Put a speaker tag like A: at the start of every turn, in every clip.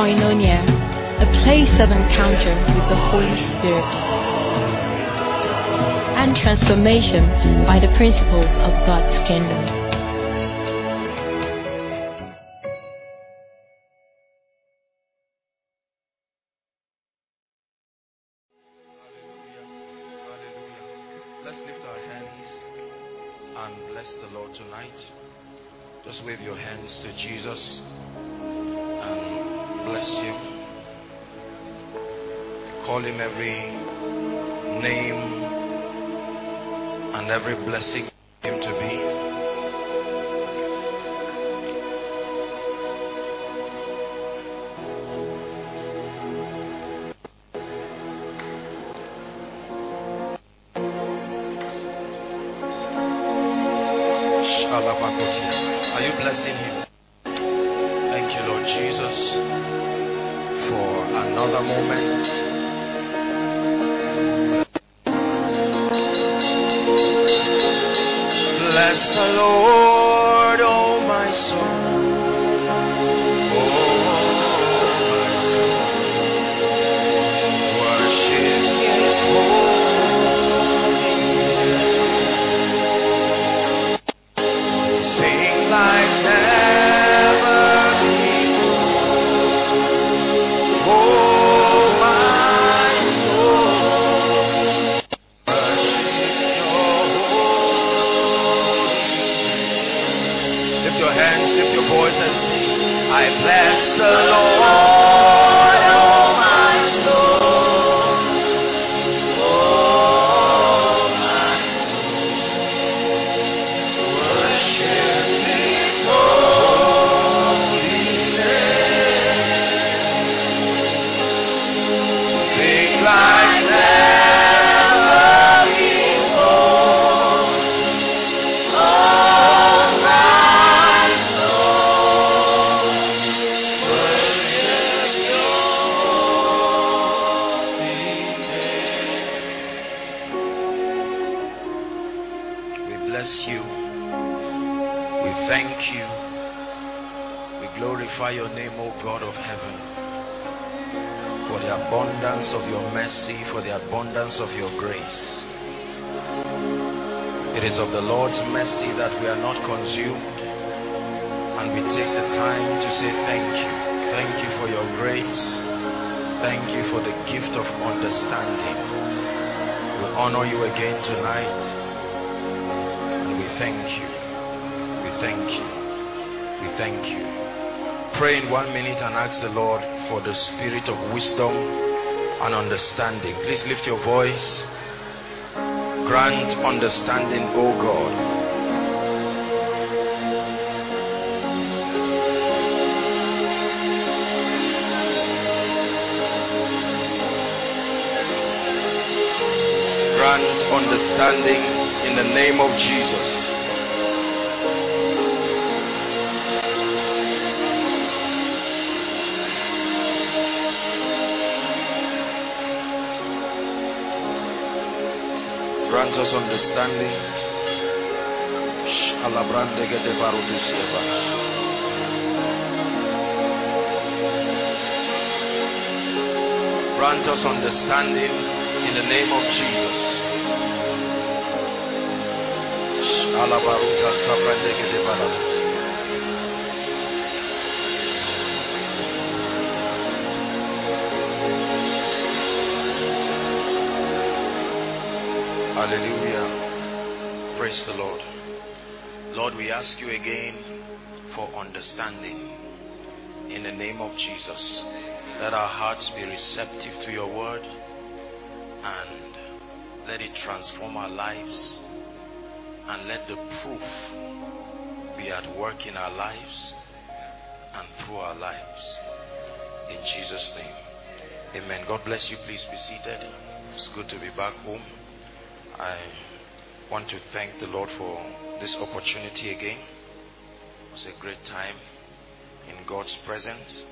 A: Koinonia, a place of encounter with the Holy Spirit and transformation by the principles of God's kingdom.
B: Let's lift our hands and bless the Lord tonight. Just wave your hands to Jesus and bless Him. Call Him every name and every blessing Him to be. Are you blessing Him? Thank you, Lord Jesus, for another moment. Bless the Lord, oh my soul. I bless the Lord, oh my soul, oh my soul, worship His holy name. Sing like never before, oh my soul. Bless you. We thank you. We glorify your name, O God of heaven, for the abundance of your mercy, for the abundance of your grace. It is of the Lord's mercy that we are not consumed, and we take the time to say thank you. Thank you for your grace. Thank you for the gift of understanding. We honor you again tonight. Thank you. We thank you. We thank you. Pray in 1 minute and ask the Lord for the spirit of wisdom and understanding. Please lift your voice. Grant understanding, O God. Grant understanding in the name of Jesus. Grant us understanding. Grant us understanding in the name of Jesus. Hallelujah. Praise the Lord. Lord, we ask you again for understanding in the name of Jesus. Let our hearts be receptive to your word and let it transform our lives, and let the proof be at work in our lives and through our lives. In Jesus' name. Amen. God bless you. Please be seated. It's good to be back home. I want to thank the Lord for this opportunity again. It was a great time in God's presence.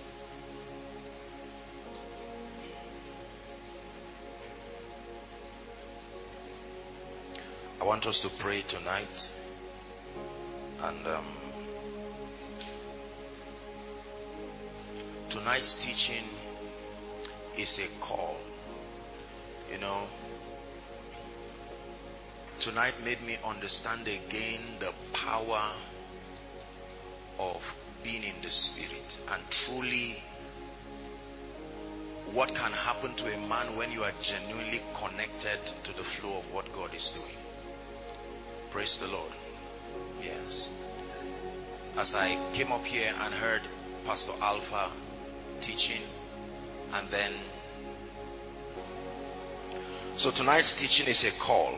B: I want us to pray tonight, and to tonight's teaching is a call. You know, tonight made me understand again the power of being in the Spirit, and truly what can happen to a man when you are genuinely connected to the flow of what God is doing. Praise the Lord. Yes. As I came up here and heard Pastor Alpha teaching, and then so tonight's teaching is a call.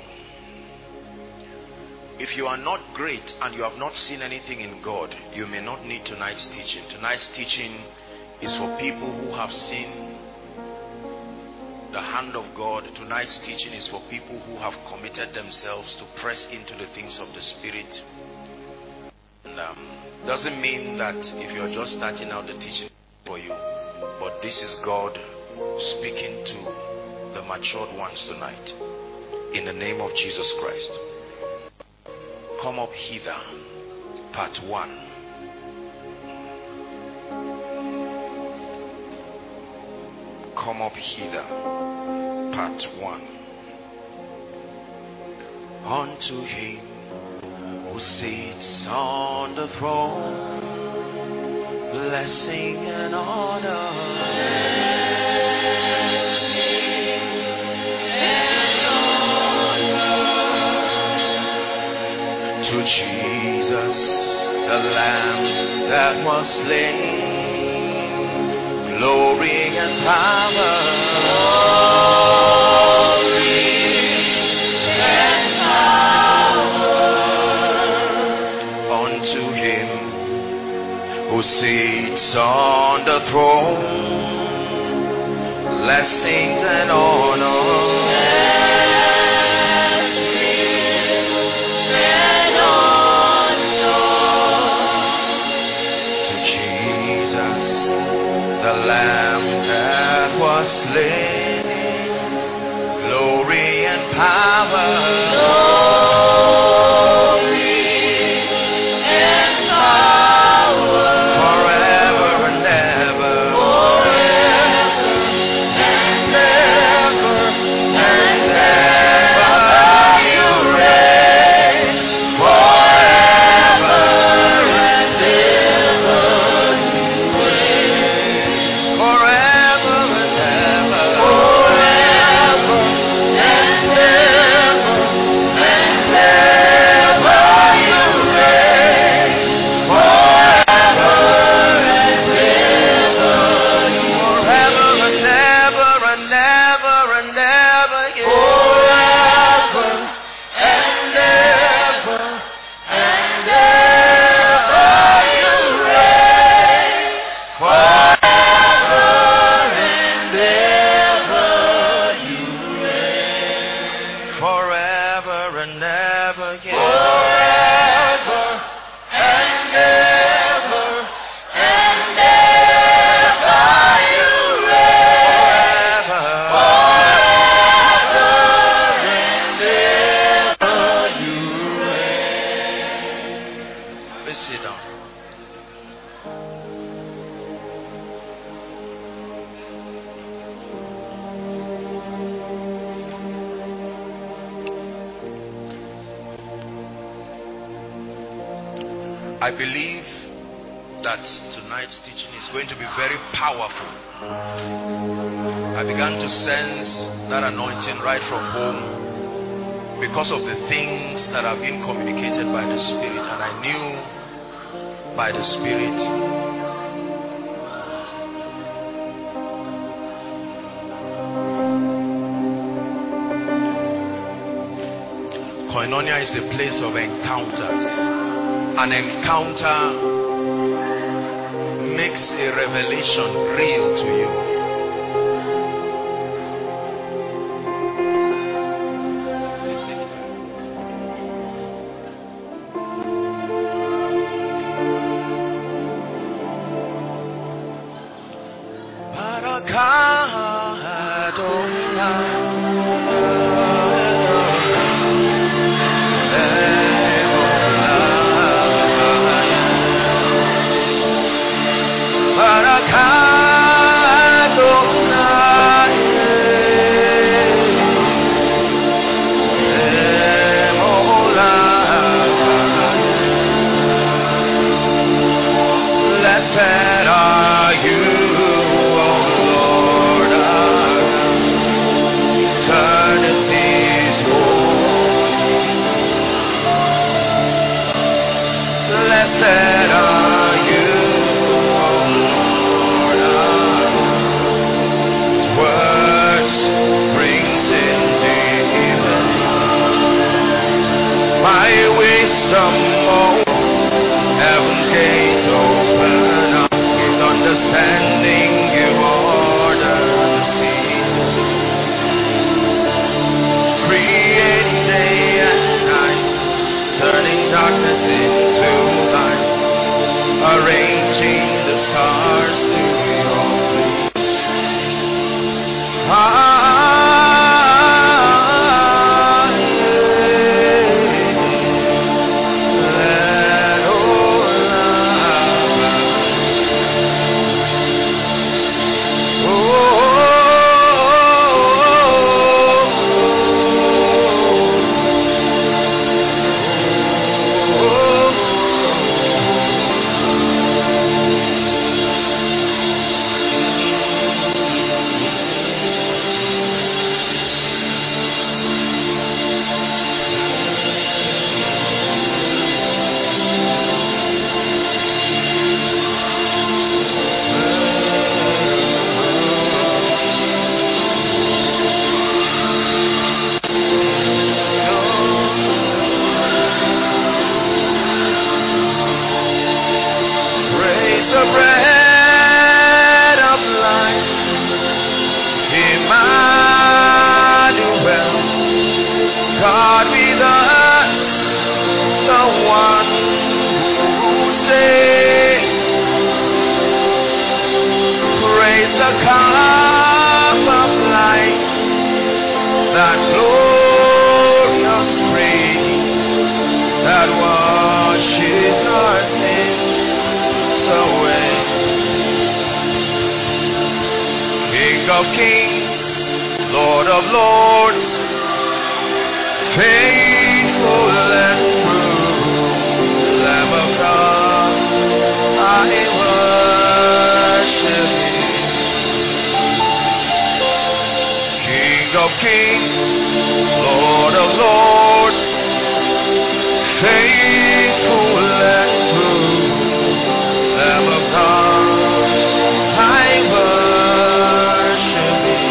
B: If you are not great and you have not seen anything in God, you may not need tonight's teaching. Tonight's teaching is for people who have seen the hand of God. Tonight's teaching is for people who have committed themselves to press into the things of the Spirit. And doesn't mean that if you're just starting out, the teaching for you, but this is God speaking to the matured ones tonight in the name of Jesus Christ. Come up hither, part 1. Come up hither, part 1. Unto him who sits on the throne, blessing and honor, to Jesus, the Lamb that was slain, glory and power, unto him who sits on the throne, blessings and honor, slain, glory and power, forever and ever, you reign, forever and ever, forever and ever. I believe that tonight's teaching is going to be very powerful. I began to sense that anointing right from home because of the things that have been communicated by the Spirit, and I knew by the Spirit Koinonia is a place of encounters. An encounter makes a revelation real to you. Barakah of Lords, faithful and true, Lamb of God, I worship you. King of kings, Lord of lords, faithful and true, Lamb of God, I worship you.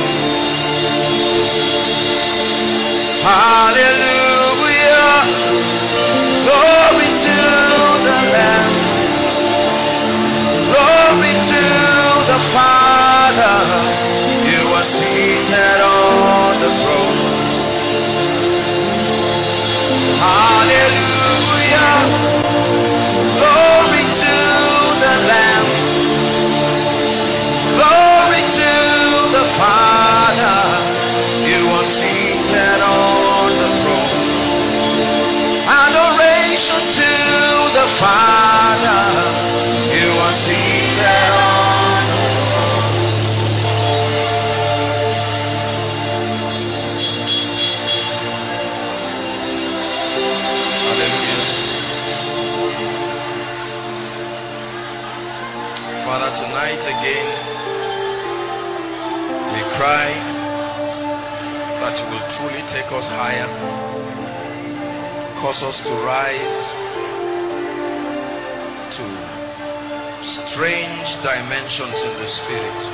B: Hallelujah, glory to the Lamb, glory to the Father. You are seated on the throne. Hallelujah, glory to the Lamb, glory to the Father. You are seated on the throne. Adoration to the Father. You are seated on the Hallelujah. Father, tonight again we cry that you will truly take us higher, cause us to rise to strange dimensions in the Spirit,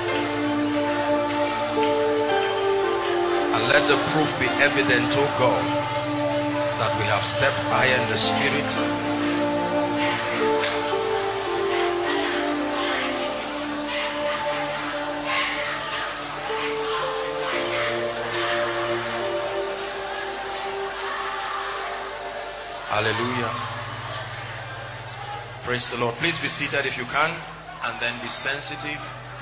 B: and let the proof be evident, O God, that we have stepped higher in the Spirit. Hallelujah. Praise the Lord. Please be seated if you can, and then be sensitive.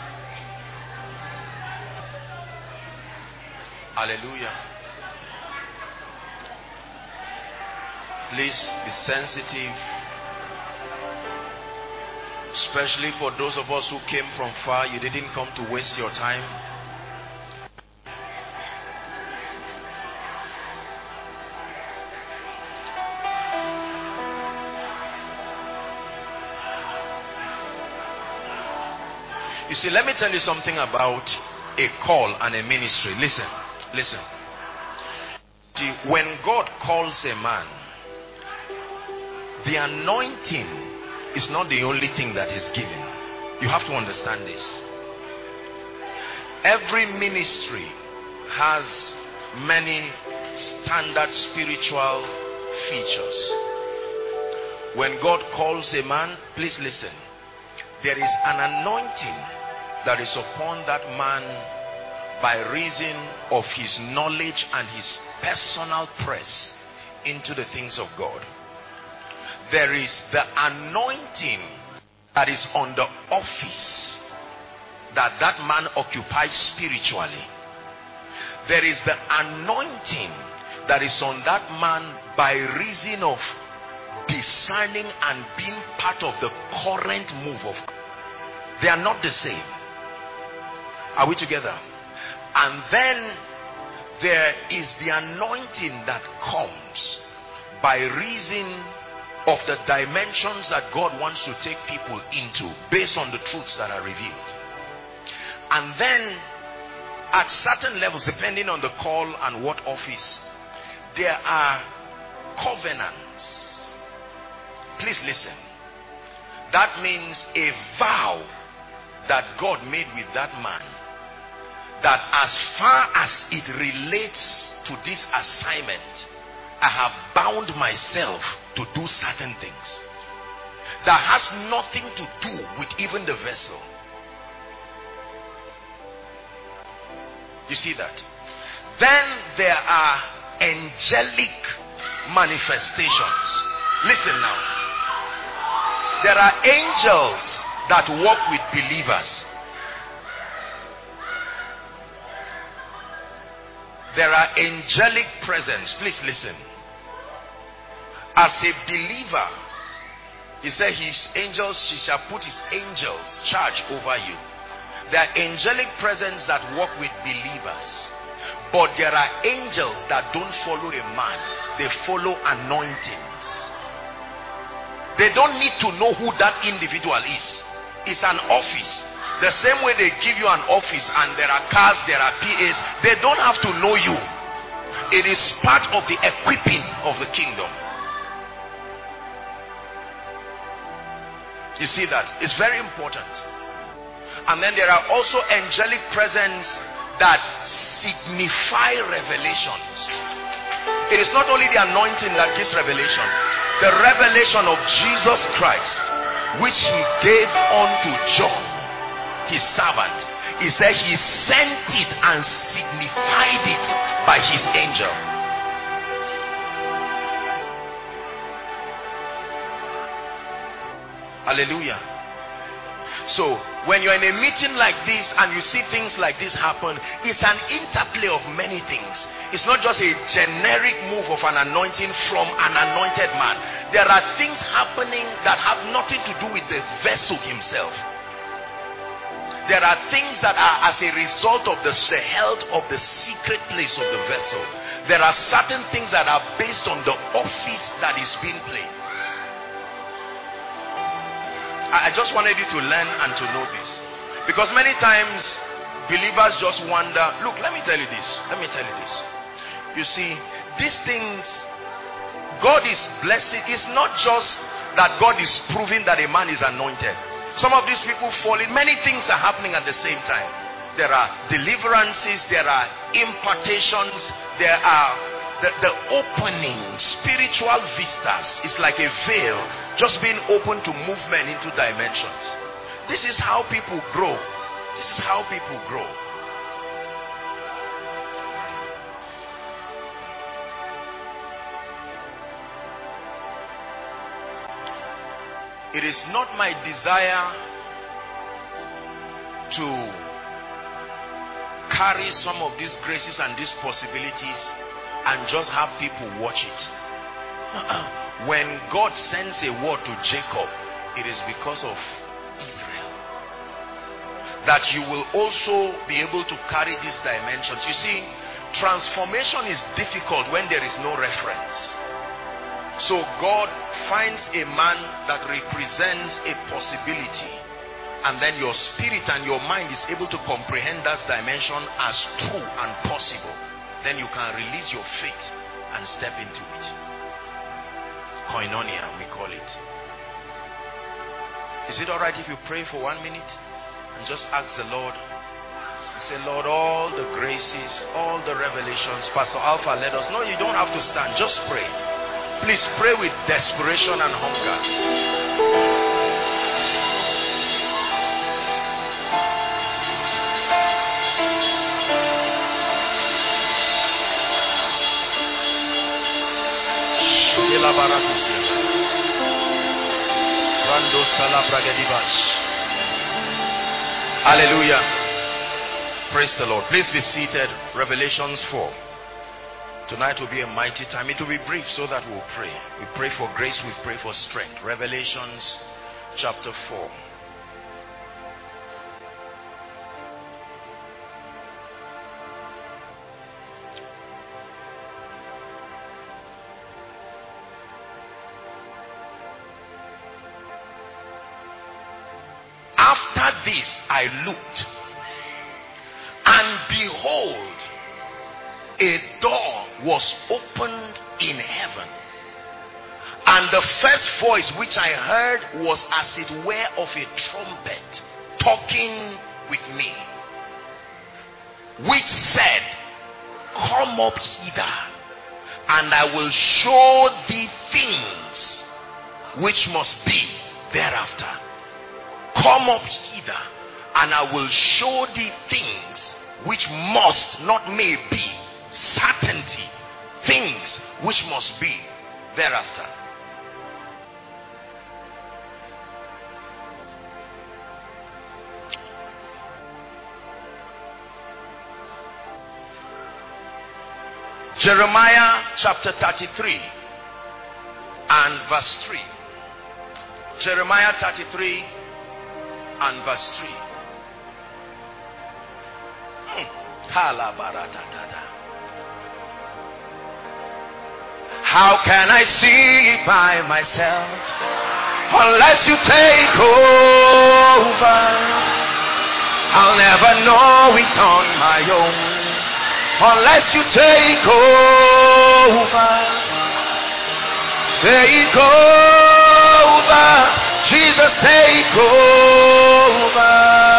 B: Hallelujah. Please be sensitive, especially for those of us who came from far. You didn't come to waste your time. You see, let me tell you something about a call and a ministry. Listen. See, when God calls a man, the anointing is not the only thing that is given. You have to understand this. Every ministry has many standard spiritual features. When God calls a man, please listen. There is an anointing that is upon that man by reason of his knowledge and his personal press into the things of God. There is the anointing that is on the office that that man occupies spiritually. There is the anointing that is on that man by reason of discerning and being part of the current move of God. They are not the same. Are we together? And then there is the anointing that comes by reason of the dimensions that God wants to take people into based on the truths that are revealed. And then at certain levels, depending on the call and what office, there are covenants. Please listen. That means a vow that God made with that man, that as far as it relates to this assignment, I have bound myself to do certain things that has nothing to do with even the vessel. You see that? Then there are angelic manifestations. Listen now. There are angels that walk with believers. There are angelic presence. Please listen. As a believer, he said his angels, she shall put his angels charge over you. There are angelic presence that walk with believers. But there are angels that don't follow a man. They follow anointings. They don't need to know who that individual is. It's an office. The same way they give you an office and there are cars, there are PAs. They don't have to know you. It is part of the equipping of the kingdom. You see that? It's very important. And then there are also angelic presence that signify revelations. It is not only the anointing that gives revelation. The revelation of Jesus Christ, which he gave unto John, his servant. He said he sent it and signified it by his angel. Hallelujah. So when you're in a meeting like this and you see things like this happen, it's an interplay of many things. It's not just a generic move of an anointing from an anointed man. There are things happening that have nothing to do with the vessel himself. There are things that are as a result of the health of the secret place of the vessel. There are certain things that are based on the office that is being played. I just wanted you to learn and to know this. Because many times believers just wonder, look, let me tell you this. Let me tell you this. You see, these things, God is blessing. It's not just that God is proving that a man is anointed. Some of these people fall in. Many things are happening at the same time. There are deliverances, there are impartations, there are the opening, spiritual vistas. It's like a veil just being open to movement into dimensions. This is how people grow. This is how people grow. It is not my desire to carry some of these graces and these possibilities and just have people watch it. When God sends a word to Jacob, it is because of Israel. That you will also be able to carry these dimensions. You see, transformation is difficult when there is no reference. So God finds a man that represents a possibility, and then your spirit and your mind is able to comprehend that dimension as true and possible. Then you can release your faith and step into it. Koinonia, we call it. Is it alright if you pray for 1 minute and just ask the Lord? Say, Lord, all the graces, all the revelations. Pastor Alpha led us. No, you don't have to stand. Just pray. Please pray with desperation and hunger. Hallelujah. Praise the Lord. Please be seated. Revelations 4. Tonight will be a mighty time. It will be brief so that we'll pray. We pray for grace, we pray for strength. Revelations chapter 4. After this I looked, and behold, a door was opened in heaven, and the first voice which I heard was as it were of a trumpet talking with me, which said, Come up hither, and I will show thee things which must be thereafter. Come up hither, and I will show thee things which must, not may be, certainty, things which must be thereafter. Jeremiah chapter 33 and verse 3. Jeremiah 33 and verse 3. How can I see it by myself unless you take over? I'll never know it on my own unless you take over. Take over. Jesus, take over.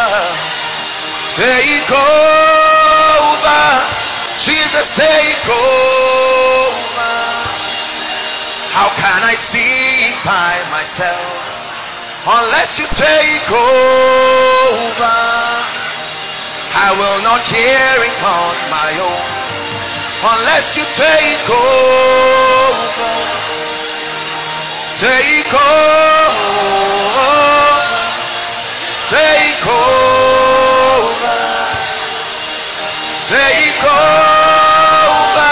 B: Take over. Jesus, take over. How can I see it by myself unless you take over? I will not hear it on my own unless you take over. Take over. Take over. Take over.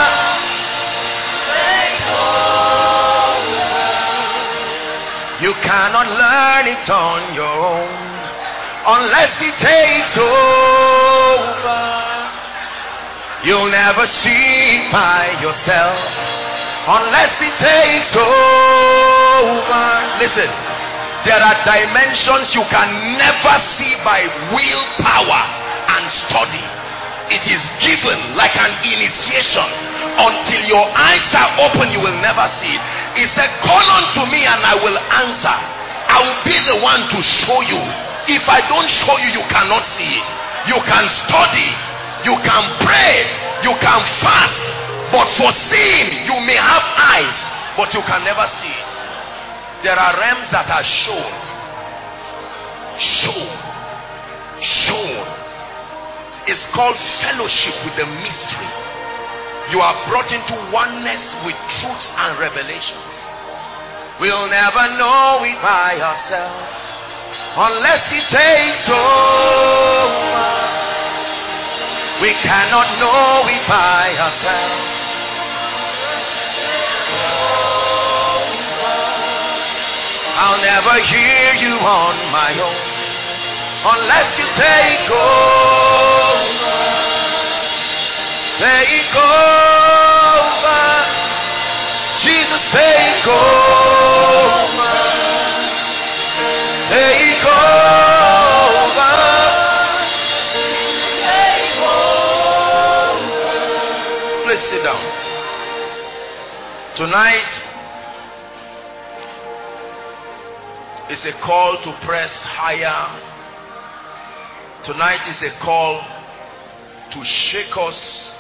B: Take over. You cannot learn it on your own unless He takes over. You'll never see it by yourself unless He takes over. Listen, there are dimensions you can never see by willpower and study. It is given like an initiation. Until your eyes are open, you will never see it. He said, call unto me and I will answer. I will be the one to show you. If I don't show you, you cannot see it. You can study, you can pray, you can fast, but for seeing, you may have eyes, but you can never see it. There are realms that are shown. It's called fellowship with the mystery. You are brought into oneness with truths and revelations. We'll never know it by ourselves unless He takes over. We cannot know it by ourselves. I'll never hear you on my own unless you take over. Take over. Jesus, take over. Take over. Take over. Please sit down. Tonight is a call to press higher. Tonight is a call to shake us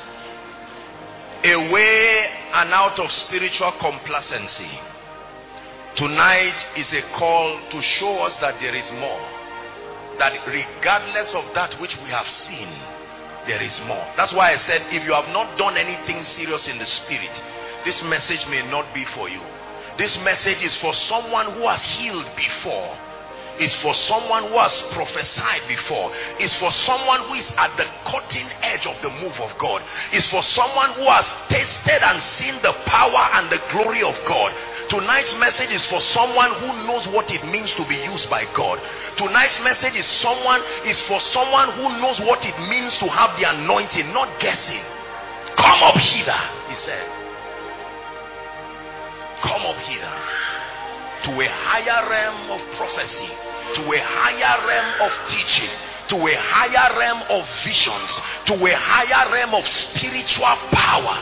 B: away and out of spiritual complacency. Tonight is a call to show us that there is more. That regardless of that which we have seen, there is more. That's why I said, if you have not done anything serious in the spirit, this message may not be for you. This message is for someone who has healed before. It's for someone who has prophesied before. It's for someone who is at the cutting edge of the move of God. It's for someone who has tasted and seen the power and the glory of God. Tonight's message is for someone who knows what it means to be used by God. Tonight's message is for someone who knows what it means to have the anointing, not guessing. Come up hither, he said. Come up hither to a higher realm of prophecy, to a higher realm of teaching, to a higher realm of visions, to a higher realm of spiritual power.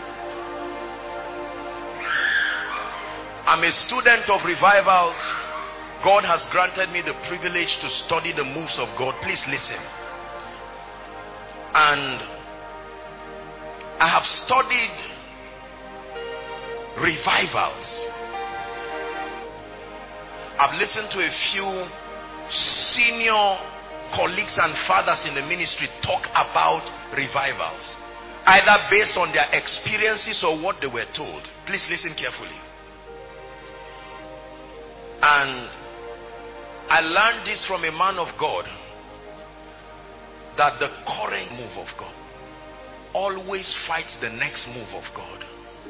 B: I'm a student of revivals. God has granted me the privilege to study the moves of God. Please listen. And I have studied revivals. I've listened to a few senior colleagues and fathers in the ministry talk about revivals, either based on their experiences or what they were told. Please listen carefully. And I learned this from a man of God, that the current move of God always fights the next move of God.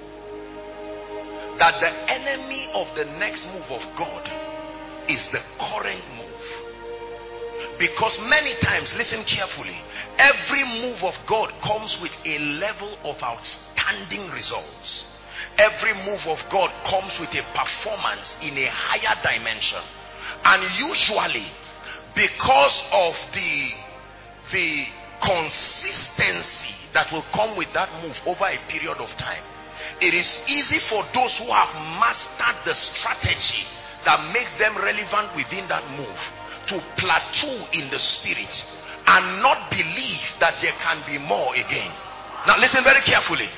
B: That the enemy of the next move of God is the current move. Because many times, listen carefully, every move of God comes with a level of outstanding results. Every move of God comes with a performance in a higher dimension. And usually, because of the consistency that will come with that move over a period of time, it is easy for those who have mastered the strategy that makes them relevant within that move to plateau in the spirit and not believe that there can be more again. Now listen very carefully.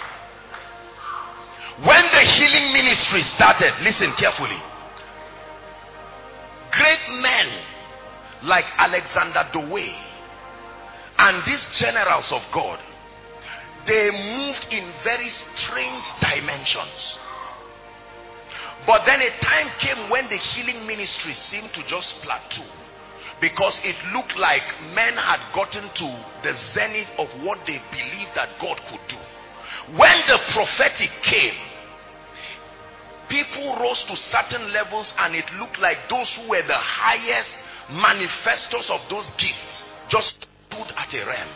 B: When the healing ministry started, listen carefully. Great men like Alexander Dowie and these generals of God, they moved in very strange dimensions. But then a time came when the healing ministry seemed to just plateau, because it looked like men had gotten to the zenith of what they believed that God could do. When the prophetic came, people rose to certain levels, and it looked like those who were the highest manifestors of those gifts just stood at a realm.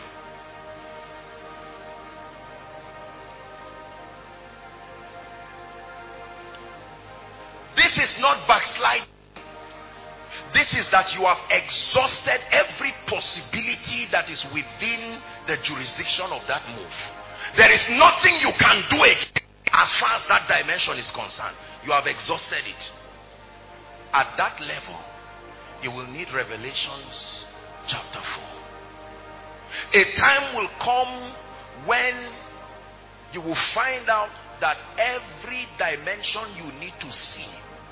B: This is not backsliding. This is that you have exhausted every possibility that is within the jurisdiction of that move. There is nothing you can do again as far as that dimension is concerned. You have exhausted it. At that level, you will need Revelations chapter 4. A time will come when you will find out that every dimension you need to see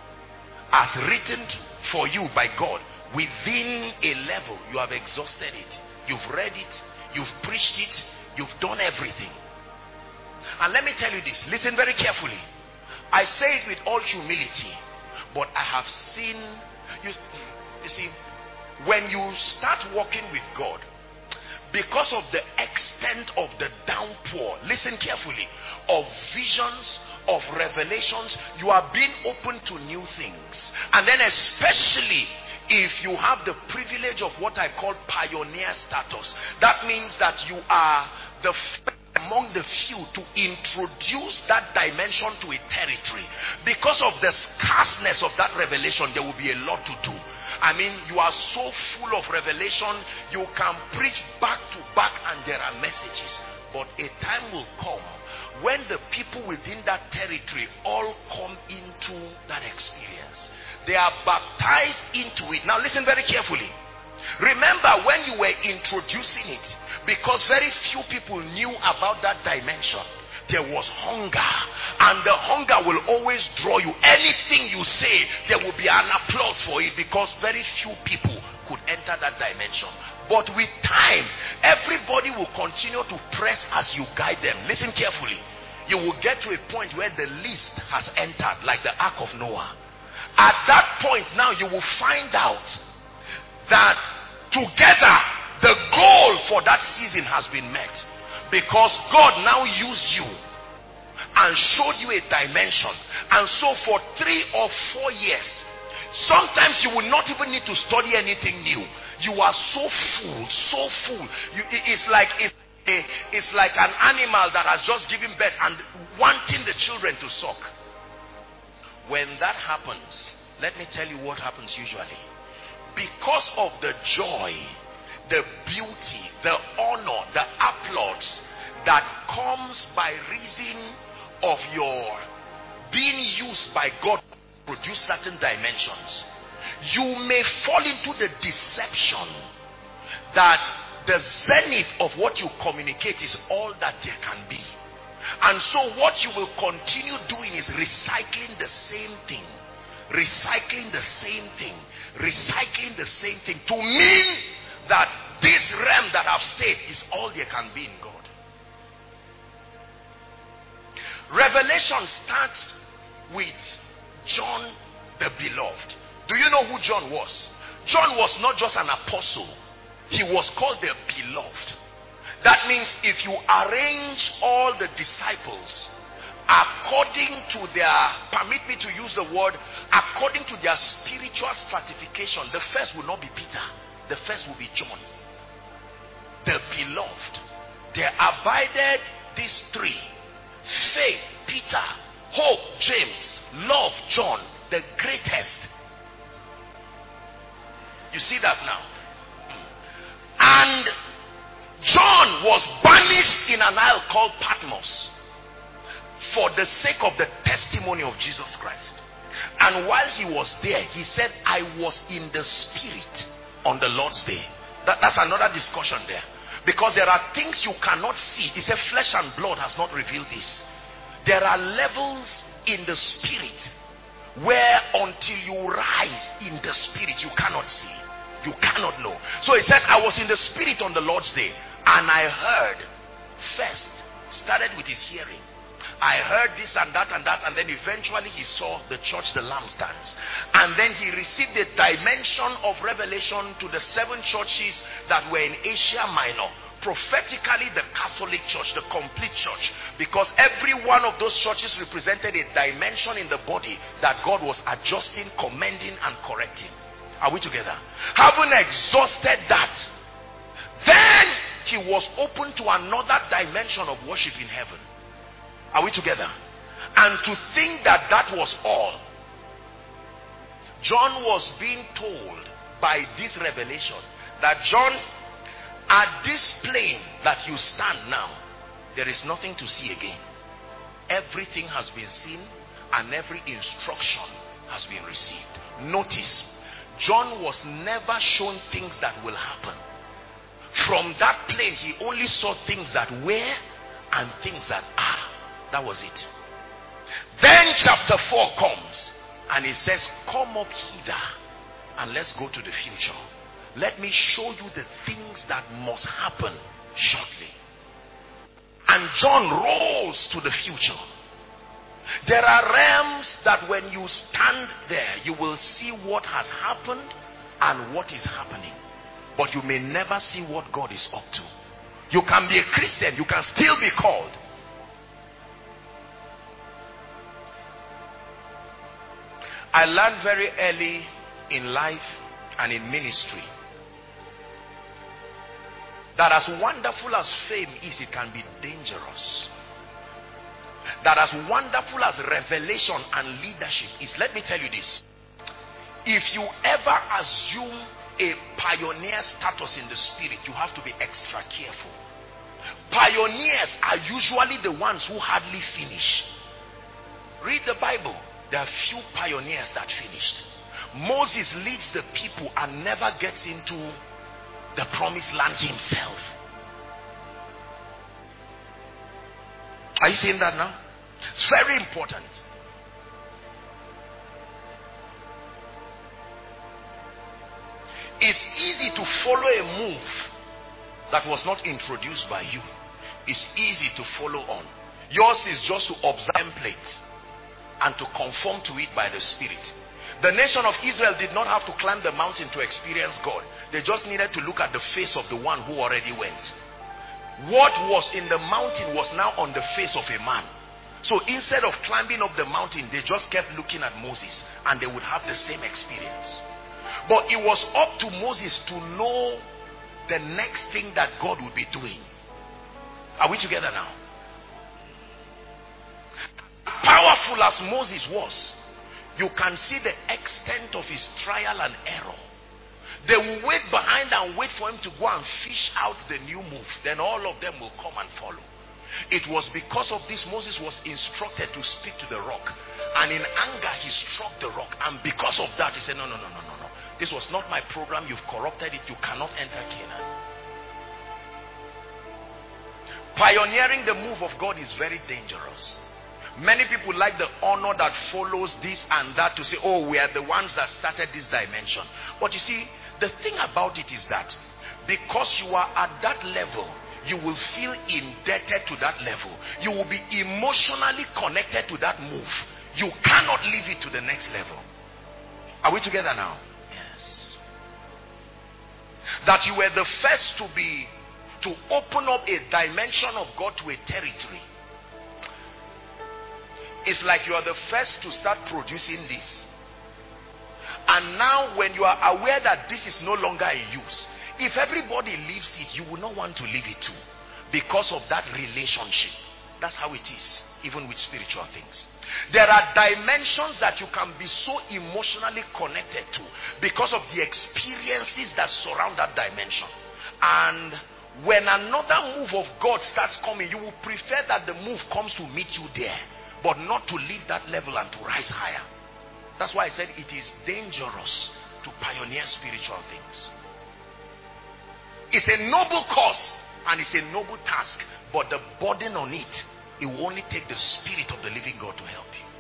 B: as written for you by God within a level, you have exhausted it. You've read it, you've preached it, you've done everything. And let me tell you this, listen very carefully. I say it with all humility, but I have seen you see, when you start walking with God, because of the extent of the downpour, listen carefully, of visions, of revelations, you are being open to new things. And then especially if you have the privilege of what I call pioneer status, that means that you are the among the few to introduce that dimension to a territory. Because of the scarceness of that revelation, there will be a lot to do. I mean, you are so full of revelation, you can preach back to back and there are messages. But a time will come when the people within that territory all come into that experience. They are baptized into it. Now listen very carefully. Remember when you were introducing it, because very few people knew about that dimension, there was hunger, and the hunger will always draw you. Anything you say, there will be an applause for it, because very few people could enter that dimension. But with time, everybody will continue to press as you guide them. Listen carefully. You will get to a point where the least has entered, like the Ark of Noah. At that point now, you will find out that together the goal for that season has been met, because God now used you and showed you a dimension. And so for 3 or 4 years, sometimes you will not even need to study anything new. You are so full. It's like an animal that has just given birth and wanting the children to suck. When that happens, let me tell you what happens usually. Because of the joy, the beauty, the honor, the applause that comes by reason of your being used by God to produce certain dimensions, you may fall into the deception that the zenith of what you communicate is all that there can be. And so what you will continue doing is recycling the same thing, recycling the same thing, recycling the same thing, to mean that this realm that I've stayed is all there can be in God. Revelation starts with John the Beloved. Do you know who John was? John was not just an apostle. He was called the Beloved. That means if you arrange all the disciples according to their, permit me to use the word, according to their spiritual stratification, the first will not be Peter. The first will be John, the Beloved. There abided these three: faith, Peter, hope James, love John, the greatest. You see that now? And John was banished in an isle called Patmos for the sake of the testimony of Jesus Christ. And while he was there, he said, I was in the spirit on the Lord's day. That's another discussion there. Because there are things you cannot see. He said, flesh and blood has not revealed this. There are levels in the spirit where until you rise in the spirit, you cannot see. You cannot know. So he says, I was in the spirit on the Lord's day, and I heard first, started with his hearing. I heard this and that and that, and then eventually he saw the church, the lampstands. And then he received a dimension of revelation to the 7 churches that were in Asia Minor. Prophetically, the Catholic Church, the complete church, because every one of those churches represented a dimension in the body that God was adjusting, commending, and correcting. Are we together? Having exhausted that, then he was open to another dimension of worship in heaven. Are we together? And to think that that was all, John was being told by this revelation that John, at this plane that you stand now, there is nothing to see again. Everything has been seen and every instruction has been received. Notice, John was never shown things that will happen. From that plane, he only saw things that were and things that are. That was it. Then chapter 4 comes and he says, come up hither and let's go to the future. Let me show you the things that must happen shortly. And John rolls to the future. There are realms that when you stand there, you will see what has happened and what is happening. But you may never see what God is up to. You can be a Christian, you can still be called. I learned very early in life and in ministry that as wonderful as fame is, it can be dangerous. That as wonderful as revelation and leadership is, let me tell you this. If you ever assume a pioneer status in the spirit, you have to be extra careful. Pioneers are usually the ones who hardly finish. Read the Bible. There are few pioneers that finished. Moses leads the people and never gets into the promised land himself. Are you seeing that now? It's very important. It's easy to follow a move that was not introduced by you. It's easy to follow on. Yours is just to observe it and to conform to it by the Spirit. The nation of Israel did not have to climb the mountain to experience God. They just needed to look at the face of the one who already went. What was in the mountain was now on the face of a man. So instead of climbing up the mountain, they just kept looking at Moses and they would have the same experience. But it was up to Moses to know the next thing that God would be doing. Are we together now? Powerful as Moses was, you can see the extent of his trial and error. They will wait behind and wait for him to go and fish out the new move. Then all of them will come and follow. It was because of this Moses was instructed to speak to the rock. And in anger he struck the rock. And because of that he said, no. This was not my program. You've corrupted it. You cannot enter Canaan. Pioneering the move of God is very dangerous. Many people like the honor that follows this and that to say, oh, we are the ones that started this dimension. But you see, the thing about it is that because you are at that level, you will feel indebted to that level. You will be emotionally connected to that move. You cannot leave it to the next level. Are we together now? Yes. That you were the first to open up a dimension of God to a territory. It's like you are the first to start producing this. And now when you are aware that this is no longer in use, if everybody leaves it, you will not want to leave it too. Because of that relationship. That's how it is, even with spiritual things. There are dimensions that you can be so emotionally connected to because of the experiences that surround that dimension. And when another move of God starts coming, you will prefer that the move comes to meet you there, but not to leave that level and to rise higher. That's why I said it is dangerous to pioneer spiritual things. It's a noble cause and it's a noble task, but the burden on it, it will only take the Spirit of the living God to help you.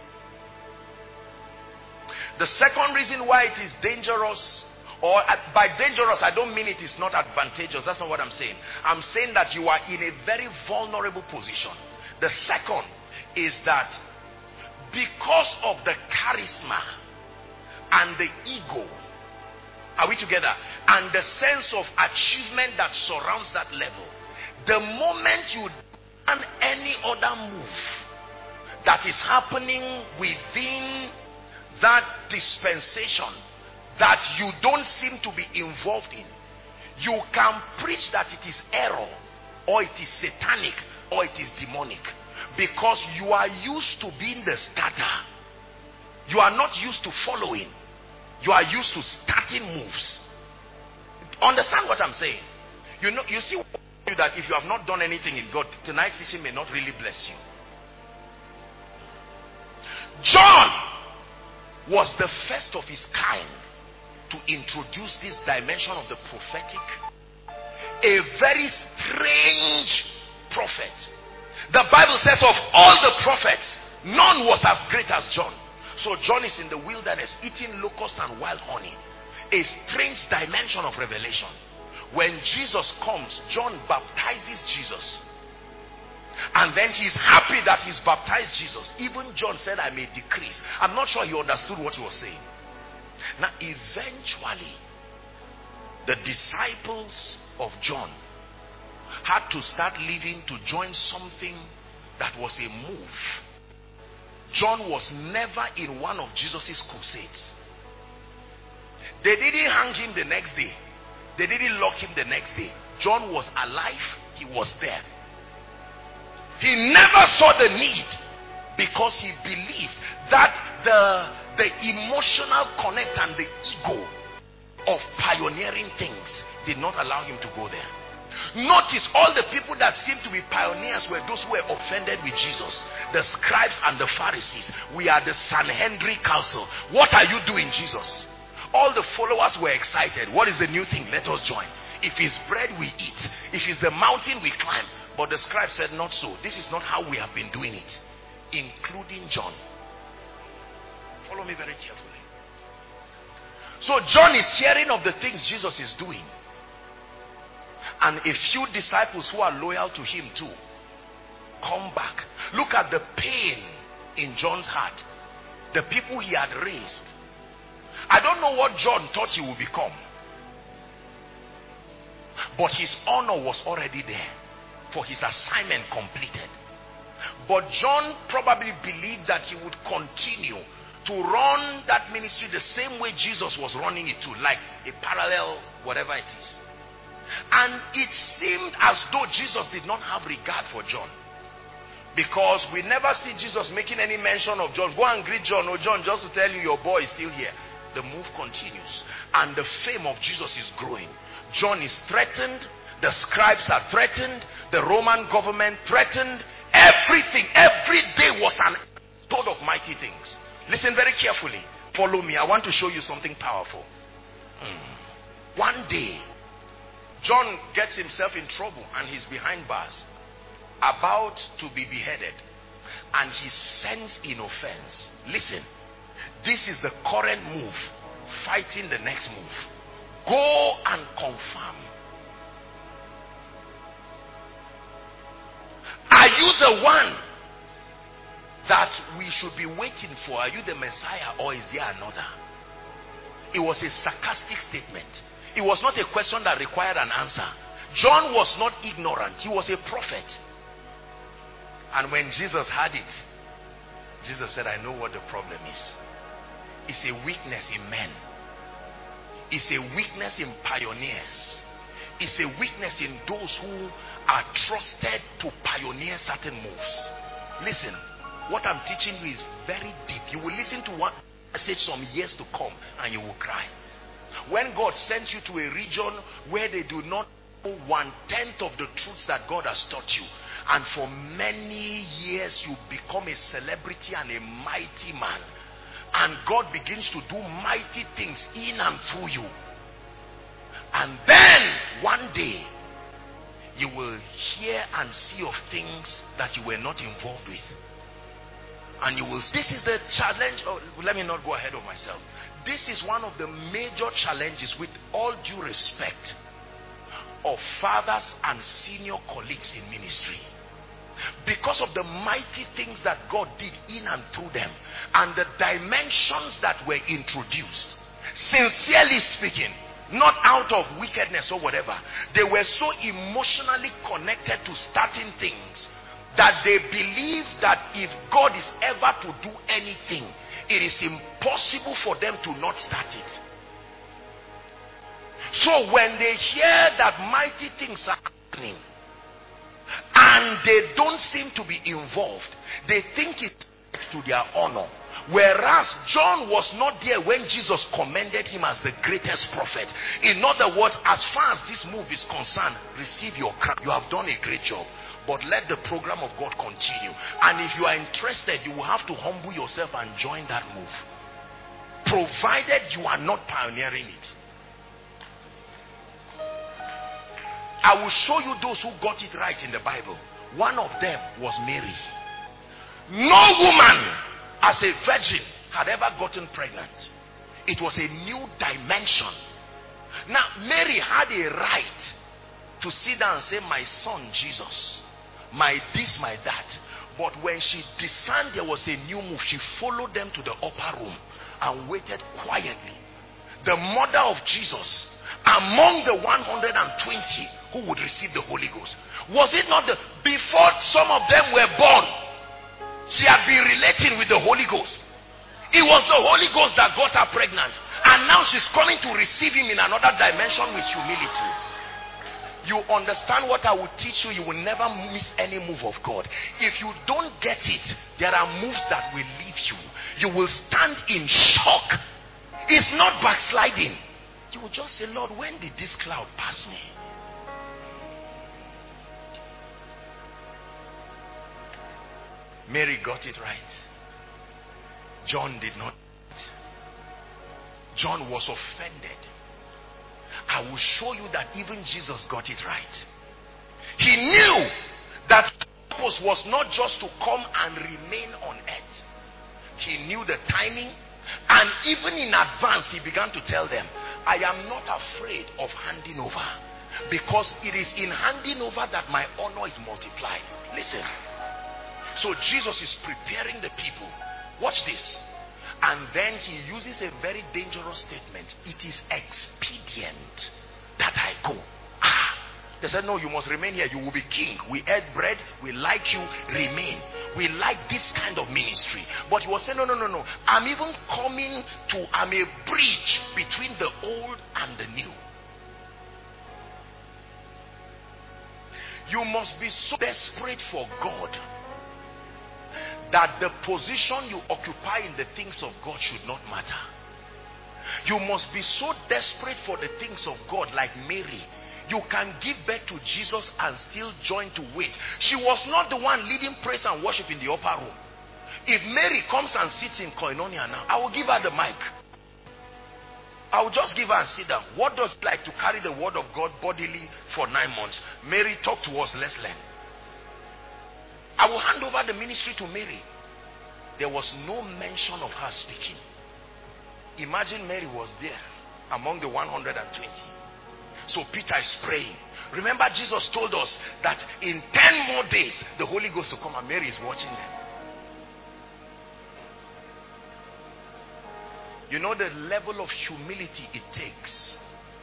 B: The second reason why it is dangerous, or by dangerous I don't mean it is not advantageous, that's not what I'm saying. I'm saying that you are in a very vulnerable position. The second is that because of the charisma and the ego, are we together? And the sense of achievement that surrounds that level, the moment you do any other move that is happening within that dispensation that you don't seem to be involved in, you can preach that it is error, or it is satanic, or it is demonic, because you are used to being the starter. You are not used to following. You are used to starting moves. Understand what I'm saying? You know, you see that if you have not done anything in God, tonight's teaching may not really bless you. John was the first of his kind to introduce this dimension of the prophetic. A very strange prophet. The Bible says of all the prophets, none was as great as John. So John is in the wilderness eating locusts and wild honey. A strange dimension of revelation. When Jesus comes, John baptizes Jesus. And then he's happy that he's baptized Jesus. Even John said, I may decrease. I'm not sure he understood what he was saying. Now eventually, the disciples of John had to start living to join something that was a move. John was never in one of Jesus's crusades. They didn't hang him the next day. They didn't lock him the next day. John was alive. He was there. He never saw the need, because he believed that the emotional connect and the ego of pioneering things did not allow him to go there. Notice all the people that seem to be pioneers were those who were offended with Jesus. The scribes and the Pharisees. We are the Sanhedrin council. What are you doing, Jesus? All the followers were excited. What is the new thing? Let us join. If it's bread, we eat. If it's the mountain, we climb. But the scribes said, not so. This is not how we have been doing it. Including John. Follow me very carefully. So John is hearing of the things Jesus is doing. And a few disciples who are loyal to him too come back. Look at the pain in John's heart. The people he had raised. I don't know what John thought he would become, but his honor was already there, for his assignment completed. But John probably believed that he would continue to run that ministry the same way Jesus was running it too, like a parallel, whatever it is. And it seemed as though Jesus did not have regard for John, because we never see Jesus making any mention of John. Go and greet John. Oh, John, just to tell you, your boy is still here. The move continues, and the fame of Jesus is growing. John is threatened. The scribes are threatened. The Roman government threatened. Everything, every day was an episode of mighty things. Listen very carefully. Follow me. I want to show you something powerful. One day, John gets himself in trouble and he's behind bars, about to be beheaded, and he sends in offense. Listen, this is the current move, fighting the next move. Go and confirm. Are you the one that we should be waiting for? Are you the Messiah, or is there another? It was a sarcastic statement. It was not a question that required an answer. John was not ignorant. He was a prophet. And when Jesus had it, Jesus said, I know what the problem is. It's a weakness in men. It's a weakness in pioneers. is a weakness in those who are trusted to pioneer certain moves. Listen, what I'm teaching you is very deep. You will listen to one message some years to come and you will cry. When God sends you to a region where they do not know 1/10 of the truths that God has taught you, and for many years you become a celebrity and a mighty man, and God begins to do mighty things in and through you, and then one day you will hear and see of things that you were not involved with, and you will, this is the challenge. Let me not go ahead of myself. This is one of the major challenges, with all due respect, of fathers and senior colleagues in ministry. Because of the mighty things that God did in and through them, and the dimensions that were introduced, sincerely speaking, not out of wickedness or whatever, they were so emotionally connected to starting things that they believe that if God is ever to do anything, it is impossible for them to not start it. So when they hear that mighty things are happening and they don't seem to be involved, they think it's to their honor. Whereas John was not there when Jesus commended him as the greatest prophet. In other words, as far as this move is concerned, receive your crown. You have done a great job. But let the program of God continue. And if you are interested, you will have to humble yourself and join that move, provided you are not pioneering it. I will show you those who got it right in the Bible. One of them was Mary. No woman as a virgin had ever gotten pregnant. It was a new dimension. Now Mary had a right to sit down and say, my son Jesus, my this, my that. But when she discerned there was a new move, she followed them to the upper room and waited quietly. The mother of Jesus, among the 120 who would receive the Holy Ghost. Was it not before some of them were born, she had been relating with the Holy Ghost? It was the Holy Ghost that got her pregnant, and now she's coming to receive him in another dimension with humility. You understand what I will teach you? You will never miss any move of God. If you don't get it, there are moves that will leave you. You will stand in shock. It's not backsliding. You will just say, Lord, when did this cloud pass me? Mary got it right. John did not. John was offended. I will show you that even Jesus got it right. He knew that his purpose was not just to come and remain on earth. He knew the timing, and even in advance he began to tell them, I am not afraid of handing over, because it is in handing over that my honor is multiplied. Listen. So Jesus is preparing the people. Watch this. And then he uses a very dangerous statement. It is expedient that I go. They said, no, you must remain here. You will be king. We ate bread. We like you. Remain. We like this kind of ministry. But he was saying, no. I'm even coming to, I'm a bridge between the old and the new. You must be so desperate for God that the position you occupy in the things of God should not matter. You must be so desperate for the things of God, like Mary. You can give birth to Jesus and still join to wait. She was not the one leading praise and worship in the upper room. If Mary comes and sits in Koinonia now, I will give her the mic. I will just give her and sit down. What does it like to carry the word of God bodily for 9 months? Mary, talk to us, let's learn. I will hand over the ministry to Mary. There was no mention of her speaking. Imagine Mary was there among the 120. So Peter is praying. Remember, Jesus told us that in 10 more days the Holy Ghost will come, and Mary is watching them. You know the level of humility it takes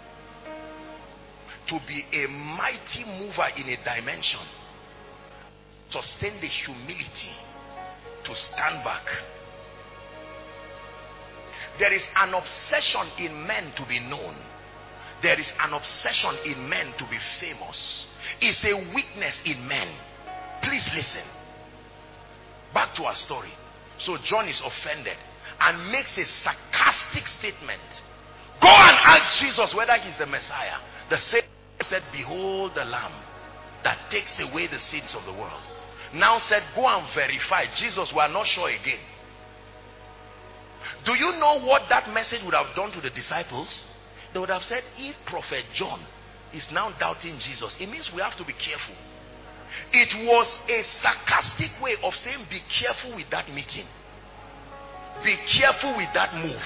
B: to be a mighty mover in a dimension. Sustain the humility to stand back. There is an obsession in men to be known. There is an obsession in men to be famous. It's a weakness in men. Please listen. Back to our story. So John is offended and makes a sarcastic statement. Go and ask Jesus whether he's the Messiah. The same said, behold the Lamb that takes away the sins of the world. Now said, go and verify. Jesus, we are not sure again. Do you know what that message would have done to the disciples? They would have said, if Prophet John is now doubting Jesus, it means we have to be careful. It was a sarcastic way of saying, be careful with that meeting. Be careful with that move.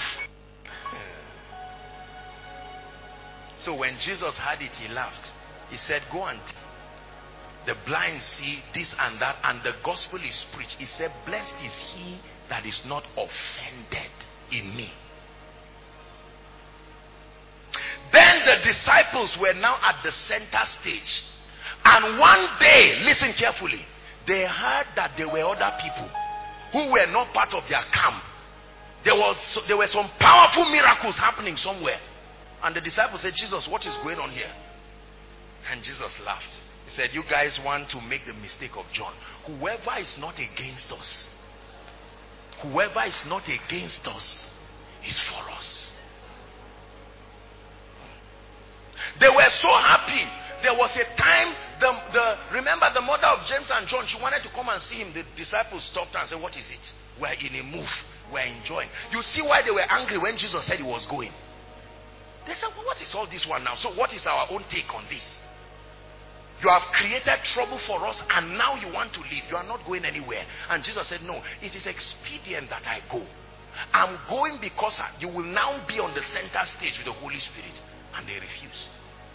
B: So when Jesus had it, he laughed. He said, go and the blind see this and that, and the gospel is preached. He said, blessed is he that is not offended in me. Then the disciples were now at the center stage. And one day, listen carefully, they heard that there were other people who were not part of their camp. There were some powerful miracles happening somewhere. And the disciples said, Jesus, what is going on here? And Jesus laughed. He said, you guys want to make the mistake of John. Whoever is not against us, whoever is not against us is for us. They were so happy. There was a time, remember the mother of James and John, she wanted to come and see him. The disciples stopped her and said, what is it? We're in a move. We're enjoying. You see why they were angry when Jesus said he was going. They said, well, what is all this one now? So what is our own take on this? You have created trouble for us and now you want to leave. You are not going anywhere. And Jesus said, no, it is expedient that I go. I'm going because you will now be on the center stage with the Holy Spirit. And they refused.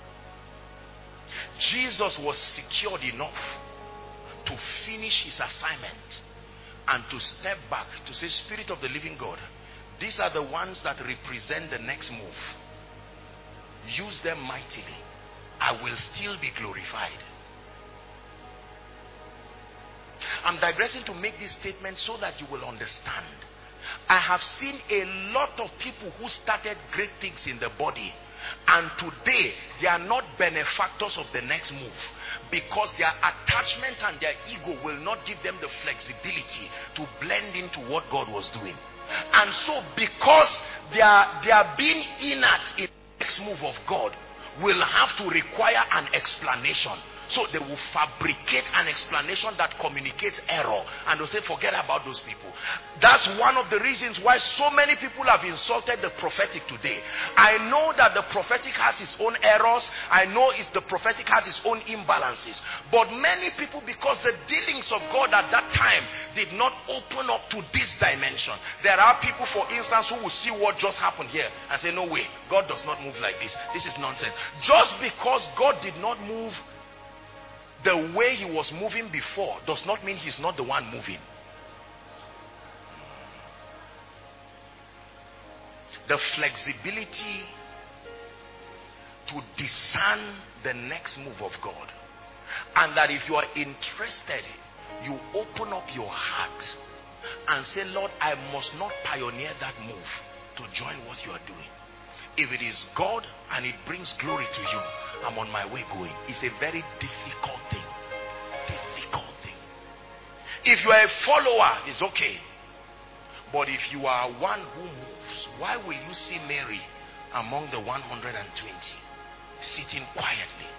B: Jesus was secured enough to finish his assignment and to step back to say, Spirit of the living God, these are the ones that represent the next move. Use them mightily. I will still be glorified. I'm digressing to make this statement so that you will understand. I have seen a lot of people who started great things in the body, and today they are not benefactors of the next move because their attachment and their ego will not give them the flexibility to blend into what God was doing. And so because they are being inert in the next move of God, will have to require an explanation. So they will fabricate an explanation that communicates error, and they'll say, forget about those people. That's one of the reasons why so many people have insulted the prophetic today. I know that the prophetic has its own errors. I know if the prophetic has its own imbalances. But many people, because the dealings of God at that time did not open up to this dimension. There are people, for instance, who will see what just happened here and say, no way, God does not move like this. This is nonsense. Just because God did not move the way he was moving before does not mean he's not the one moving. The flexibility to discern the next move of God, and that if you are interested, you open up your heart and say, Lord, I must not pioneer that move to join what you are doing. If it is God and it brings glory to you, I'm on my way going. It's a very difficult thing. Difficult thing. If you are a follower, it's okay. But if you are one who moves, why will you see Mary among the 120 sitting quietly?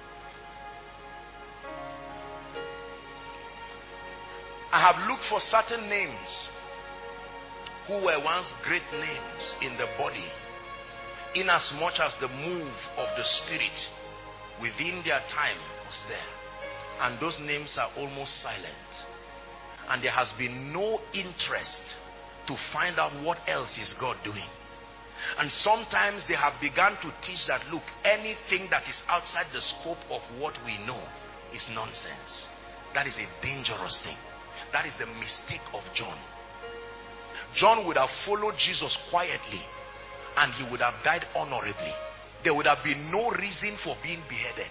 B: I have looked for certain names who were once great names in the body, inasmuch as the move of the Spirit within their time was there. And those names are almost silent. And there has been no interest to find out what else is God doing. And sometimes they have begun to teach that, look, anything that is outside the scope of what we know is nonsense. That is a dangerous thing. That is the mistake of John. John would have followed Jesus quietly, and he would have died honorably. There would have been no reason for being beheaded.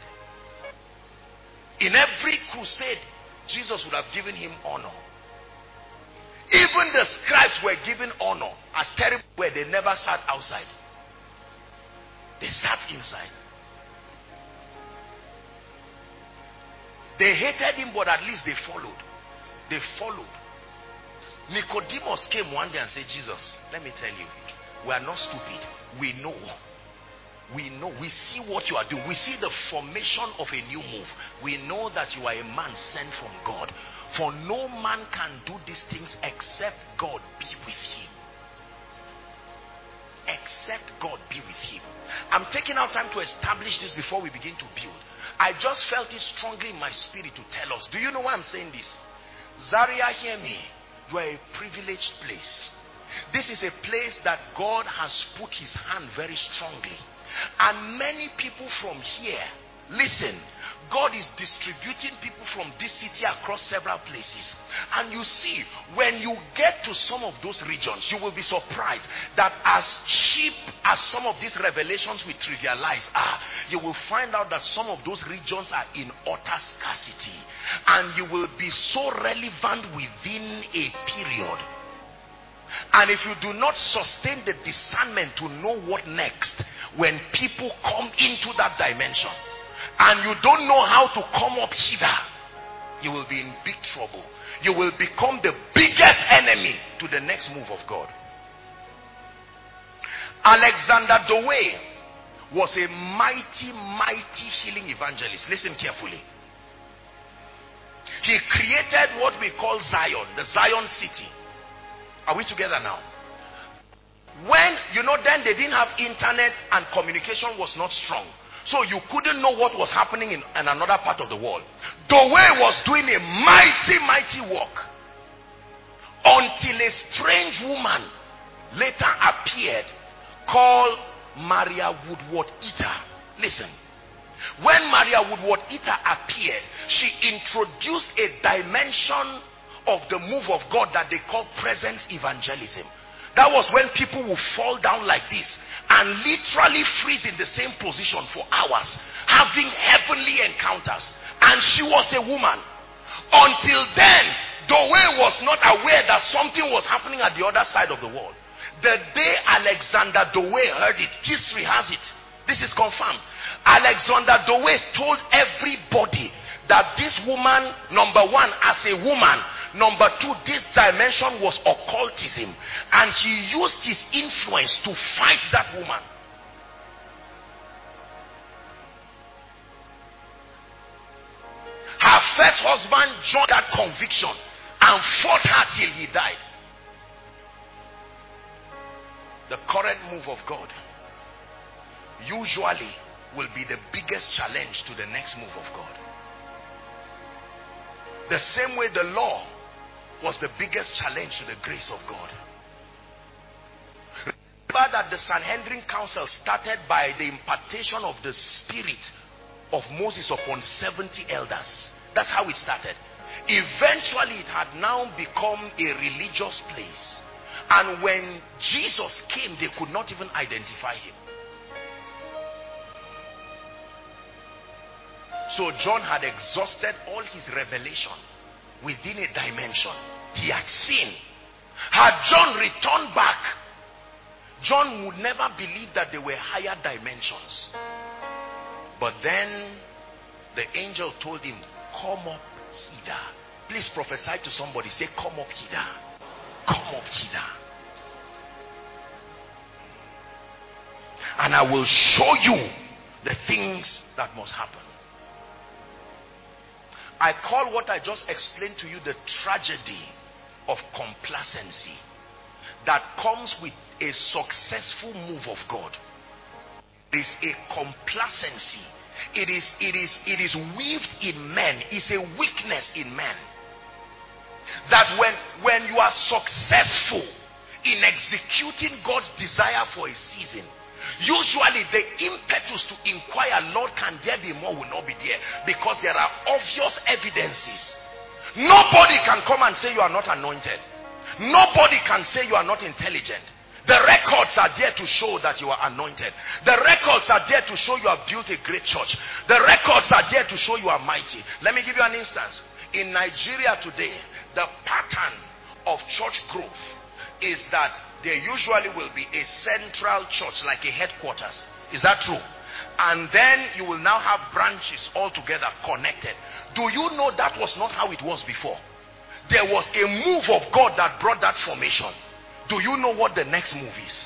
B: In every crusade, Jesus would have given him honor. Even the scribes were given honor. As terrible were they, never sat outside. They sat inside. They hated him, but at least they followed. They followed. Nicodemus came one day and said, Jesus, let me tell you, we are not stupid. We know. We know. We see what you are doing. We see the formation of a new move. We know that you are a man sent from God. For no man can do these things except God be with him. Except God be with him. I'm taking our time to establish this before we begin to build. I just felt it strongly in my spirit to tell us. Do you know why I'm saying this? Zaria, hear me. You are a privileged place. This is a place that God has put his hand very strongly. And many people from here, listen, God is distributing people from this city across several places. And you see, when you get to some of those regions, you will be surprised that as cheap as some of these revelations we trivialize are, you will find out that some of those regions are in utter scarcity. And you will be so relevant within a period. And if you do not sustain the discernment to know what next, when people come into that dimension, and you don't know how to come up hither, you will be in big trouble. You will become the biggest enemy to the next move of God. Alexander Dowie was a mighty healing evangelist. Listen carefully. He created what we call Zion, the Zion city. Are we together now? When, then they didn't have internet and communication was not strong. So you couldn't know what was happening in another part of the world. Dowie was doing a mighty work until a strange woman later appeared called Maria Woodworth-Etter. Listen. When Maria Woodworth-Etter appeared, she introduced a dimension of the move of God that they call presence evangelism. That was when people would fall down like this and literally freeze in the same position for hours, having heavenly encounters. And she was a woman. Until then, Dowie was not aware that something was happening at the other side of the world. The day Alexander Dowie heard it, history has it. This is confirmed. Alexander Dowie told everybody that this woman, number one, as a woman, number two, this dimension was occultism, and he used his influence to fight that woman. Her first husband joined that conviction and fought her till he died. The current move of God usually will be the biggest challenge to the next move of God. The same way the law was the biggest challenge to the grace of God. Remember that the Sanhedrin Council started by the impartation of the spirit of Moses upon 70 elders. That's how it started. Eventually it had now become a religious place. And when Jesus came, they could not even identify him. So John had exhausted all his revelation within a dimension he had seen. Had John returned back, John would never believe that there were higher dimensions. But then the angel told him, come up hither. Please prophesy to somebody. Say, come up hither. Come up hither. And I will show you the things that must happen. I call what I just explained to you the tragedy of complacency that comes with a successful move of God. There is a complacency. It is weaved in men. It's a weakness in men. That when you are successful in executing God's desire for a season, usually the impetus to inquire, Lord, can there be more, will not be there, because there are obvious evidences. Nobody can come and say you are not anointed. Nobody can say you are not intelligent. The records are there to show that you are anointed. The records are there to show you have built a great church. The records are there to show you are mighty. Let me give you an instance. In Nigeria today, the pattern of church growth is that there usually will be a central church, like a headquarters. Is that true? And then you will now have branches all together connected. Do you know that was not how it was before? There was a move of God that brought that formation. Do you know what the next move is?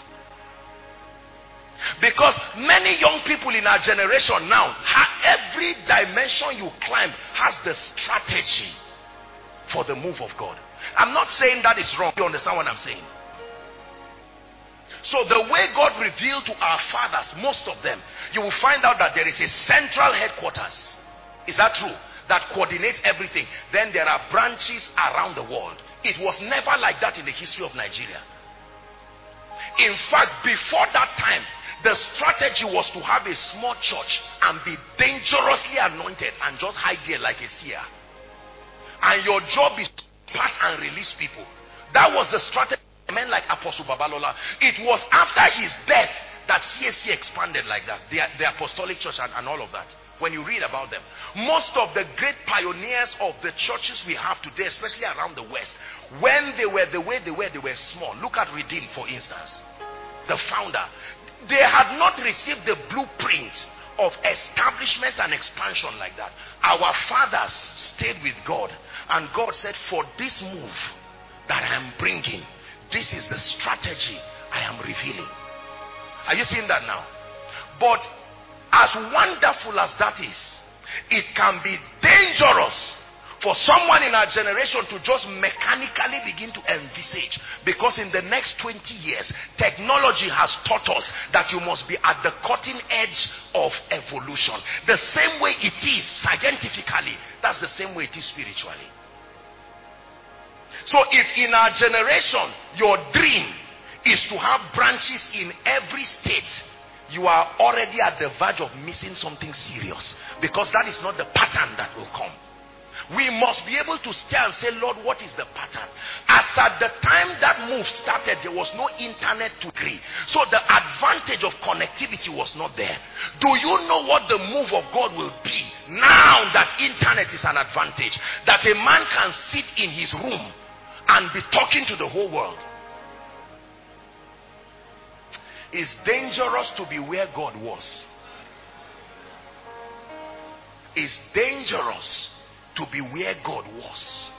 B: Because many young people in our generation now, every dimension you climb has the strategy for the move of God. I'm not saying that is wrong. You understand what I'm saying? So the way God revealed to our fathers, most of them, you will find out that there is a central headquarters. Is that true? That coordinates everything. Then there are branches around the world. It was never like that in the history of Nigeria. In fact, before that time, the strategy was to have a small church and be dangerously anointed and just hide there like a seer. And your job is to pass and release people. That was the strategy. Men like Apostle Babalola. It was after his death that CAC expanded like that. The apostolic church and all of that. When you read about them, most of the great pioneers of the churches we have today, especially around the West, when they were the way they were small. Look at Redeem, for instance. The founder. They had not received the blueprint of establishment and expansion like that. Our fathers stayed with God. And God said, for this move that I am bringing, this is the strategy I am revealing. Are you seeing that now? But as wonderful as that is, it can be dangerous for someone in our generation to just mechanically begin to envisage. Because in the next 20 years, technology has taught us that you must be at the cutting edge of evolution. The same way it is scientifically, that's the same way it is spiritually. So if in our generation, your dream is to have branches in every state, you are already at the verge of missing something serious. Because that is not the pattern that will come. We must be able to stay and say, Lord, what is the pattern? As at the time that move started, there was no internet to agree. So the advantage of connectivity was not there. Do you know what the move of God will be now that internet is an advantage? That a man can sit in his room and be talking to the whole world. It's dangerous to be where God was. It's dangerous to be where God was.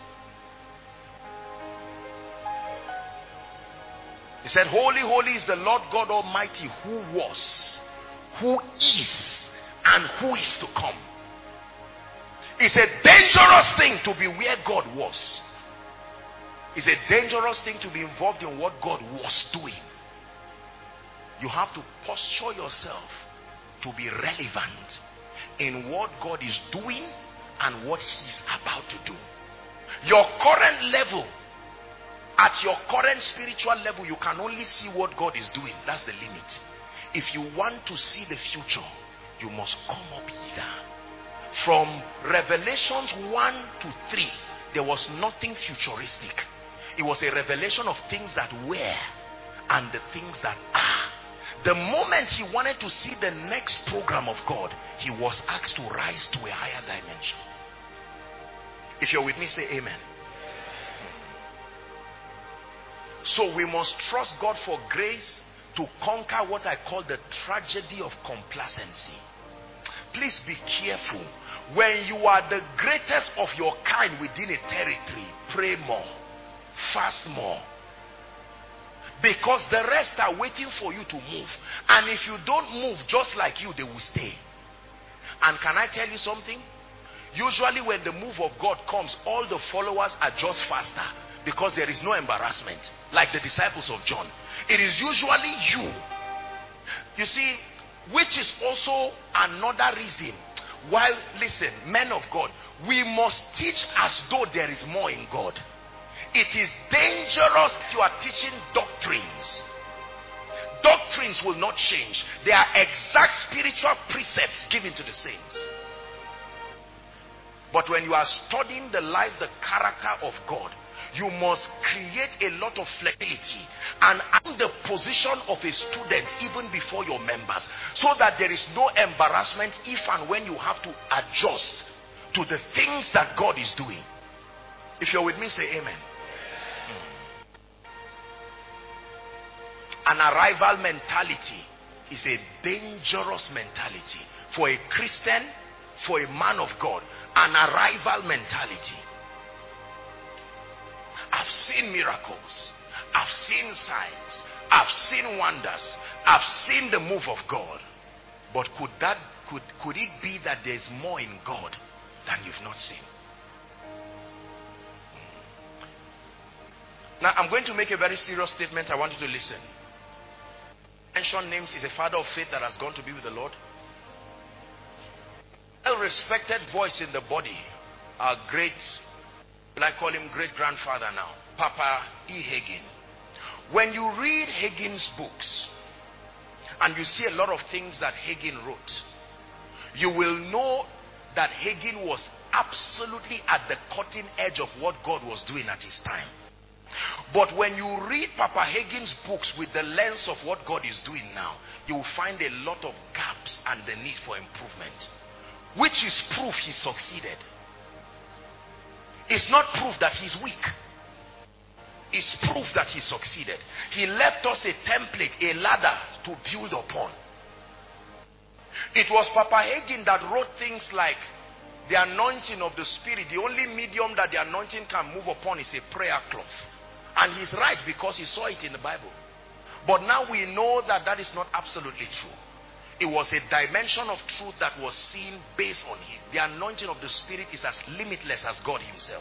B: He said, holy, holy is the Lord God Almighty, who was, who is, and who is to come. It's a dangerous thing to be where God was. It's a dangerous thing to be involved in what God was doing. You have to posture yourself to be relevant in what God is doing and what He's about to do. Your current level, at your current spiritual level, you can only see what God is doing. That's the limit. If you want to see the future, you must come up hither. From Revelations 1 to 3, there was nothing futuristic. It was a revelation of things that were and the things that are. The moment he wanted to see the next program of God, he was asked to rise to a higher dimension. If you're with me, say amen. So we must trust God for grace to conquer what I call the tragedy of complacency. Please be careful. When you are the greatest of your kind within a territory, pray more, fast more. Because the rest are waiting for you to move. And if you don't move just like you, they will stay. And can I tell you something? Usually when the move of God comes, all the followers adjust faster. Because there is no embarrassment. Like the disciples of John. It is usually you. You see, which is also another reason why, listen, men of God, we must teach as though there is more in God. It is dangerous you are teaching doctrines. Doctrines will not change. They are exact spiritual precepts given to the saints. But when you are studying the life, the character of God, you must create a lot of flexibility and in the position of a student even before your members, so that there is no embarrassment if and when you have to adjust to the things that God is doing. If you're with me, say amen. An arrival mentality is a dangerous mentality for a Christian, for a man of God, an arrival mentality. I've seen miracles, I've seen signs, I've seen wonders, I've seen the move of God. But could it be that there's more in God than you've not seen? Now I'm going to make a very serious statement. I want you to listen. Mention names is a father of faith that has gone to be with the Lord. Well-respected voice in the body. Our great, I call him great-grandfather now, Papa E. Hagin. When you read Hagin's books and you see a lot of things that Hagin wrote, you will know that Hagin was absolutely at the cutting edge of what God was doing at his time. But when you read Papa Hagin's books with the lens of what God is doing now, you will find a lot of gaps and the need for improvement, which is proof he succeeded. It's not proof that he's weak. It's proof that he succeeded. He left us a template, a ladder to build upon. It was Papa Hagin that wrote things like the anointing of the Spirit. The only medium that the anointing can move upon is a prayer cloth. And he's right, because he saw it in the Bible. But now we know that that is not absolutely true. It was a dimension of truth that was seen based on him. The anointing of the Spirit is as limitless as God himself.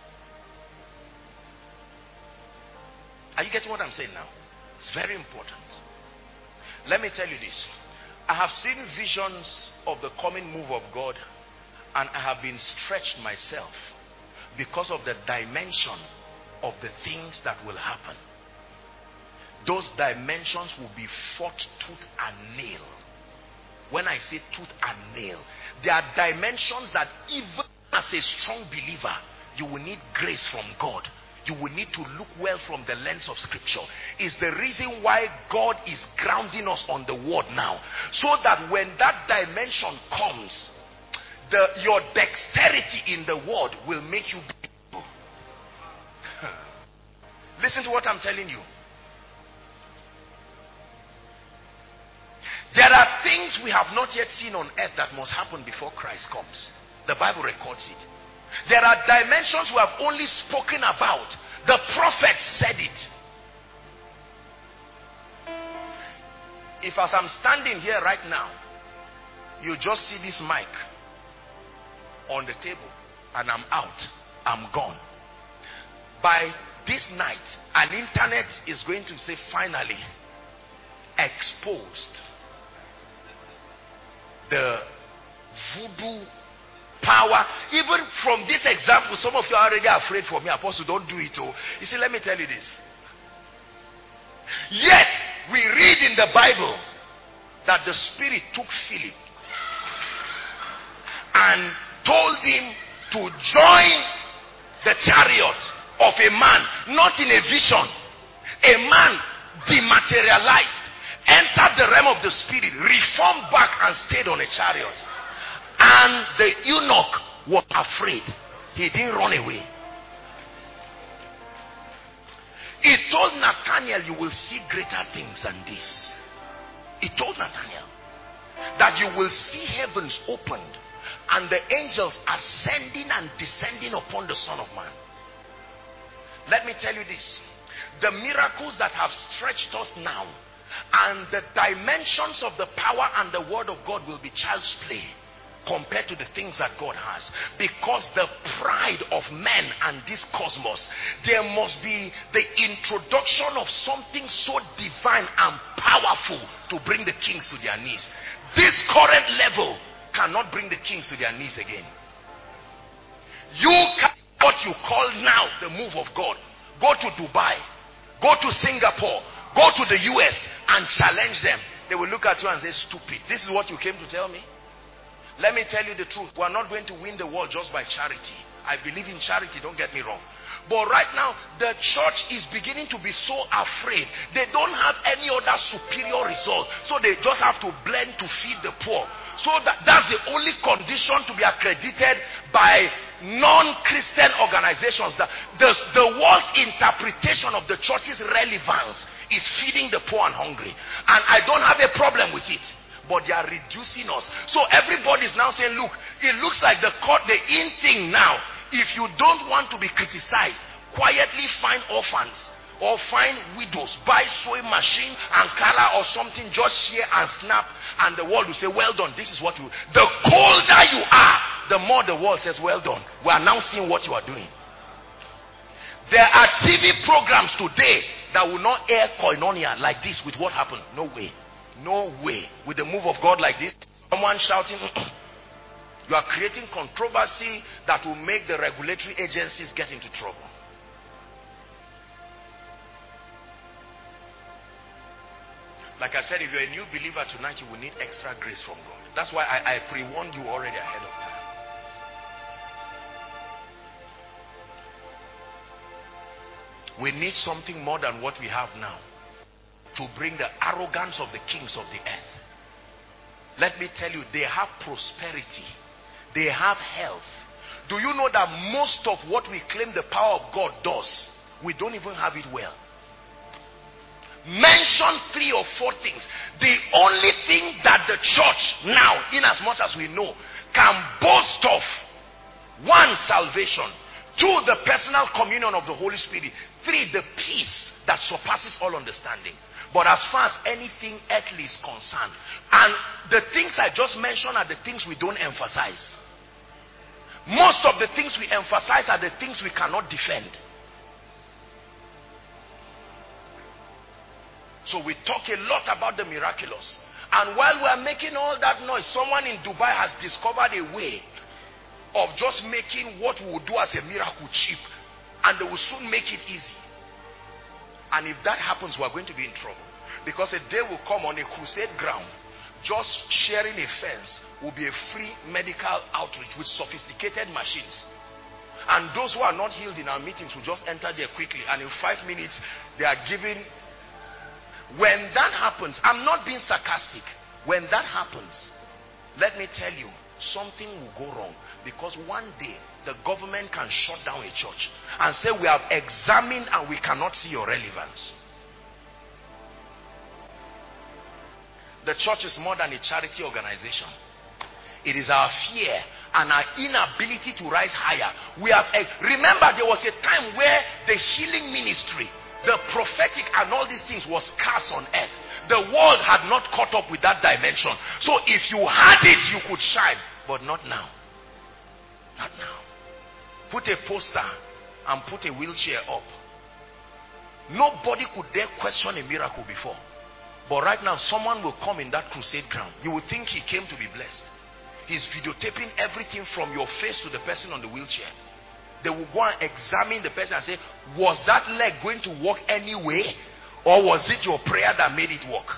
B: Are you getting what I'm saying now? It's very important. Let me tell you this. I have seen visions of the coming move of God, and I have been stretched myself because of the dimension of the things that will happen. Those dimensions will be fought tooth and nail. When I say tooth and nail, there are dimensions that even as a strong believer, you will need grace from God. You will need to look well from the lens of Scripture. Is the reason why God is grounding us on the word now, so that when that dimension comes, your dexterity in the word will make you be. Listen to what I'm telling you. There are things we have not yet seen on earth that must happen before Christ comes. The Bible records it. There are dimensions we have only spoken about. The prophet said it. If as I'm standing here right now, you just see this mic on the table and I'm out, I'm gone. By this night, an internet is going to say, finally exposed the voodoo power. Even from this example, some of you are already afraid for me. Apostle, don't do it. Oh, you see, let me tell you this. Yet we read in the Bible that the Spirit took Philip and told him to join the chariot of a man, not in a vision, a man dematerialized, entered the realm of the Spirit, reformed back and stayed on a chariot. And the eunuch was afraid. He didn't run away. He told Nathanael, you will see greater things than this. He told Nathanael that you will see heavens opened and the angels ascending and descending upon the Son of Man. Let me tell you this. The miracles that have stretched us now and the dimensions of the power and the word of God will be child's play compared to the things that God has. Because the pride of men and this cosmos, there must be the introduction of something so divine and powerful to bring the kings to their knees. This current level cannot bring the kings to their knees again. You can, what you call now the move of God, go to Dubai, go to Singapore, go to the US and challenge them. They will look at you and say, stupid, this is what you came to tell me? Let me tell you the truth. We are not going to win the world just by charity. I believe in charity, don't get me wrong. But right now, the church is beginning to be so afraid. They don't have any other superior result. So they just have to blend to feed the poor. So that's the only condition to be accredited by non-Christian organizations. The world's interpretation of the church's relevance is feeding the poor and hungry. And I don't have a problem with it. But they are reducing us. So everybody is now saying, look, it looks like the in thing now. If you don't want to be criticized, quietly find orphans or find widows, buy sewing machine, Ankara or something, just share and snap, and the world will say, well done. This is what you. The colder you are, the more the world says, well done. We are now seeing what you are doing. There are TV programs today that will not air koinonia like this with what happened. No way. No way. With the move of God like this, someone shouting, you are creating controversy that will make the regulatory agencies get into trouble. Like I said, if you're a new believer tonight, you will need extra grace from God. That's why I pre-warned you already ahead of time. We need something more than what we have now to bring the arrogance of the kings of the earth. Let me tell you, they have prosperity. They have health. Do you know that most of what we claim the power of God does, we don't even have it well? Mention 3 or 4 things. The only thing that the church now, in as much as we know, can boast of: 1, salvation; 2, the personal communion of the Holy Spirit; 3, the peace that surpasses all understanding. But as far as anything earthly is concerned, and the things I just mentioned are the things we don't emphasize. Most of the things we emphasize are the things we cannot defend. So we talk a lot about the miraculous. And while we are making all that noise, someone in Dubai has discovered a way of just making what we would do as a miracle cheap. And they will soon make it easy. And if that happens, we are going to be in trouble. Because a day will come on a crusade ground, just sharing a fence will be a free medical outreach with sophisticated machines. And those who are not healed in our meetings will just enter there quickly. And in 5 minutes, they are given. When that happens, I'm not being sarcastic. When that happens, let me tell you, something will go wrong. Because one day, the government can shut down a church and say, we have examined and we cannot see your relevance. The church is more than a charity organization. It is our fear and our inability to rise higher. We have, remember, there was a time where the healing ministry, the prophetic and all these things was scarce on earth. The world had not caught up with that dimension. So if you had it, you could shine. But not now. Not now. Put a poster and put a wheelchair up. Nobody could dare question a miracle before. But right now, someone will come in that crusade ground. You will think he came to be blessed. He's videotaping everything from your face to the person on the wheelchair. They will go and examine the person and say, was that leg going to work anyway? Or was it your prayer that made it work?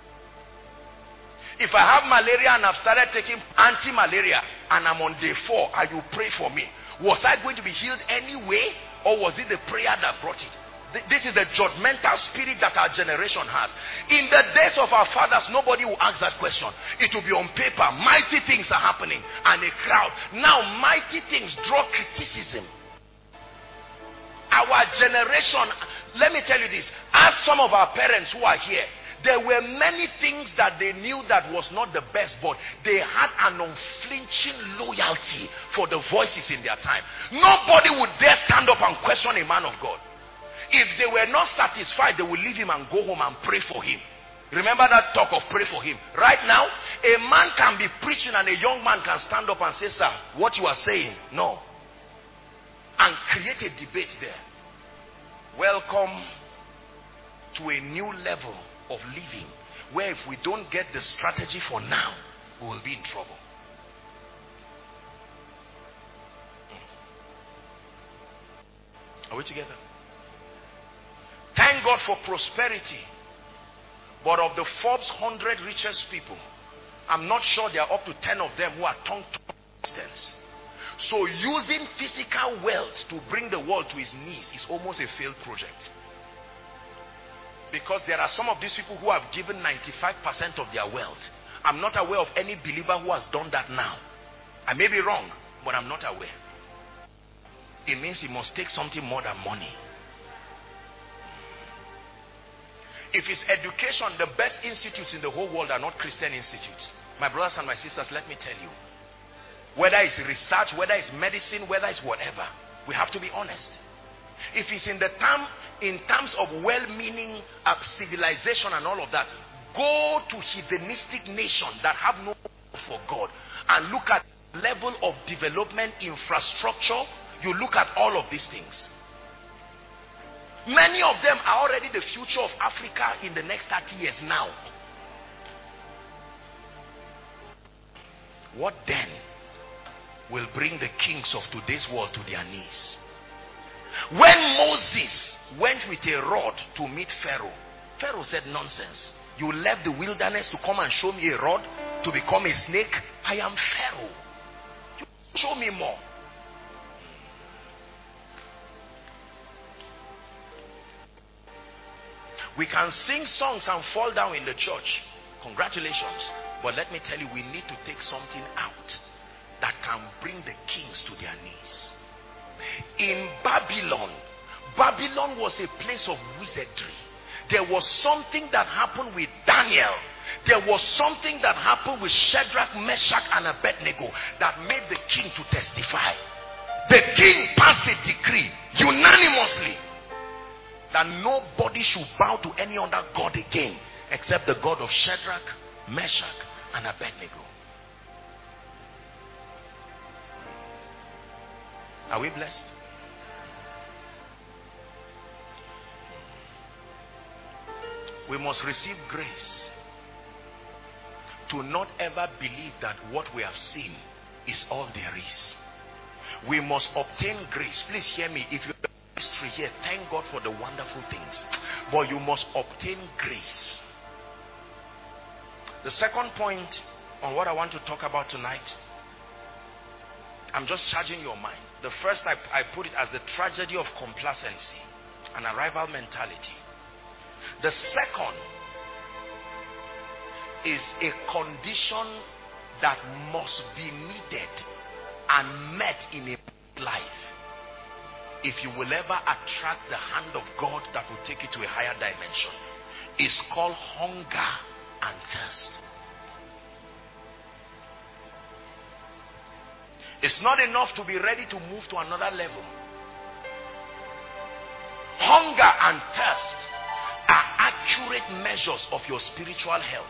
B: If I have malaria and I've started taking anti-malaria and I'm on day 4 and you pray for me, was I going to be healed anyway? Or was it the prayer that brought it? This is the judgmental spirit that our generation has. In the days of our fathers, nobody will ask that question. It will be on paper. Mighty things are happening and a crowd. Now mighty things draw criticism. Our generation, let me tell you this. Ask some of our parents who are here. There were many things that they knew that was not the best, but they had an unflinching loyalty for the voices in their time. Nobody would dare stand up and question a man of God. If they were not satisfied, they would leave him and go home and pray for him. Remember that talk of pray for him. Right now, a man can be preaching and a young man can stand up and say, sir, what you are saying, no. And create a debate there. Welcome to a new level of living, where if we don't get the strategy for now, we will be in trouble. Are we together? Thank God for prosperity. But of the Forbes 100 richest people, I'm not sure there are up to 10 of them who are tongue-to-tongue. So using physical wealth to bring the world to his knees is almost a failed project. Because there are some of these people who have given 95% of their wealth. I'm not aware of any believer who has done that now. I may be wrong, but I'm not aware. It means he must take something more than money. If it's education, the best institutes in the whole world are not Christian institutes. My brothers and my sisters, let me tell you. Whether it's research, whether it's medicine, whether it's whatever, we have to be honest. If it's in terms of well-meaning civilization and all of that, go to heathenistic nations that have no for God and look at level of development, infrastructure. You look at all of these things. Many of them are already the future of Africa in the next 30 years now. What then will bring the kings of today's world to their knees? When Moses went with a rod to meet Pharaoh, Pharaoh said, nonsense. You left the wilderness to come and show me a rod to become a snake? I am Pharaoh. You show me more. We can sing songs and fall down in the church. Congratulations. But let me tell you, we need to take something out that can bring the kings to their knees. In Babylon, Babylon was a place of wizardry. There was something that happened with Daniel. There was something that happened with Shadrach, Meshach, and Abednego that made the king to testify. The king passed a decree unanimously that nobody should bow to any other god again except the God of Shadrach, Meshach, and Abednego. Are we blessed? We must receive grace to not ever believe that what we have seen is all there is. We must obtain grace. Please hear me. If you have history here, thank God for the wonderful things. But you must obtain grace. The second point on what I want to talk about tonight, I'm just charging your mind. The first, I put it as the tragedy of complacency and arrival mentality. The second is a condition that must be needed and met in a life if you will ever attract the hand of God that will take you to a higher dimension. It's called hunger and thirst. It's not enough to be ready to move to another level. Hunger and thirst are accurate measures of your spiritual health.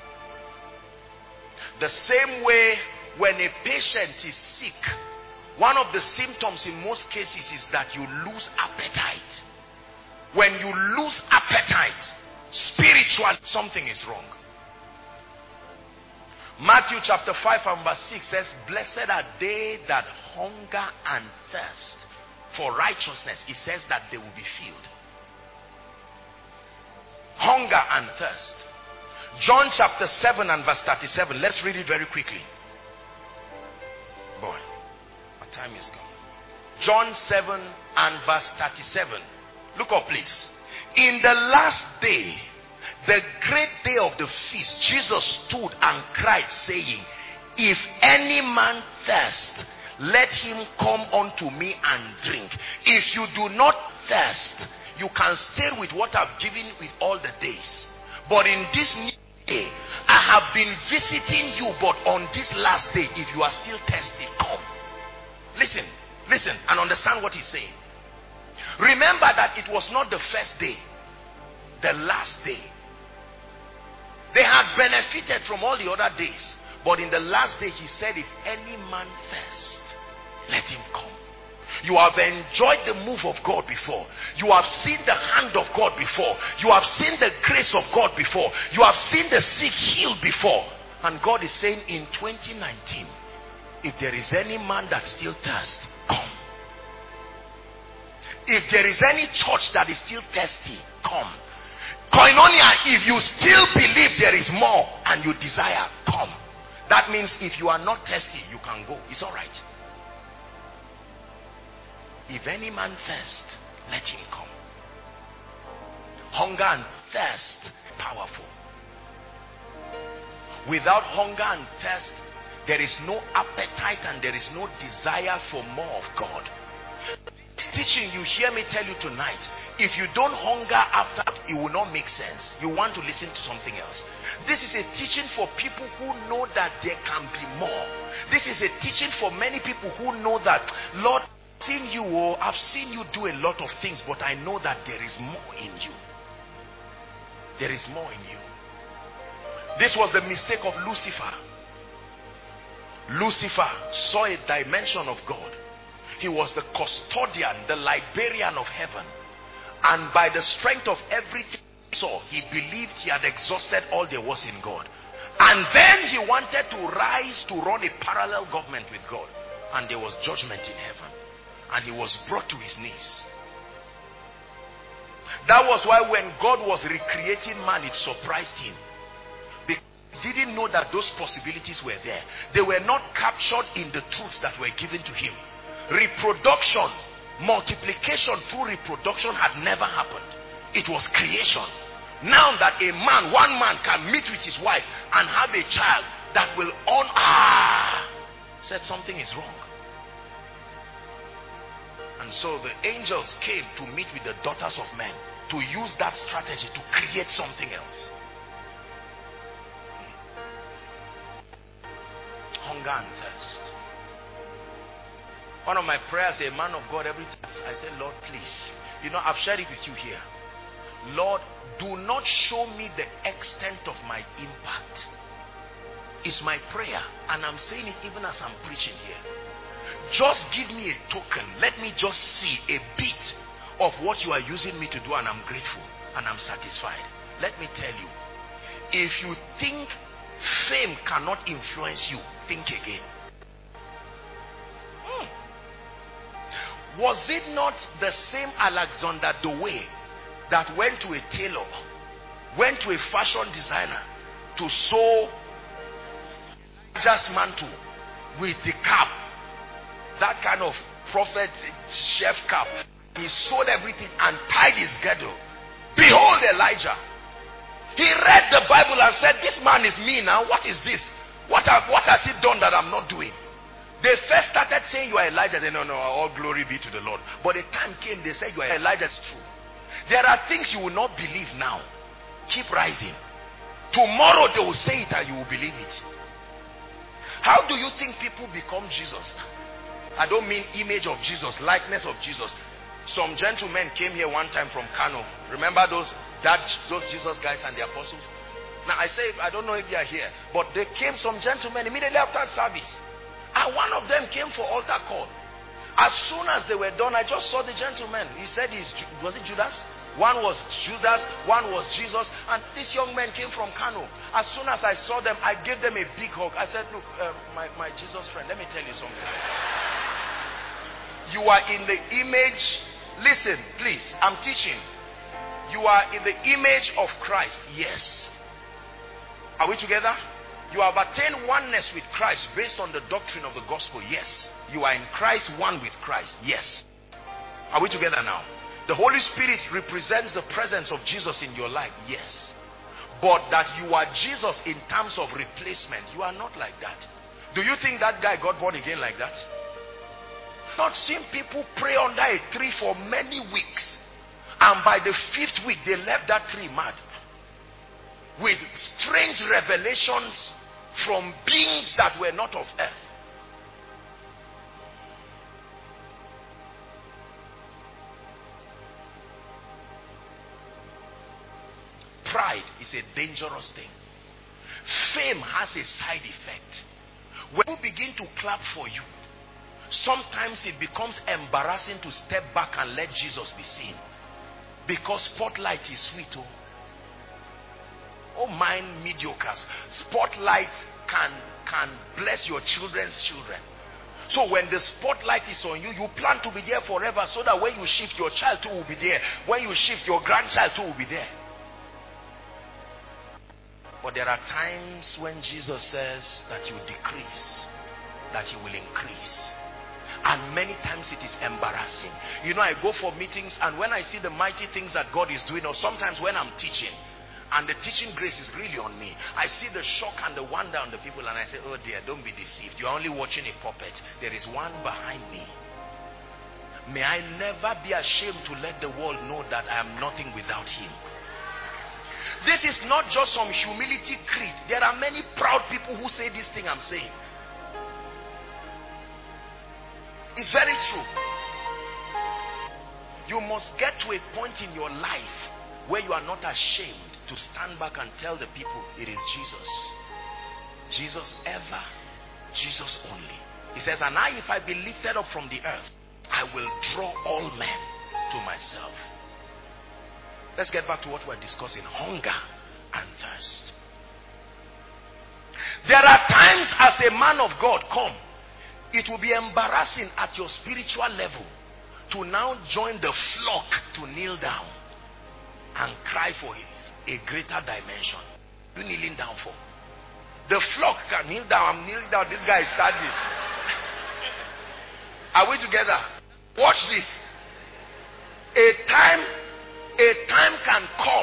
B: The same way when a patient is sick, one of the symptoms in most cases is that you lose appetite. When you lose appetite, spiritually something is wrong. Matthew chapter 5 and verse 6 says, blessed are they that hunger and thirst for righteousness. It says that they will be filled. Hunger and thirst. John chapter 7 and verse 37. Let's read it very quickly. Boy, our time is gone. John 7 and verse 37. Look up please. In the last day, the great day of the feast, Jesus stood and cried, saying, if any man thirst, let him come unto me and drink. If you do not thirst, you can stay with what I've given with all the days. But in this new day, I have been visiting you, but on this last day, if you are still thirsty, come. Listen and understand what he's saying. Remember that it was not the first day, the last day. They had benefited from all the other days. But in the last day, he said, if any man thirst, let him come. You have enjoyed the move of God before. You have seen the hand of God before. You have seen the grace of God before. You have seen the sick healed before. And God is saying in 2019, if there is any man that still thirsts, come. If there is any church that is still thirsty, come. Koinonia, if you still believe there is more and you desire, come. That means if you are not thirsty, you can go. It's all right. If any man thirst, let him come. Hunger and thirst, powerful. Without hunger and thirst, there is no appetite and there is no desire for more of God. This teaching you hear me tell you tonight If you don't hunger after, it will not make sense. You want to listen to something else. This is a teaching for people who know that there can be more. This is a teaching for many people who know that, Lord, I've seen you do a lot of things, but I know that there is more in you. There is more in you. This was the mistake of Lucifer. Lucifer saw a dimension of God. He was the custodian, the librarian of heaven. And by the strength of everything he saw, he believed he had exhausted all there was in God. And then he wanted to rise to run a parallel government with God. And there was judgment in heaven. And he was brought to his knees. That was why when God was recreating man, it surprised him. Because he didn't know that those possibilities were there. They were not captured in the truths that were given to him. Reproduction, multiplication through reproduction had never happened. It was creation. Now that a man, one man can meet with his wife and have a child that will said something is wrong. And so the angels came to meet with the daughters of men to use that strategy to create something else. Hunger and thirst. One of my prayers, a man of God, every time I say, Lord, please, I've shared it with you here. Lord, do not show me the extent of my impact. It's my prayer, and I'm saying it even as I'm preaching here. Just give me a token. Let me just see a bit of what you are using me to do, and I'm grateful and I'm satisfied. Let me tell you, if you think fame cannot influence you, think again. Was it not the same Alexander Dowie that went to a tailor, went to a fashion designer to sew Elijah's mantle with the cap, that kind of prophet chef cap? He sewed everything and tied his girdle. Behold Elijah. He read the Bible and said, this man is me now. What is this? What has he done that I'm not doing? They first started saying you are Elijah. They no, all glory be to the Lord. But the time came, they said you are Elijah. It's true. There are things you will not believe now. Keep rising. Tomorrow they will say it and you will believe it. How do you think people become Jesus? I don't mean image of Jesus, likeness of Jesus. Some gentlemen came here one time from Kano. Remember those Jesus guys and the apostles? Now I say, I don't know if they are here, but they came, some gentlemen, immediately after service. And one of them came for altar call. As soon as they were done, I just saw the gentleman. He said, was it Judas? One was Judas, one was Jesus. And this young man came from Kano. As soon as I saw them, I gave them a big hug. I said, look, my Jesus friend, let me tell you something. You are in the image. Listen, please, I'm teaching. You are in the image of Christ. Yes. Are we together? You have attained oneness with Christ based on the doctrine of the gospel. Yes. You are in Christ, one with Christ. Yes. Are we together now? The Holy Spirit represents the presence of Jesus in your life. Yes. But that you are Jesus in terms of replacement, you are not like that. Do you think that guy got born again like that? Not seen people pray under a tree for many weeks, and by the 5th week they left that tree mad with strange revelations from beings that were not of earth. Pride is a dangerous thing. Fame has a side effect. When you begin to clap for you, sometimes it becomes embarrassing to step back and let Jesus be seen. Because spotlight is sweet. Oh, mind mediocres. Spotlight can bless your children's children. So when the spotlight is on you, you plan to be there forever, so that when you shift, your child too will be there. When you shift, your grandchild too will be there. But there are times when Jesus says that you decrease, that you will increase. And many times it is embarrassing. I go for meetings, and when I see the mighty things that God is doing, or sometimes when I'm teaching, and the teaching grace is really on me, I see the shock and the wonder on the people, and I say, oh dear, don't be deceived. You're only watching a puppet. There is one behind me. May I never be ashamed to let the world know that I am nothing without him. This is not just some humility creed. There are many proud people who say this thing I'm saying. It's very true. You must get to a point in your life where you are not ashamed to stand back and tell the people it is Jesus. Jesus ever, Jesus only. He says, and I, if I be lifted up from the earth, I will draw all men to myself. Let's get back to what we're discussing. Hunger and thirst. There are times as a man of God, it will be embarrassing at your spiritual level to now join the flock to kneel down and cry for it, a greater dimension. What are you kneeling down for? The flock can kneel down. I'm kneeling down. This guy is standing. Are we together? Watch this. A time can come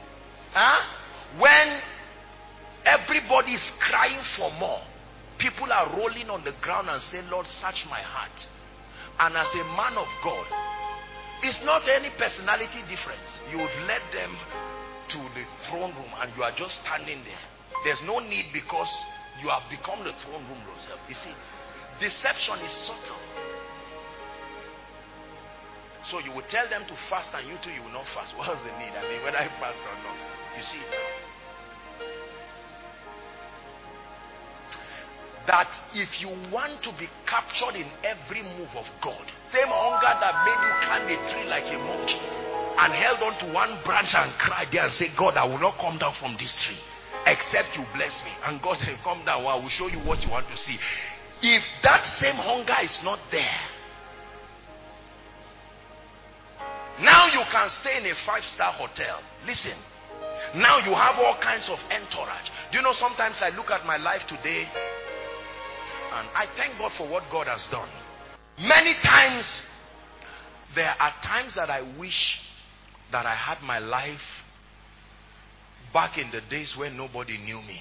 B: when everybody is crying for more. People are rolling on the ground and say, Lord, search my heart. And as a man of God, it's not any personality difference. You would lead them to the throne room and you are just standing there. There's no need, because you have become the throne room yourself. You see, deception is subtle. So you will tell them to fast and you too, you will not fast. What's the need? I mean, whether I fast or not. You see now. That if you want to be captured in every move of God, same hunger that made you climb a tree like a monkey and held on to one branch and cried there and said, God, I will not come down from this tree except you bless me. And God said, come down, I will show you what you want to see. If that same hunger is not there, now you can stay in a 5-star hotel. Listen, now you have all kinds of entourage. Do you know, sometimes I look at my life today and I thank God for what God has done. Many times, there are times that I wish that I had my life back in the days when nobody knew me.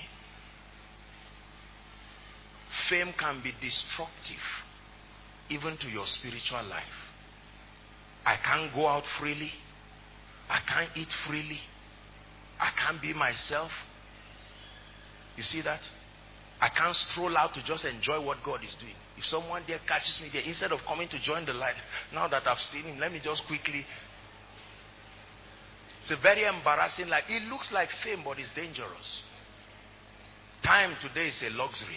B: Fame can be destructive even to your spiritual life. I can't go out freely. I can't eat freely. I can't be myself. You see that? I can't stroll out to just enjoy what God is doing. If someone there catches me there, instead of coming to join the light, now that I've seen him, let me just quickly. It's a very embarrassing life. It looks like fame, but it's dangerous. Time today is a luxury.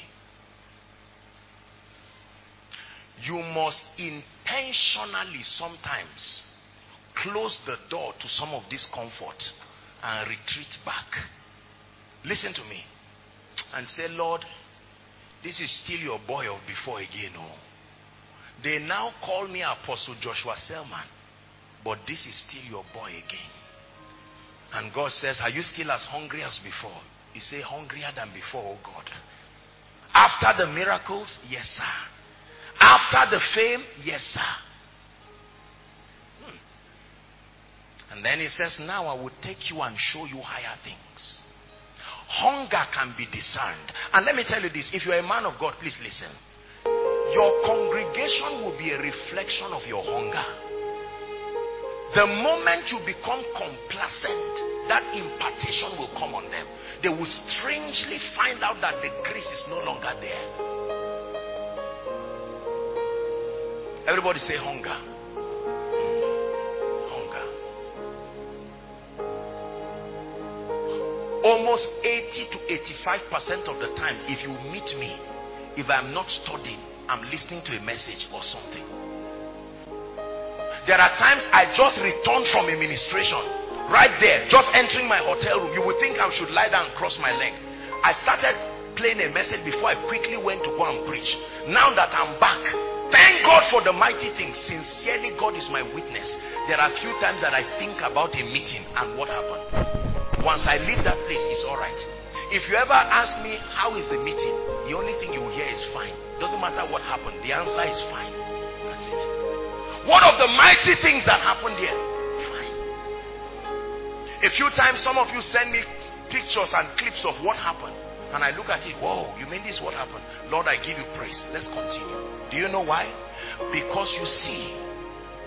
B: You must intentionally sometimes close the door to some of this comfort and retreat back. Listen to me and say, Lord, this is still your boy of before again. Oh. They now call me Apostle Joshua Selman, but this is still your boy again. And God says, are you still as hungry as before? He said, hungrier than before, oh God. After the miracles, yes sir. After the fame, yes sir. And then he says, now I will take you and show you higher things. Hunger can be discerned. And let me tell you this, if you're a man of God, please listen. Your congregation will be a reflection of your hunger. The moment you become complacent, that impartation will come on them. They will strangely find out that the grace is no longer there. Everybody say hunger. Hunger. Almost 80 to 85% of the time, if you meet me, if I'm not studying, I'm listening to a message or something. There are times I just returned from a ministration. Right there, just entering my hotel room. You would think I should lie down and cross my leg. I started playing a message before I quickly went to go and preach. Now that I'm back, thank God for the mighty things. Sincerely, God is my witness. There are a few times that I think about a meeting and what happened. Once I leave that place, it's all right. If you ever ask me, how is the meeting? The only thing you will hear is fine. Doesn't matter what happened. The answer is fine. That's it. What of the mighty things that happened here? Fine. A few times, some of you send me pictures and clips of what happened. And I look at it, whoa, you mean this is what happened? Lord, I give you praise. Let's continue. Do you know why? Because you see,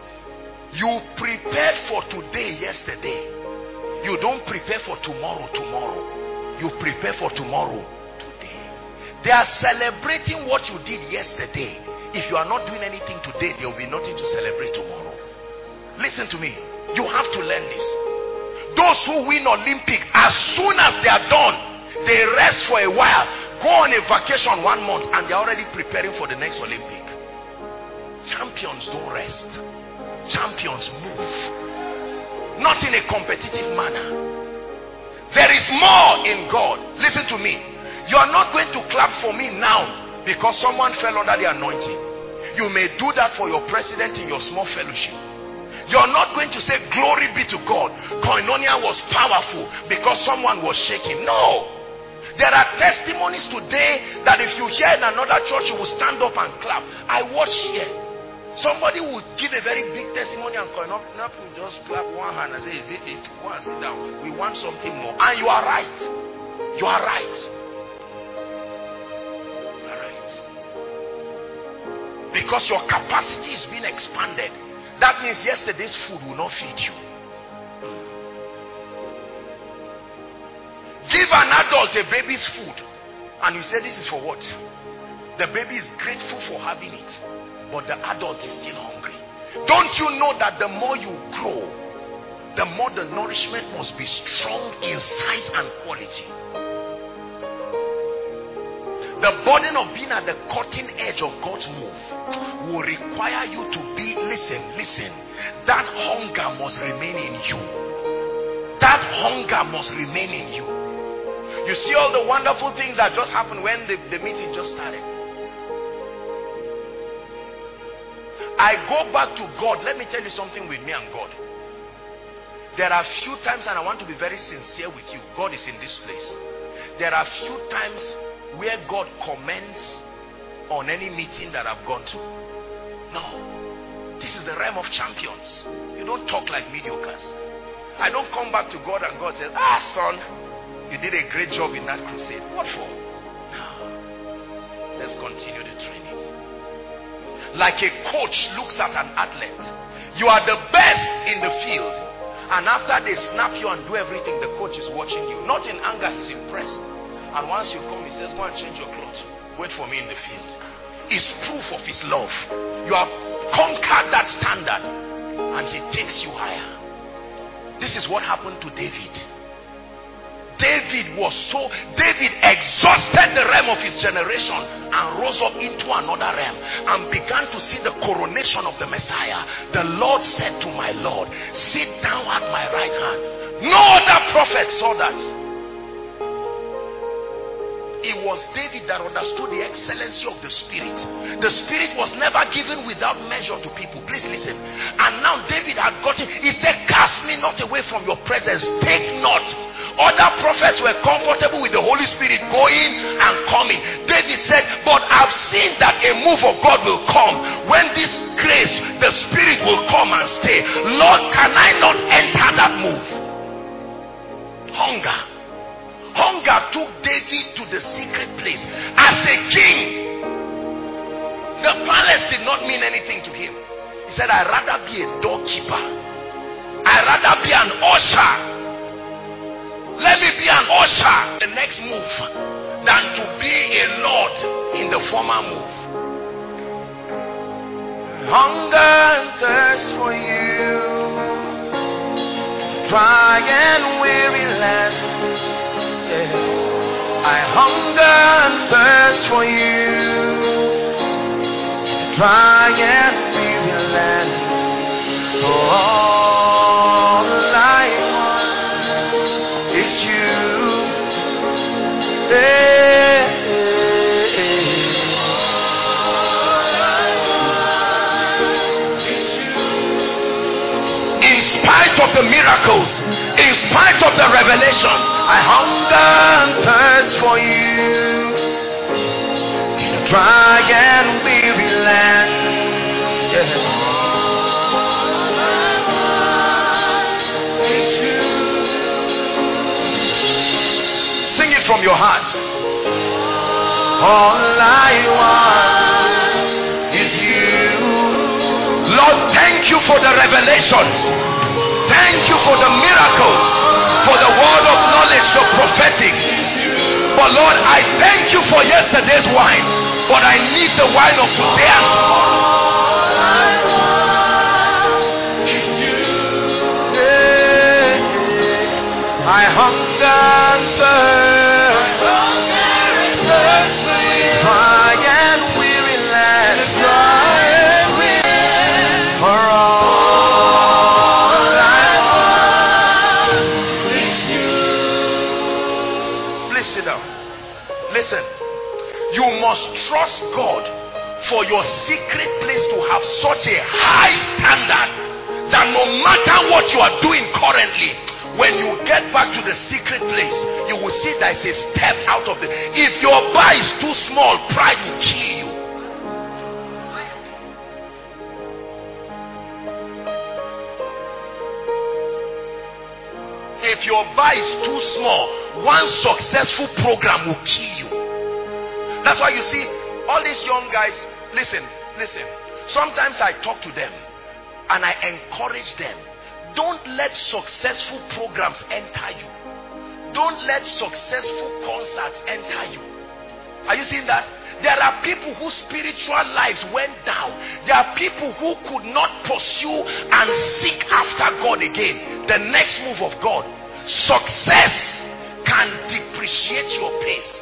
B: You prepared for today yesterday. You don't prepare for tomorrow tomorrow. You prepare for tomorrow today. They are celebrating what you did yesterday. If you are not doing anything today, there will be nothing to celebrate tomorrow. Listen to me. You have to learn this. Those who win Olympic, as soon as they are done, they rest for a while, go on a vacation 1 month, and they are already preparing for the next Olympic. Champions don't rest. Champions move. Not in a competitive manner. There is more in God. Listen to me. You are not going to clap for me now because someone fell under the anointing. You may do that for your president in your small fellowship. You are not going to say glory be to God, Koinonia was powerful because someone was shaking. No. There are testimonies today that if you hear in another church, you will stand up and clap. I watch here. Somebody will give a very big testimony and Koinonia will just clap one hand and say, is it it? Go and sit down. We want something more. And you are right. You are right. You are right. Because your capacity is being expanded. That means yesterday's food will not feed you. Give an adult a baby's food and you say this is for what? The baby is grateful for having it, but the adult is still hungry. Don't you know that the more you grow, the more the nourishment must be strong in size and quality? The burden of being at the cutting edge of God's move will require you to be, listen, that hunger must remain in you. That hunger must remain in you. You see all the wonderful things that just happened when the meeting just started. I go back to God. Let me tell you something with me and God. There are few times, and I want to be very sincere with you. God is in this place. There are few times where God comments on any meeting that I've gone to. No. This is the realm of champions. You don't talk like mediocres. I don't come back to God and God says, son, you did a great job in that crusade. What for? No. Let's continue the training. Like a coach looks at an athlete. You are the best in the field. And after they snap you and do everything, the coach is watching you. Not in anger, he's impressed. And once you come, he says, go and change your clothes. Wait for me in the field. It's proof of his love. You have conquered that standard and he takes you higher. This is what happened to David. David exhausted the realm of his generation and rose up into another realm and began to see the coronation of the Messiah. The Lord said to my Lord, sit down at my right hand. No other prophet saw that. It was David that understood the excellency of the Spirit. The Spirit was never given without measure to people. Please listen. And now David had gotten, he said, cast me not away from your presence. Take not. Other prophets were comfortable with the Holy Spirit going and coming. David said, but I've seen that a move of God will come. When this grace, the Spirit will come and stay. Lord, can I not enter that move? Hunger. Hunger took David to the secret place. As a king, the palace did not mean anything to him. He said, I'd rather be a doorkeeper. I'd rather be an usher. Let me be an usher, the next move, than to be a lord in the former move. Hunger and thirst for you, dry and weary land. I hunger and thirst for you, dry and weary land. For all I want is you. In spite of the miracles, in spite of the revelations, I hunger and thirst for you in a dry and weary land. Sing it from your heart. All I want is you. Lord, thank Thank you for the revelations. Thank you for the miracles, for the word of knowledge, the prophetic. But Lord, I thank you for yesterday's wine, but I need the wine of today and tomorrow. I hunger and thirst, dry and weary land, for all I want is you. Please sit down. Listen, you must trust God for your secret place to have such a high standard that no matter what you are doing currently, when you get back to the secret place, you will see there is a step out of the. If your bar is too small, pride will kill you. If your bar is too small, one successful program will kill you. That's why you see all these young guys. Listen. Sometimes I talk to them and I encourage them. Don't let successful programs enter you. Don't let successful concerts enter you. Are you seeing that? There are people whose spiritual lives went down. There are people who could not pursue and seek after God again. The next move of God. Success can depreciate your pace.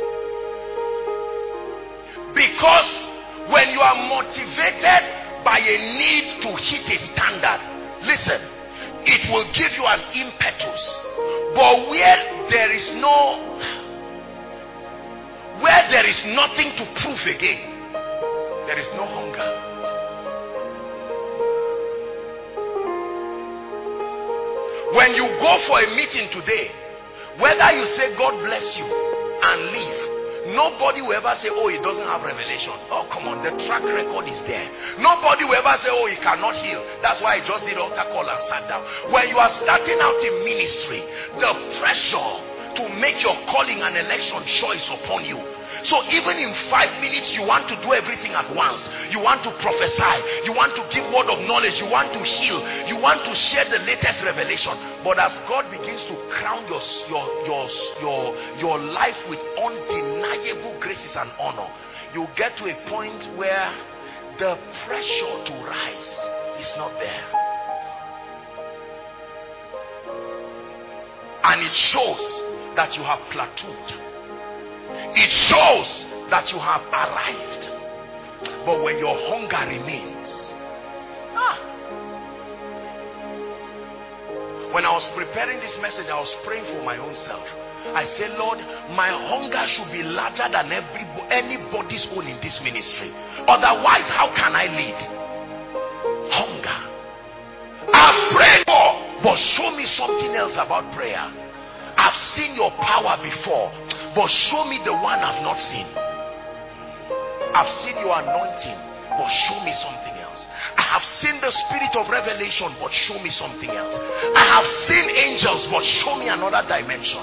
B: Because when you are motivated by a need to hit a standard, listen, it will give you an impetus. But where there is nothing to prove again, there is no hunger. When you go for a meeting today, whether you say God bless you and leave, nobody will ever say, oh, he doesn't have revelation. Oh, come on, the track record is there. Nobody will ever say, oh, he cannot heal. That's why I just did altar call and sat down. When you are starting out in ministry, the pressure to make your calling and election choice upon you. So even in 5 minutes, you want to do everything at once. You want to prophesy. You want to give word of knowledge. You want to heal. You want to share the latest revelation. But as God begins to crown your life with undeniable graces and honor, you get to a point where the pressure to rise is not there. And it shows that you have plateaued. It shows that you have arrived. But when your hunger remains, when I was preparing this message, I was praying for my own self. I said, Lord, my hunger should be larger than anybody's own in this ministry. Otherwise, how can I lead? Hunger. I've prayed more, but show me something else about prayer. I've seen your power before, but show me the one I've not seen. I've seen your anointing, but show me something else. I have seen the spirit of revelation, but show me something else. I have seen angels, but show me another dimension.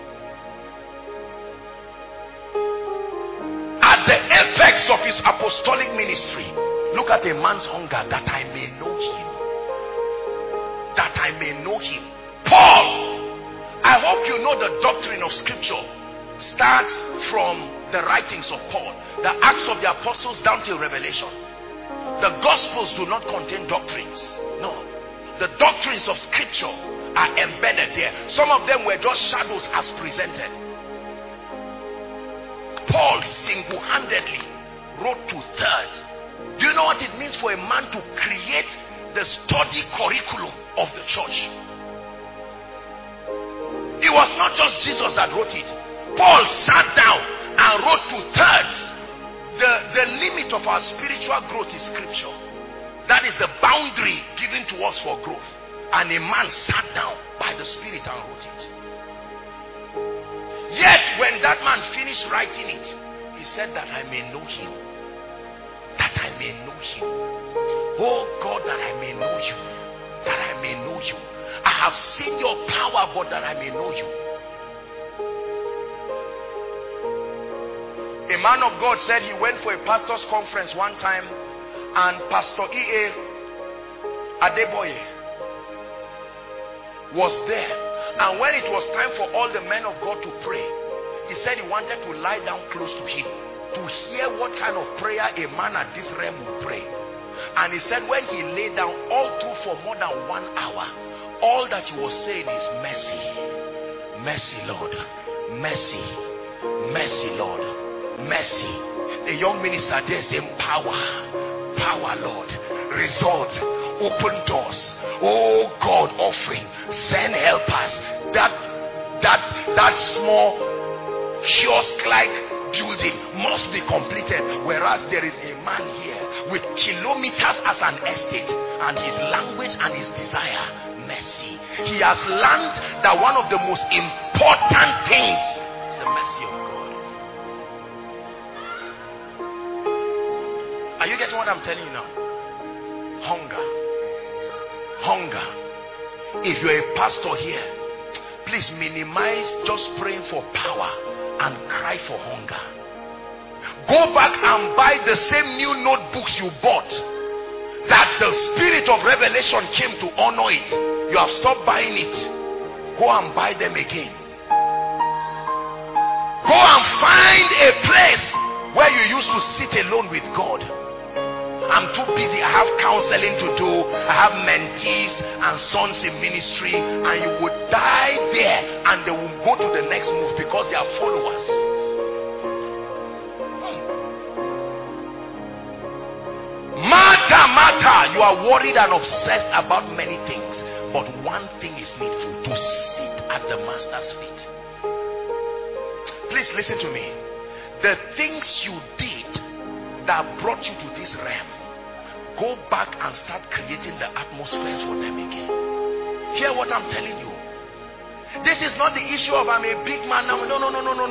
B: At the apex of his apostolic ministry, look at a man's hunger, that I may know him. That I may know him. Paul, I hope you know the doctrine of scripture starts from the writings of Paul, the Acts of the Apostles down till Revelation. The Gospels do not contain doctrines. No. The doctrines of scripture are embedded there. Some of them were just shadows as presented. Paul single-handedly wrote 2/3. Do you know what it means for a man to create the study curriculum of the church? It was not just Jesus that wrote it. Paul sat down and wrote 2/3. The limit of our spiritual growth is scripture. That is the boundary given to us for growth. And a man sat down by the Spirit and wrote it. Yet when that man finished writing it, he said, that I may know him. That I may know him. Oh God, that I may know you. That I may know you. I have seen your power, but that I may know you. A man of God said he went for a pastor's conference one time, and Pastor E.A. Adeboye was there, and when it was time for all the men of God to pray, he said he wanted to lie down close to him to hear what kind of prayer a man at this realm would pray. And he said when he lay down all through for more than 1 hour, all that he was saying is mercy, mercy Lord, mercy, mercy Lord, mercy. The young minister there saying power, power Lord, result, open doors, oh God, offering, send helpers. That small kiosk-like building must be completed, whereas there is a man here with kilometers as an estate, and his language and his desire, mercy. He has learned that one of the most important things is the mercy of God. Are you getting what I'm telling you now? Hunger, hunger. If you're a pastor here, please minimize just praying for power and cry for hunger. Go back and buy the same new notebooks you bought, that the spirit of revelation came to honor it. You have stopped buying it. Go and buy them again. Go and find a place where you used to sit alone with God. I'm too busy, I have counseling to do, I have mentees and sons in ministry, and you would die there and they will go to the next move because they are followers. Matter, you are worried and obsessed about many things, but one thing is needful: to sit at the master's feet. Please listen to me. The things you did that brought you to this realm, go back and start creating the atmospheres for them again. Hear what I'm telling you. This is not the issue of I'm a big man now. No.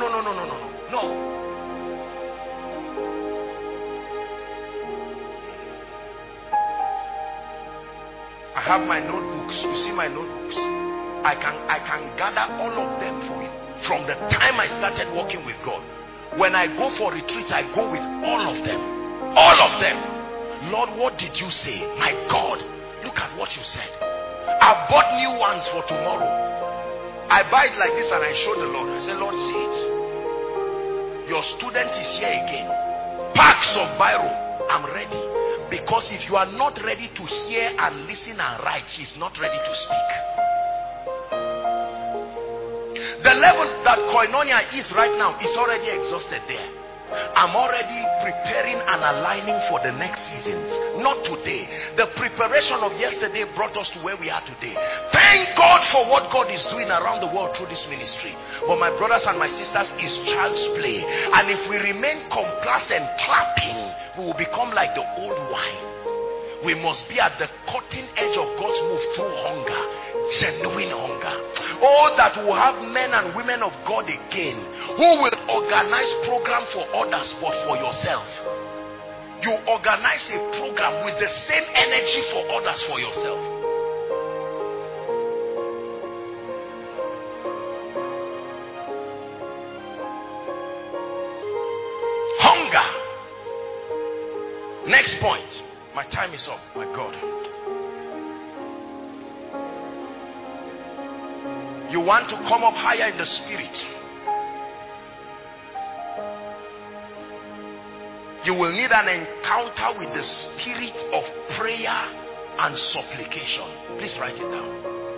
B: I have my notebooks. You see my notebooks. I can gather all of them for you from the time I started working with God. When I go for retreats, I go with all of them. All of them. Lord, what did you say? My God, look at what you said. I bought new ones for tomorrow. I buy it like this and I show the Lord. I say, Lord, see it. Your student is here again. Packs of biro. I'm ready. Because if you are not ready to hear and listen and write, she's not ready to speak. The level that koinonia is right now is already exhausted there. I'm already preparing and aligning for the next seasons. Not today. The preparation of yesterday brought us to where we are today. Thank God for what God is doing around the world through this ministry. But my brothers and my sisters, it's child's play. And if we remain complacent, clapping, we will become like the old wine. We must be at the cutting edge of God's move through hunger, genuine hunger. Oh, that will have men and women of God again who will organize program for others but for yourself. You organize a program with the same energy for others for yourself. Hunger. Next point. My time is up, my God. You want to come up higher in the spirit. You will need an encounter with the spirit of prayer and supplication. Please write it down.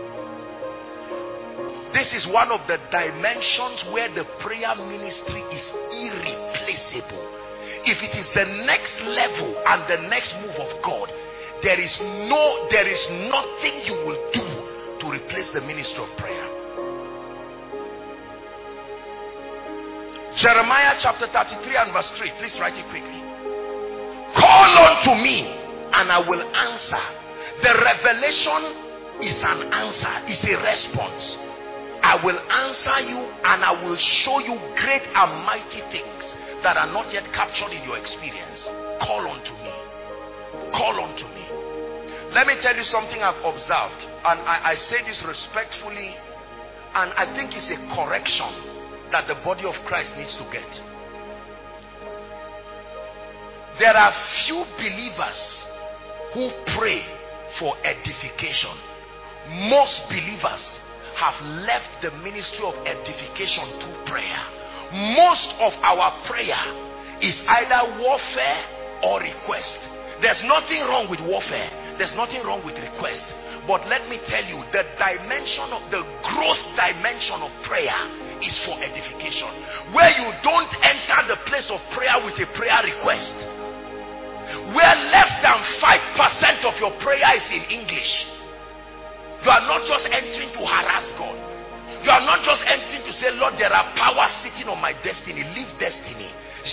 B: This is one of the dimensions where the prayer ministry is irreplaceable. If it is the next level and the next move of God, there is nothing you will do to replace the ministry of prayer. Jeremiah chapter 33 and verse 3. Please write it quickly. Call unto me and I will answer. The revelation is an answer, is a response. I will answer you and I will show you great and mighty things that are not yet captured in your experience. Call unto me. Call unto me. Let me tell you something I've observed, and I say this respectfully, and I think it's a correction that the body of Christ needs to get. There are few believers who pray for edification. Most believers have left the ministry of edification through prayer. Most of our prayer is either warfare or request. There's nothing wrong with warfare. There's nothing wrong with request. But let me tell you, the growth dimension of prayer is for edification. Where you don't enter the place of prayer with a prayer request. Where less than 5% of your prayer is in English. You are not just entering to harass God. You are not just entering to say, Lord, there are powers sitting on my destiny. Live destiny.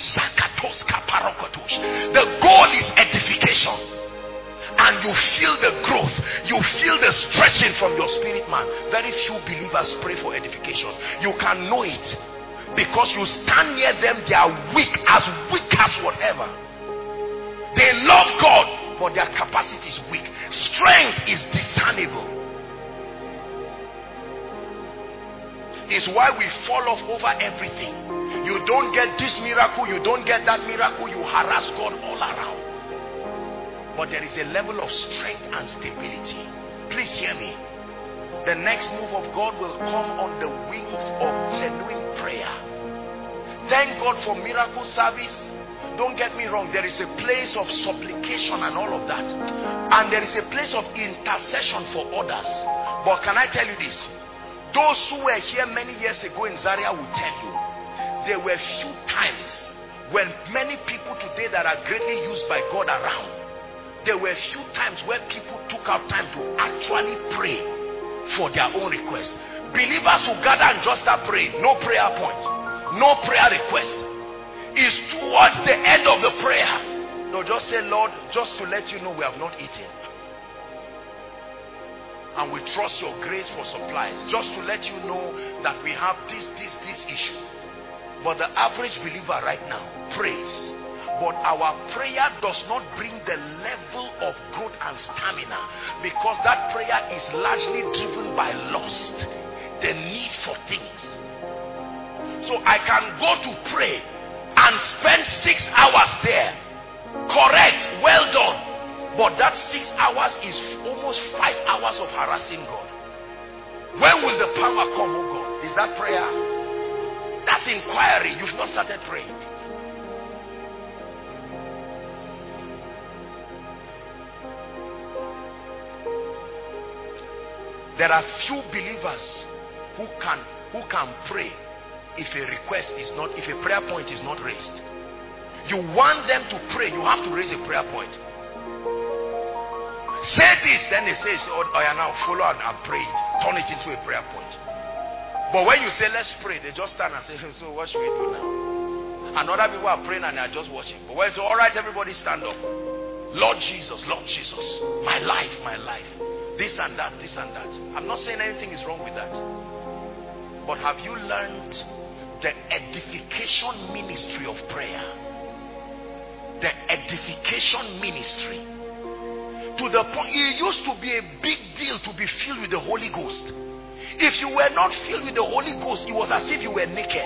B: The goal is edification. And you feel the growth. You feel the stretching from your spirit man. Very few believers pray for edification. You can know it. Because you stand near them, they are weak as whatever. They love God, but their capacity is weak. Strength is discernible. Is why we fall off over everything. You don't get this miracle, you don't get that miracle, you harass God all around. But there is a level of strength and stability. Please hear me. The next move of God will come on the wings of genuine prayer. Thank God for miracle service. Don't get me wrong, there is a place of supplication and all of that. And there is a place of intercession for others. But can I tell you this? Those who were here many years ago in Zaria will tell you, there were few times when many people today that are greatly used by God around, there were few times where people took out time to actually pray for their own request. Believers who gather and just start praying, no prayer point, no prayer request. Is towards the end of the prayer. No, just say, Lord, just to let you know we have not eaten. And we trust your grace for supplies. Just to let you know that we have this issue. But the average believer right now prays. But our prayer does not bring the level of growth and stamina. Because that prayer is largely driven by lust. The need for things. So I can go to pray and spend 6 hours there. Correct, well done. But that 6 hours is almost 5 hours of harassing God. When will the power come, oh God? Is that prayer? That's inquiry. You've not started praying. There are few believers who can pray if a request is not, if a prayer point is not raised. You want them to pray, you have to raise a prayer point. Say this, then they say, oh yeah, now follow and pray it. Turn it into a prayer point. But when you say let's pray, they just stand and say, so what should we do now? And other people are praying and they are just watching. But when it's all right, everybody stand up. Lord Jesus, my life, this and that, this and that. I'm not saying anything is wrong with that. But have you learned the edification ministry of prayer? The edification ministry. To the point, it used to be a big deal to be filled with the Holy Ghost. If you were not filled with the Holy Ghost, it was as if you were naked.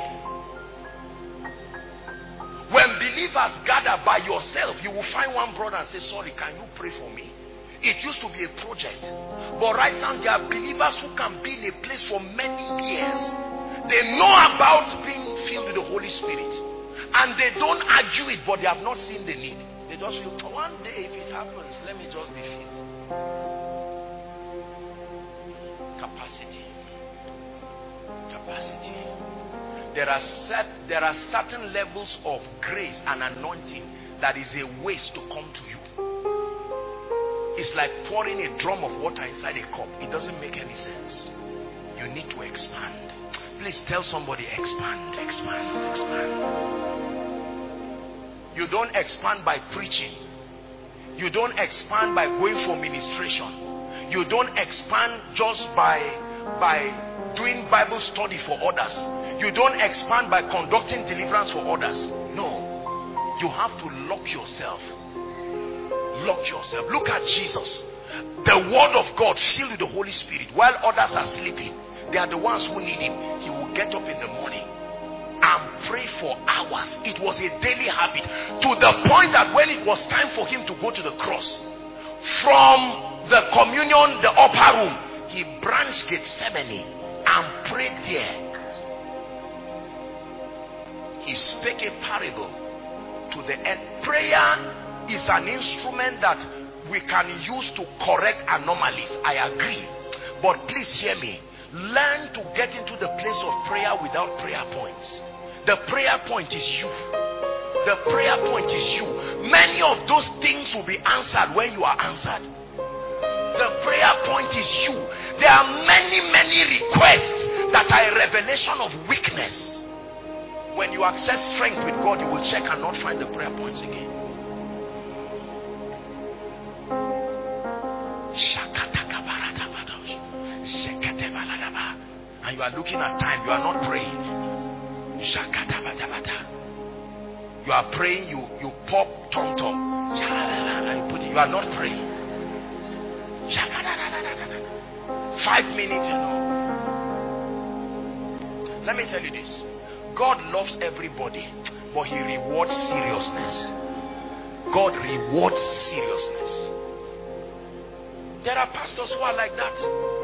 B: When believers gather by yourself, you will find one brother and say, sorry, can you pray for me? It used to be a project. But right now, there are believers who can be in a place for many years. They know about being filled with the Holy Spirit. And they don't argue it, but they have not seen the need. They just feel, one day if it happens, let me just be filled. Capacity. There are certain levels of grace and anointing that is a waste to come to you. It's like pouring a drum of water inside a cup. It doesn't make any sense. You need to expand. Please tell somebody, expand. You don't expand by preaching. You don't expand by going for ministration. You don't expand just by doing Bible study for others. You don't expand by conducting deliverance for others. No. You have to lock yourself. Look at Jesus. The word of God filled with the Holy Spirit. While others are sleeping, they are the ones who need him. He will get up in the morning and pray for hours. It was a daily habit, to the point that when it was time for him to go to the cross, From the communion, the upper room, he branched Gethsemane and prayed there. He spake a parable to the end. Prayer is an instrument that we can use to correct anomalies. I agree. But please hear me. Learn to get into the place of prayer without prayer points. The prayer point is you. The prayer point is you. Many of those things will be answered when you are answered. The prayer point is you. There are many requests that are a revelation of weakness. When you access strength with God, you will check and not find the prayer points again. And you are looking at time, you are not praying. You are praying, you pop tom-tom and you put it, you are not praying. 5 minutes, you know. Let me tell you this. God loves everybody, but he rewards seriousness. God rewards seriousness. There are pastors who are like that.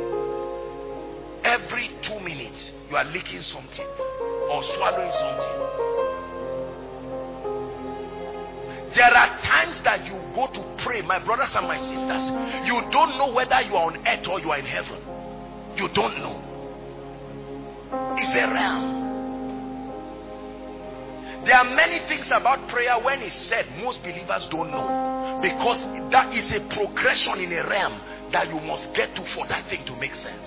B: Every 2 minutes, you are licking something or swallowing something. There are times that you go to pray, my brothers and my sisters. You don't know whether you are on earth or you are in heaven. You don't know. It's a realm. There are many things about prayer when it's said most believers don't know, because that is a progression in a realm that you must get to for that thing to make sense.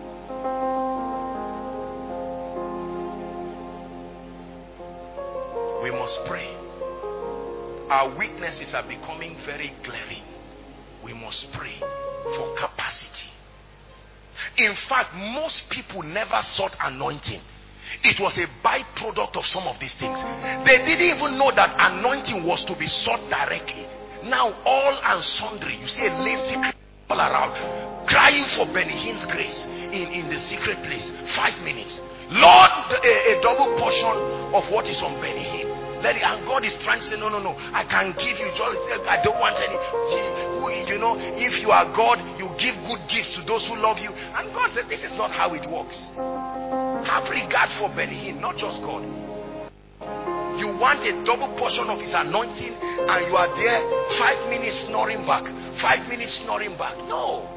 B: We must pray. Our weaknesses are becoming very glaring. We must pray for capacity. In fact, most people never sought anointing. It was a byproduct of some of these things. They didn't even know that anointing was to be sought directly. Now all and sundry, you see a lazy all around crying for Benny Hinn's grace in the secret place. 5 minutes. Lord, a double portion of what is on Benny Hinn. And God is trying to say, no, I can give you just, I don't want any. You know, if you are God, you give good gifts to those who love you. And God said, this is not how it works. Have regard for Benny Hinn, not just God. You want a double portion of his anointing, and you are there 5 minutes snoring back. 5 minutes snoring back. No.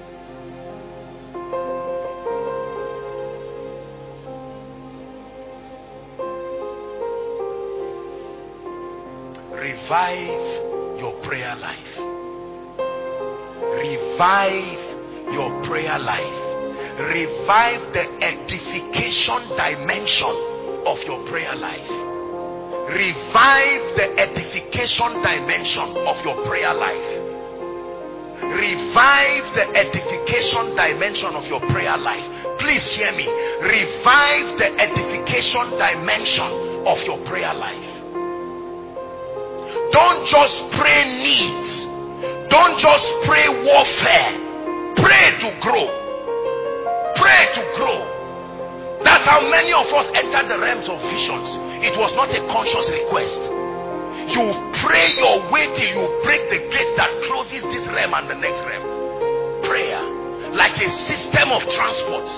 B: Revive your prayer life. Revive your prayer life. Revive the edification dimension of your prayer life. Revive the edification dimension of your prayer life. Revive the edification dimension of your prayer life. Please hear me. Revive the edification dimension of your prayer life. Don't just pray needs. Don't just pray warfare. Pray to grow. Pray to grow. That's how many of us entered the realms of visions. It was not a conscious request. You pray your way till you break the gate that closes this realm and the next realm. Prayer, like a system of transport.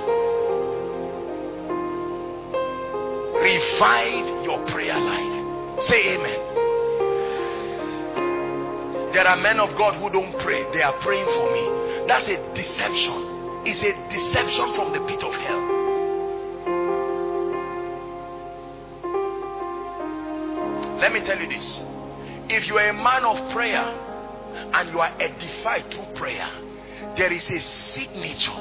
B: Revive your prayer life. Say amen. There are men of God who don't pray. They are praying for me. That's a deception. It's a deception from the pit of hell. Let me tell you this. If you are a man of prayer and you are edified through prayer, there is a signature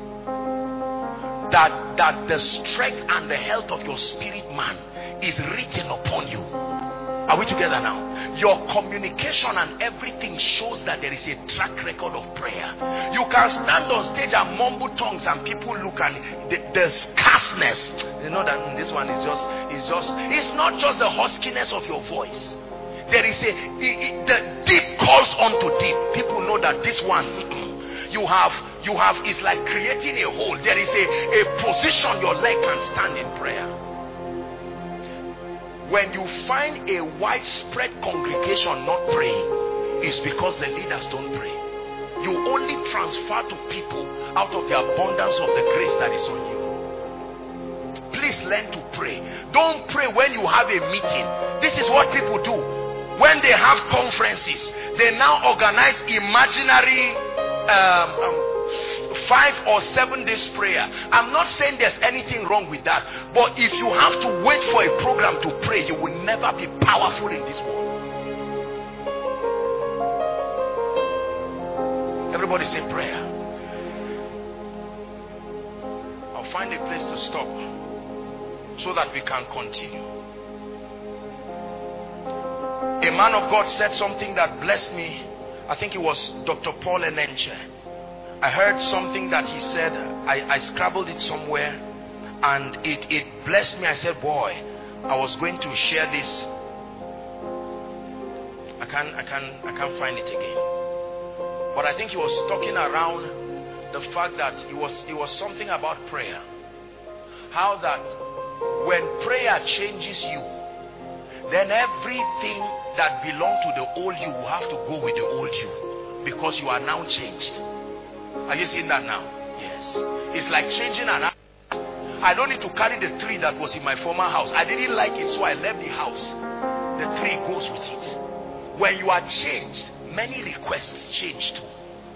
B: that the strength and the health of your spirit man is written upon you. Are we together now? Your communication and everything shows that there is a track record of prayer. You can stand on stage and mumble tongues and people look, and the scarceness, you know that this one is just, it's not just the huskiness of your voice. There is the deep calls unto deep. People know that this one, you have, it's like creating a hole. There is a position your leg can stand in prayer. When you find a widespread congregation not praying, is because the leaders don't pray. You only transfer to people out of the abundance of the grace that is on you. Please learn to pray. Don't pray when you have a meeting. This is what people do. When they have conferences, they now organize imaginary 5 or 7 days prayer. I'm not saying there's anything wrong with that, but if you have to wait for a program to pray, you will never be powerful in this world. Everybody say prayer. I'll find a place to stop so that we can continue. A man of God said something that blessed me. I think it was Dr. Paul Enenche. I heard something that he said. I scrabbled it somewhere, and it blessed me. I said, boy, I was going to share this. I can't find it again. But I think he was talking around the fact that it was something about prayer. How that when prayer changes you, then everything that belonged to the old you will have to go with the old you, because you are now changed. Are you seeing that now? Yes. It's like changing an house. I don't need to carry the tree that was in my former house. I didn't like it, so I left the house. The tree goes with it. When you are changed, many requests change too.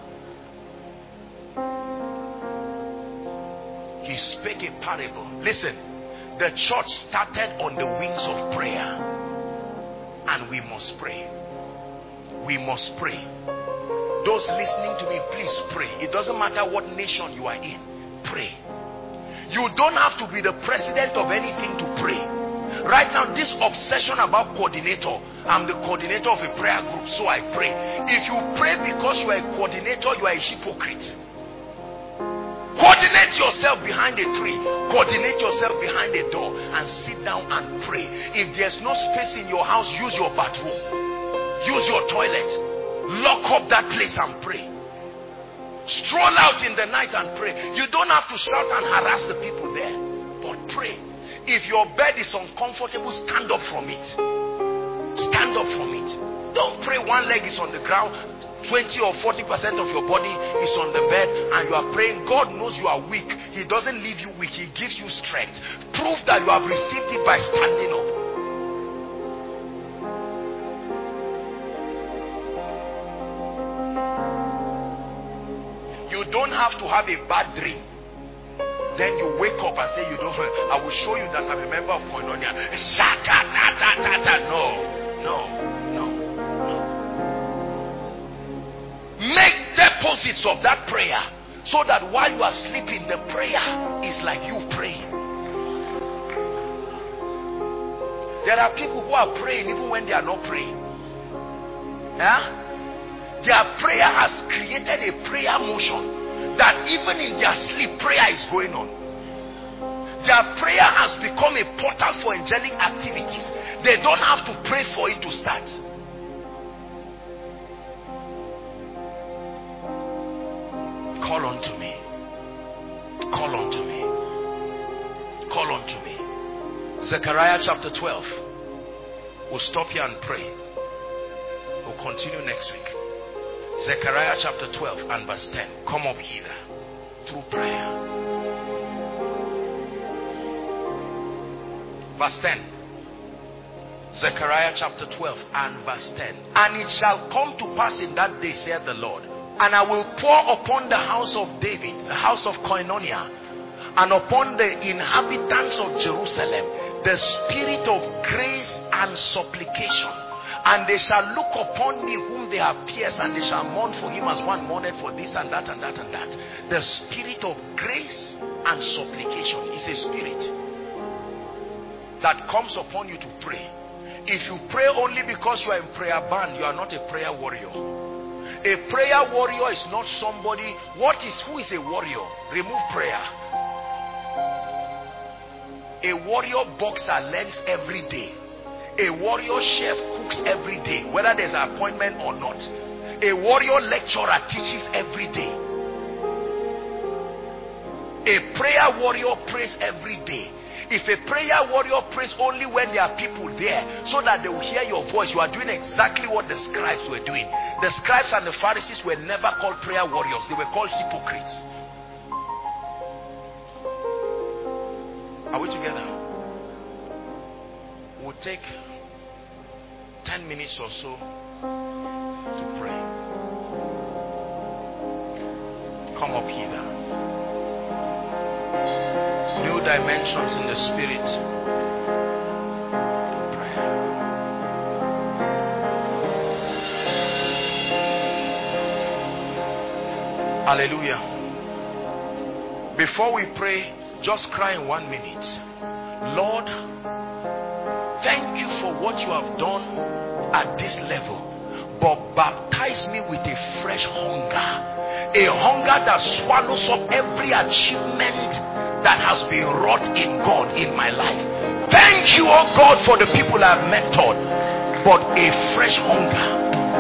B: He spake a parable. Listen, the church started on the wings of prayer, and we must pray. We must pray. Those listening to me, please pray. It doesn't matter what nation you are in, pray. You don't have to be the president of anything to pray. Right now, this obsession about coordinator, I'm the coordinator of a prayer group, so I pray. If you pray because you are a coordinator, you are a hypocrite. Coordinate yourself behind a tree, coordinate yourself behind a door, and sit down and pray. If there's no space in your house, use your bathroom, use your toilet, lock up that place and pray. Stroll out in the night and pray. You don't have to shout and harass the people there, but pray. If your bed is uncomfortable, stand up from it. Stand up from it. Don't pray one leg is on the ground, 20 or 40% of your body is on the bed, and you are praying. God knows you are weak. He doesn't leave you weak. He gives you strength. Prove that you have received it by standing up. You don't have to have a bad dream. Then you wake up and say you don't. I will show you that I'm a member of Koinonia. No. Make deposits of that prayer, so that while you are sleeping, the prayer is like you praying. There are people who are praying even when they are not praying. Yeah? Their prayer has created a prayer motion that even in their sleep, prayer is going on. Their prayer has become a portal for angelic activities. They don't have to pray for it to start. Call unto me. Call unto me. Call unto me. Zechariah chapter 12. We'll stop here and pray. We'll continue next week. Zechariah chapter 12 and verse 10. Come up hither through prayer. Verse 10. Zechariah chapter 12 and verse 10. And it shall come to pass in that day, saith the Lord, and I will pour upon the house of David, the house of Koinonia, and upon the inhabitants of Jerusalem, the spirit of grace and supplication. And they shall look upon me whom they have pierced, and they shall mourn for him as one mourned for this and that and that and that. The spirit of grace and supplication is a spirit that comes upon you to pray. If you pray only because you are in prayer band, you are not a prayer warrior. A prayer warrior is not somebody. Who is a warrior? Remove prayer. A warrior boxer learns every day. A warrior chef cooks every day, whether there's an appointment or not. A warrior lecturer teaches every day. A prayer warrior prays every day. If a prayer warrior prays only when there are people there so that they will hear your voice, you are doing exactly what the scribes were doing. The scribes and the Pharisees were never called prayer warriors. They were called hypocrites. Are we together? We'll take 10 minutes or so to pray. Come up hither. New dimensions in the spirit. Prayer. Hallelujah. Before we pray, just cry in 1 minute. Lord, thank you for what you have done at this level, but baptize me with a fresh hunger, a hunger that swallows up every achievement that has been wrought in God in my life. Thank you, oh God, for the people I have mentored, but a fresh hunger.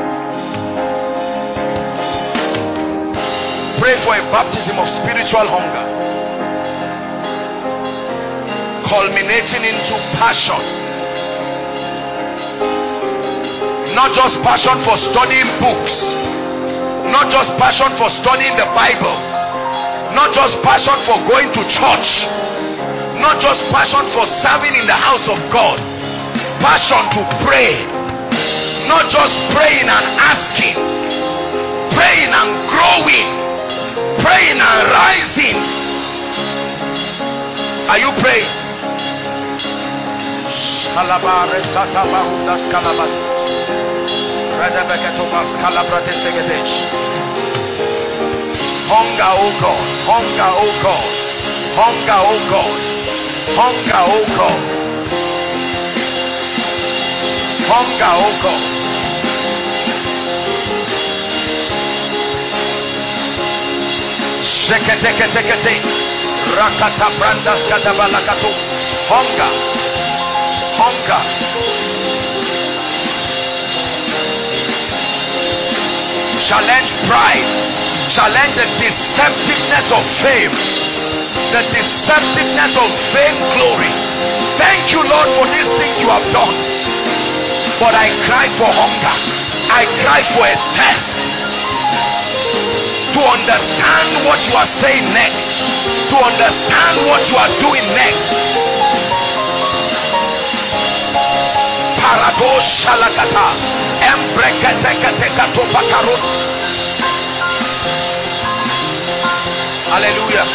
B: Pray for a baptism of spiritual hunger, culminating into passion. Not just passion for studying books, not just passion for studying the Bible, not just passion for going to church, not just passion for serving in the house of God, passion to pray, not just praying and asking, praying and growing, praying and rising. Are you praying? Hunger, oh God, hunger, oh God, hunger, oh God, hunger, oh God, hunger, oh God. Shekete, rakata brandas kadabalakato. Hunger, hunger. Challenge pride, challenge the deceptiveness of fame, the deceptiveness of vain glory. Thank you, Lord, for these things you have done, but I cry for hunger, I cry for a thirst to understand what you are saying next, to understand what you are doing next. Paradosh shalakata, embrekete pakarot. Hallelujah.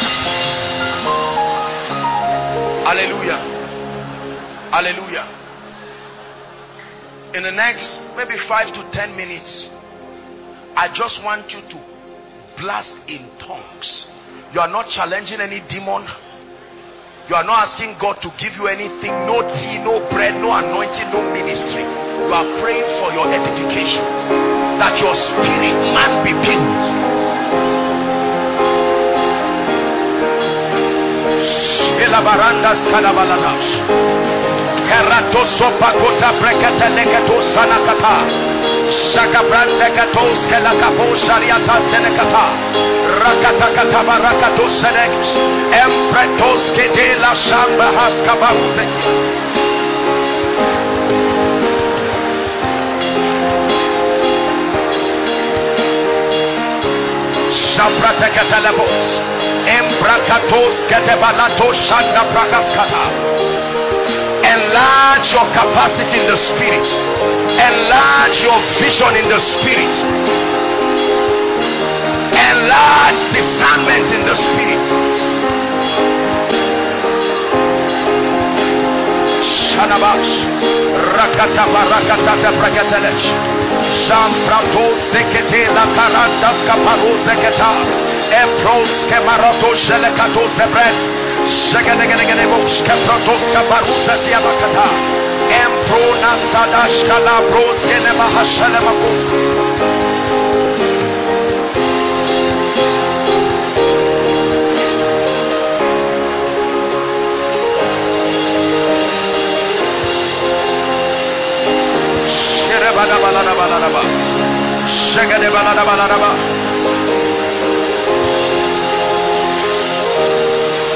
B: Hallelujah. Hallelujah. In the next maybe 5 to 10 minutes, I just want you to blast in tongues. You are not challenging any demon. You are not asking God to give you anything. No tea, no bread, no anointing, no ministry. You are praying for your edification, that your spirit man be built. Elabarandas kadabaladas. Keratoso pakota brekete leketo sanakata. Shakabrande katos kelakapo shariatas tenekata. Rakata kataba rakatos senex. Empretos kede la shamba haskabamuzeki. Shabrate katalabos. Embrakatos ketebalato shanda prakaskata. Enlarge your capacity in the spirit. Enlarge your vision in the spirit. Enlarge discernment in the spirit. Shanabash rakata barakata de brakatelech. Shamprato sekete la karantas kaparo seketa. Empros kemarato shelekato sebret. Shagadegadegedebosh keprotos kaparusa siabakata. Emprona sadash kalabros kenebahashalemakus. Sherebadabaladaba. Shegadebaladaba.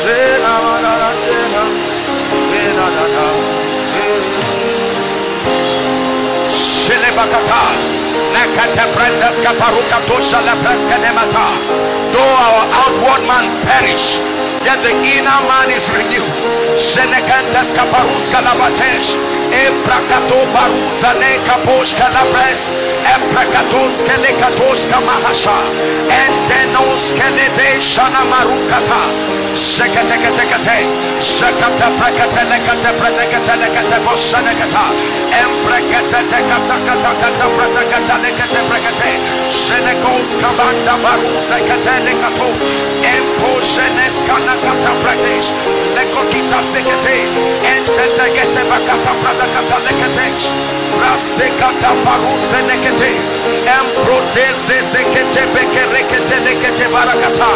B: Though our outward man perish, yet the inner man is renewed. Senekandas kaparus kalabatesh, Eprakato baruza ne kaposh kalabres, Eprakatos kelekatos kamahasha, Endenos kelebe shana marukata, Shekatekate, Shekata prakate lekate pratekate lekate boshanekata, Emprekate katakata pratekate lekate prekate, Shenekos kabanda baruza katelekato, Emposhenes kanakata pratesh, Lekotita sekete, Entetegete bakata pratakata lekate, Rasekata baruse lekete, Emproteze sekete bekerekete lekete barakata.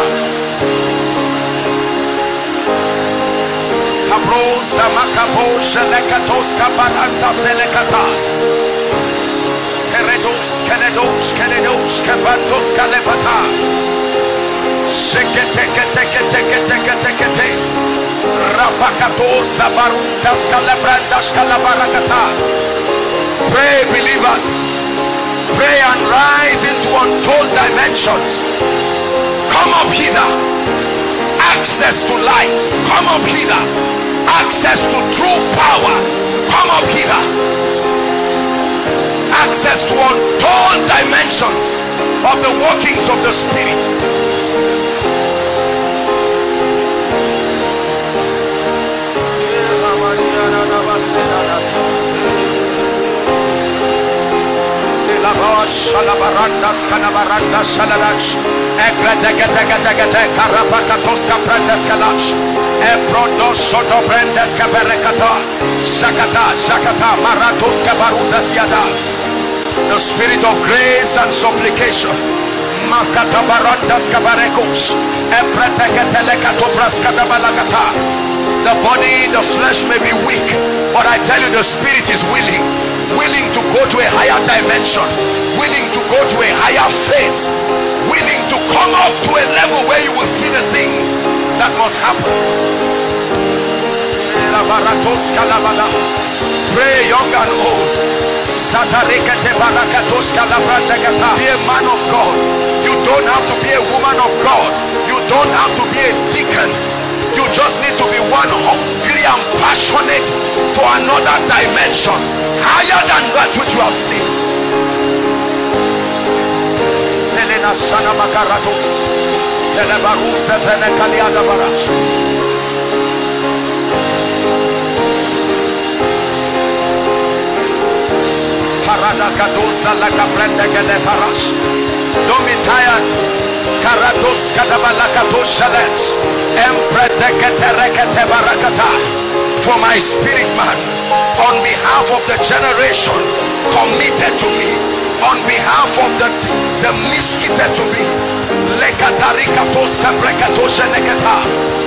B: Kabrosa makabosha lekatos kabaranta selekata. Keredos kebandos kalebata. Shekete. Rapakatos sabarutas kalebrandas kalabarakata. Pray, believers. Pray and rise into untold dimensions. Come up hither. Access to light. Come up hither. Access to true power. Come up hither. Access to untold dimensions of the workings of the Spirit. Shalabarandas kanabarandas shaladash ekreteketeketekete karapakatos kaprendes kalash eprodos sotoprendes kaberekata shakata maratos kabarudas yada. The spirit of grace and supplication makata barandas kabarekos epreteketelekatopras kadabalagata. The body, the flesh may be weak, but I tell you the spirit is willing to go to a higher dimension, willing to go to a higher phase, willing to come up to a level where you will see the things that must happen. Pray young and old. Be a man of God. You don't have to be a woman of God. You don't have to be a deacon. You just need to be one hungry and passionate for another dimension, higher than that which you have seen. Selena Sana Makaratos, Telebarusa Venekaliada Barash. Parada Kadosa Lakabrenda Gede Parash. Don't be tired. Karatos Kadabalakatos Shalet. For my spirit man, on behalf of the generation committed to me, on behalf of the misguided to me, Lekatarikatos Sabrekatos Shenekata.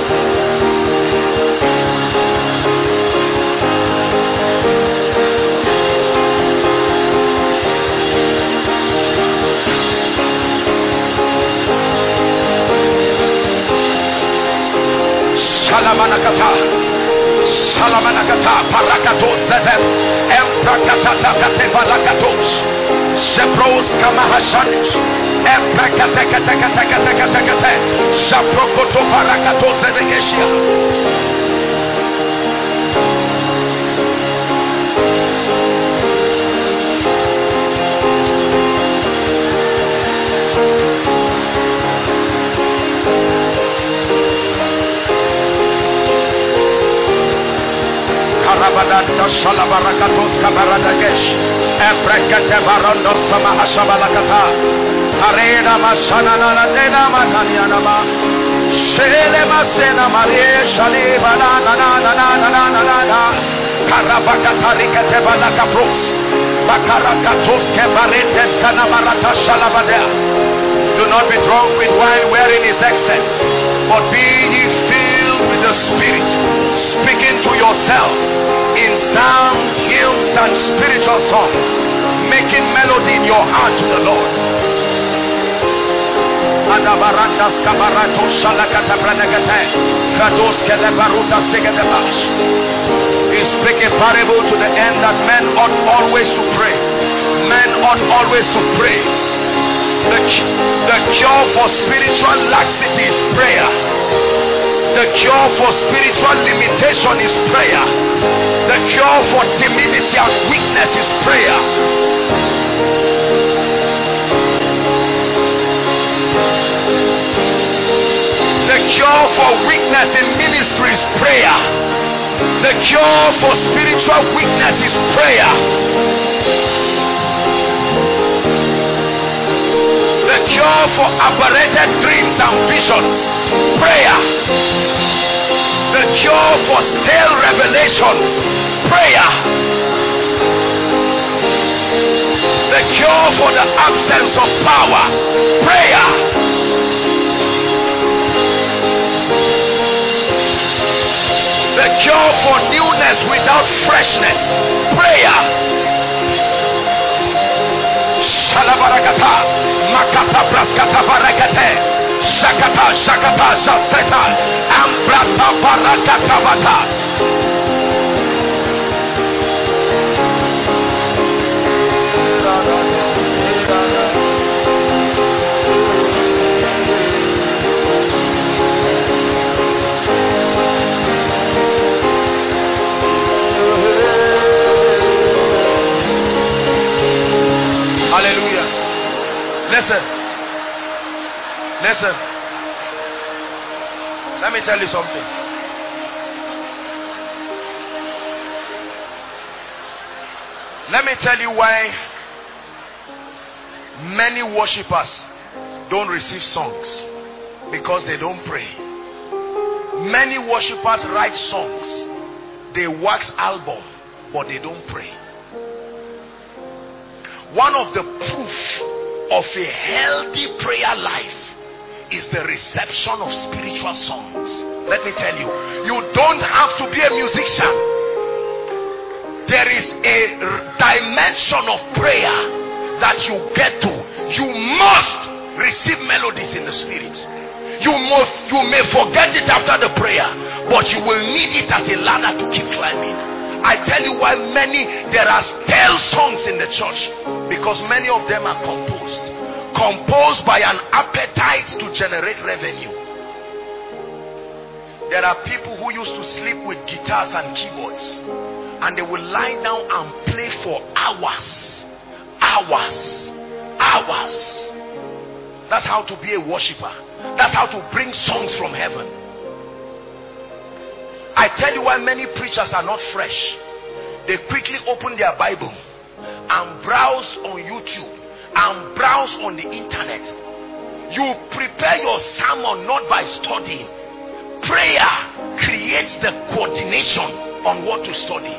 B: Salamanakata, Parakatos, Emprakata, Balakatos, Shepros Kamahashanish, Emprakatakatakatakatakate, Shaprokoto Parakatos, Edegesia. Shalabarakatos Kabaradagesh, Eprekate Barondos Samahashabalakata, Arena Mashanana Nena Matanianama, Shelema Sena Marie Shalibana Nana, Karabakatarikate Balakapros, Bakarakatos Kebaretes Kanamarata Shalabadea. Do not be drunk with wine wherein is excess, but be ye filled with the Spirit, speaking to yourselves in psalms, hymns, and spiritual songs, making melody in your heart to the Lord. Adabarandas kabarato shalakata branagate. Kratos kelebaruta segedebash. He spake a parable to the end that men ought always to pray. Men ought always to pray. The cure for spiritual laxity is prayer. The cure for spiritual limitation is prayer. The cure for timidity and weakness is prayer. The cure for weakness in ministry is prayer. The cure for spiritual weakness is prayer. The cure for aberrated dreams and visions, prayer. The cure for stale revelations, prayer. The cure for the absence of power, prayer. The cure for newness without freshness, prayer. Shalabarakata, Makata Braskata Barakate, Shakata, Shakata, Shaseta, Ambrata Barakata Bata. Hallelujah. Listen. Let me tell you something. Let me tell you why many worshippers don't receive songs. Because they don't pray. Many worshippers write songs. They wax album, but they don't pray. One of the proof of a healthy prayer life is the reception of spiritual songs. Let me tell you, you don't have to be a musician. There is a dimension of prayer that you get to. You must receive melodies in the spirit. You may forget it after the prayer, but you will need it as a ladder to keep climbing. I tell you why there are stale songs in the church, because many of them are composed by an appetite to generate revenue. There are people who used to sleep with guitars and keyboards, and they will lie down and play for hours. That's how to be a worshiper. That's how to bring songs from heaven. I tell you why many preachers are not fresh. They quickly open their Bible and browse on YouTube and browse on the internet. You prepare your sermon not by studying. Prayer creates the coordination on what to study.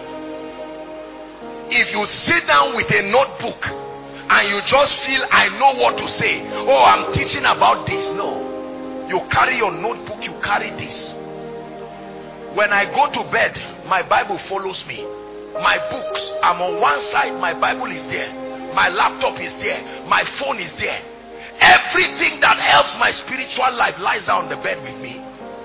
B: If you sit down with a notebook and you just feel, I know what to say, oh, I'm teaching about this. No, you carry your notebook, you carry this. When I go to bed, my Bible follows me. My books, I'm on one side, my Bible is there, my laptop is there, my phone is there. Everything that helps my spiritual life lies down on the bed with me.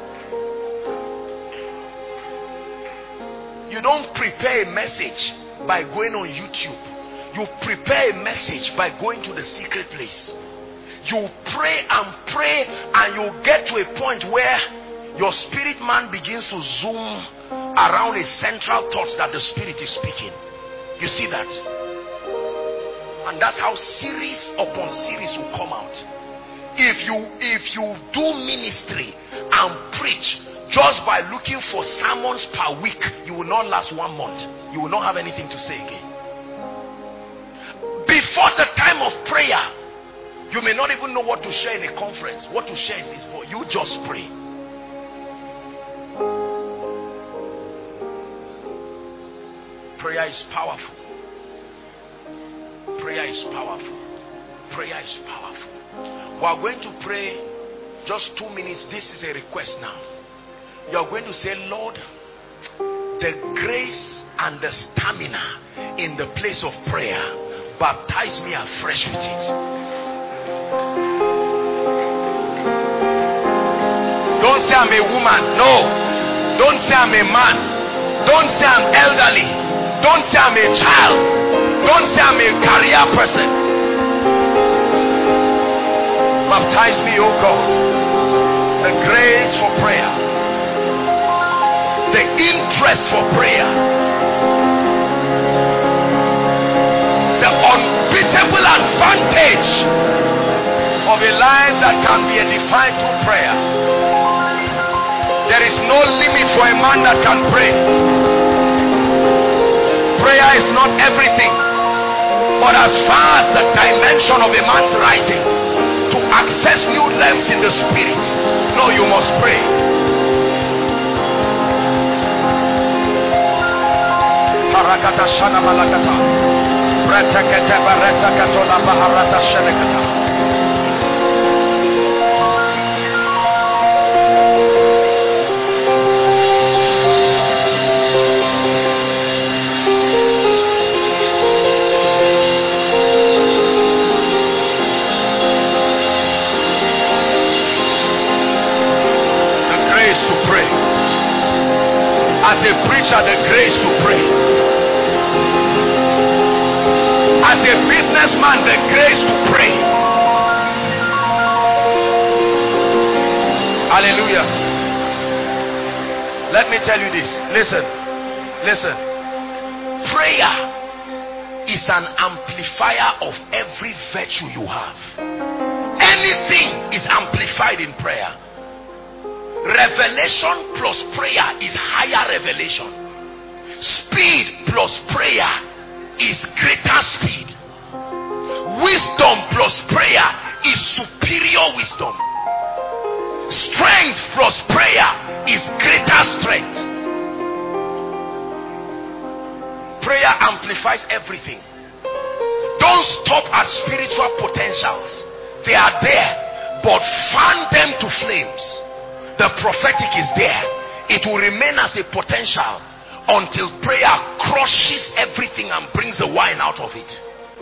B: You don't prepare a message by going on YouTube. You prepare a message by going to the secret place. You pray and you get to a point where your spirit man begins to zoom around a central thought that the spirit is speaking. You see that? And that's how series upon series will come out. If you do ministry and preach just by looking for sermons per week, you will not last 1 month. You will not have anything to say again. Before the time of prayer, you may not even know what to share in a conference, what to share in this book. You just pray. Prayer is powerful. Prayer is powerful. Prayer is powerful. We are going to pray just 2 minutes. This is a request now. You are going to say, Lord, the grace and the stamina in the place of prayer, baptize me afresh with it. Don't say I'm a woman. No. Don't say I'm a man. Don't say I'm elderly. Don't say I'm a child. Don't say I'm a career person. Baptize me, oh God. The grace for prayer. The interest for prayer. The unbeatable advantage of a life that can be edified through prayer. There is no limit for a man that can pray. Prayer is not everything, but as far as the dimension of a man's rising to access new realms in the spirit, no, you must pray. Harakata shana malakata. Pratakata barata katola baharata shenekata. As a preacher, the grace to pray. As a businessman, the grace to pray. Hallelujah. Let me tell you this. Listen. Prayer is an amplifier of every virtue you have. Anything is amplified in prayer. Revelation plus prayer is higher revelation. Speed plus prayer is greater speed. Wisdom plus prayer is superior wisdom. Strength plus prayer is greater strength. Prayer amplifies everything. Don't stop at spiritual potentials. They are there, but fan them to flames. The prophetic is there. It will remain as a potential until prayer crushes everything and brings the wine out of it.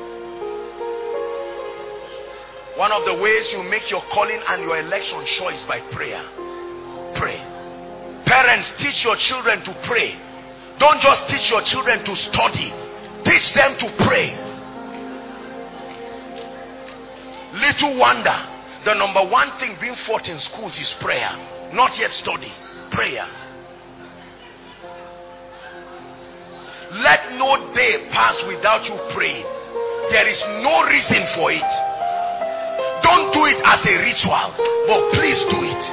B: One of the ways you make your calling and your election sure is by prayer. Pray. Parents, teach your children to pray. Don't just teach your children to study. Teach them to pray. Little wonder, the number one thing being fought in schools is prayer. Not yet study. Prayer. Let no day pass without you praying. There is no reason for it. Don't do it as a ritual, but please do it.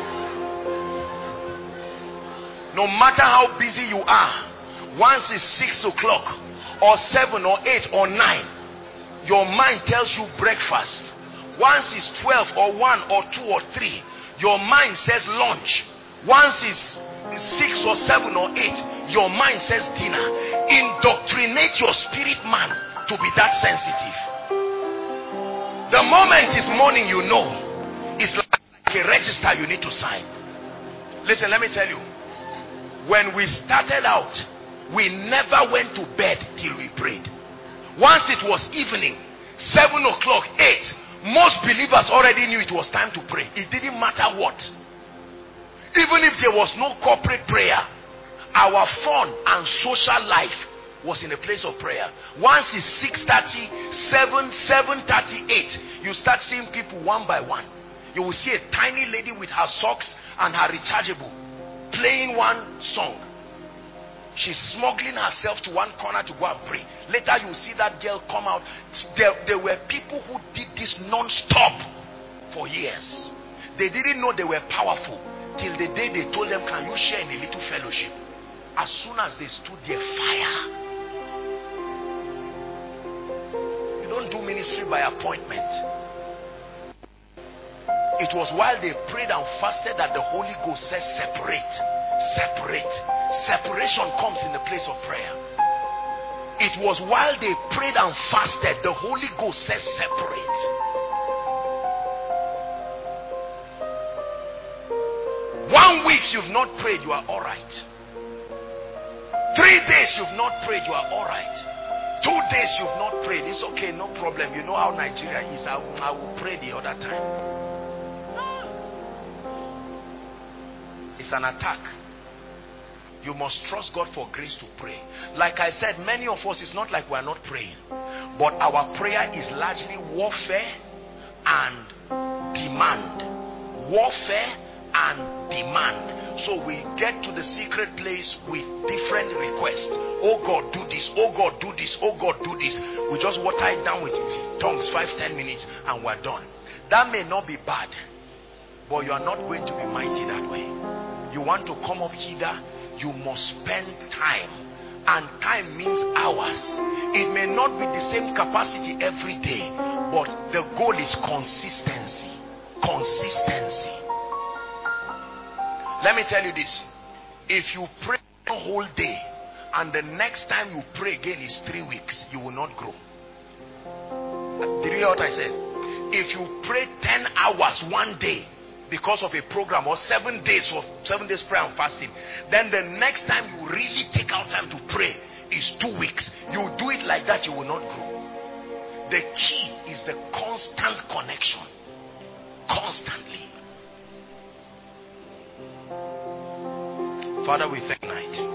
B: No matter how busy you are, once it's 6 o'clock or 7 or 8 or 9, your mind tells you breakfast. Once it's 12 or 1 or 2 or 3, your mind says lunch. Once it's 6 or 7 or 8, your mind says dinner. Indoctrinate your spirit man to be that sensitive. The moment it's morning, you know. It's like a register you need to sign. Listen, let me tell you. When we started out, we never went to bed till we prayed. Once it was evening, 7 o'clock, 8, most believers already knew it was time to pray. It didn't matter what. Even if there was no corporate prayer, our fun and social life was in a place of prayer. Once it's 6:30, 7, 7:38, you start seeing people one by one. You will see a tiny lady with her socks and her rechargeable playing one song. She's smuggling herself to one corner to go and pray. Later you will see that girl come out. There were people who did this non-stop for years. They didn't know they were powerful till the day they told them, can you share in a little fellowship? As soon as they stood there, fire. You don't do ministry by appointment. It was while they prayed and fasted that the Holy Ghost says separate. Separate. Separation comes in the place of prayer. It was while they prayed and fasted, the Holy Ghost says separate. One week you've not prayed, you are all right. 3 days you've not prayed, you are all right. 2 days you've not prayed, it's okay, no problem. You know how Nigeria is. I will pray the other time. It's an attack. You must trust God for grace to pray. Like I said, many of us, it's not like we are not praying, but our prayer is largely warfare and demand. Warfare and demand. So we get to the secret place with different requests. Oh God, do this. Oh God, do this. Oh God, do this. We just water it down with tongues, 5-10 minutes, and we're done. That may not be bad, but you are not going to be mighty that way. You want to come up hither, you must spend time. And time means hours. It may not be the same capacity every day, but the goal is consistency. Consistency. Let me tell you this. If you pray a whole day and the next time you pray again is 3 weeks, you will not grow. Did you hear what I said? If you pray 10 hours one day because of a program, or 7 days for 7 days prayer and fasting, then the next time you really take out time to pray is 2 weeks. You do it like that, you will not grow. The key is the constant connection. Constantly. Father, we thank you tonight.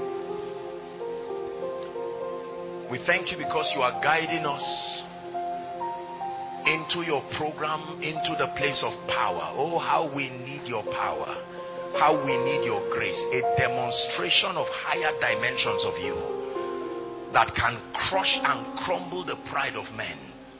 B: We thank you because you are guiding us into your program, into the place of power. Oh, how we need your power. How we need your grace. A demonstration of higher dimensions of you that can crush and crumble the pride of men.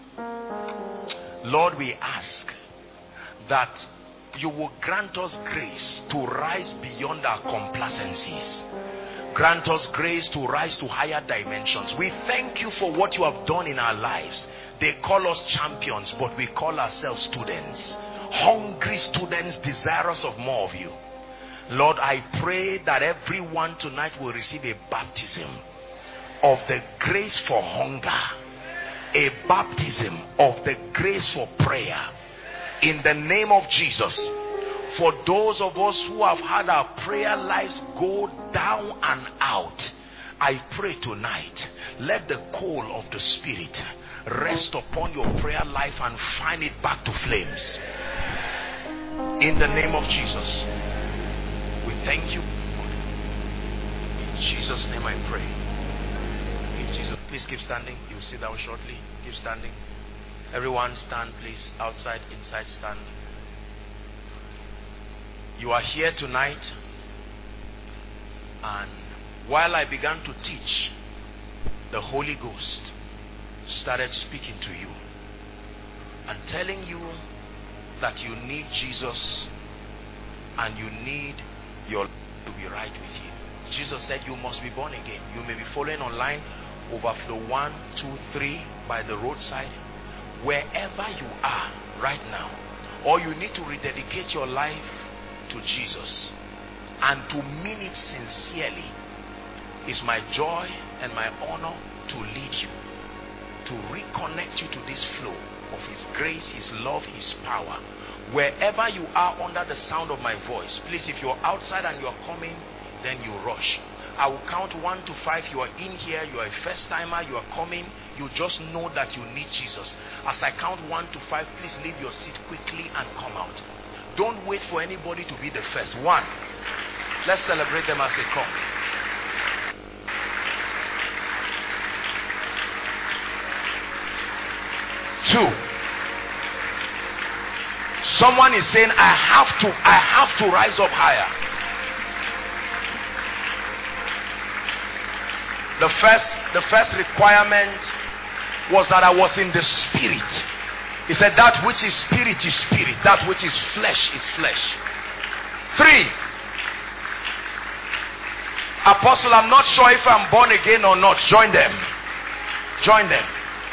B: Lord, we ask that you will grant us grace to rise beyond our complacencies. Grant us grace to rise to higher dimensions. We thank you for what you have done in our lives. They call us champions, but we call ourselves students. Hungry students, desirous of more of you. Lord, I pray that everyone tonight will receive a baptism of the grace for hunger. A baptism of the grace for prayer. In the name of Jesus. For those of us who have had our prayer lives go down and out, I pray tonight, let the coal of the Spirit rest upon your prayer life and fan it back to flames. In the name of Jesus, we thank you. In Jesus' name I pray. If Jesus, please keep standing. You'll sit down shortly. Keep standing. Everyone stand, please. Outside, inside, stand. You are here tonight, and while I began to teach, the Holy Ghost started speaking to you and telling you that you need Jesus and you need your life to be right with him. Jesus said you must be born again. You may be following online, Overflow 1, 2, 3 by the roadside. Wherever you are right now, or you need to rededicate your life to Jesus and to mean it sincerely, it's my joy and my honor to lead you, to reconnect you to this flow of his grace, his love, his power. Wherever you are under the sound of my voice, please, if you're outside and you're coming, then you rush. I will count 1 to 5. You are in here, you are a first timer, you are coming, you just know that you need Jesus. As I count 1 to 5, please leave your seat quickly and come out. Don't wait for anybody to be the first. 1. Let's celebrate them as they come. 2. Someone is saying, I have to rise up higher. The first requirement was that I was in the spirit. He said that which is spirit is spirit, that which is flesh is flesh. 3. Apostle, I'm not sure if I'm born again or not. Join them. Join them.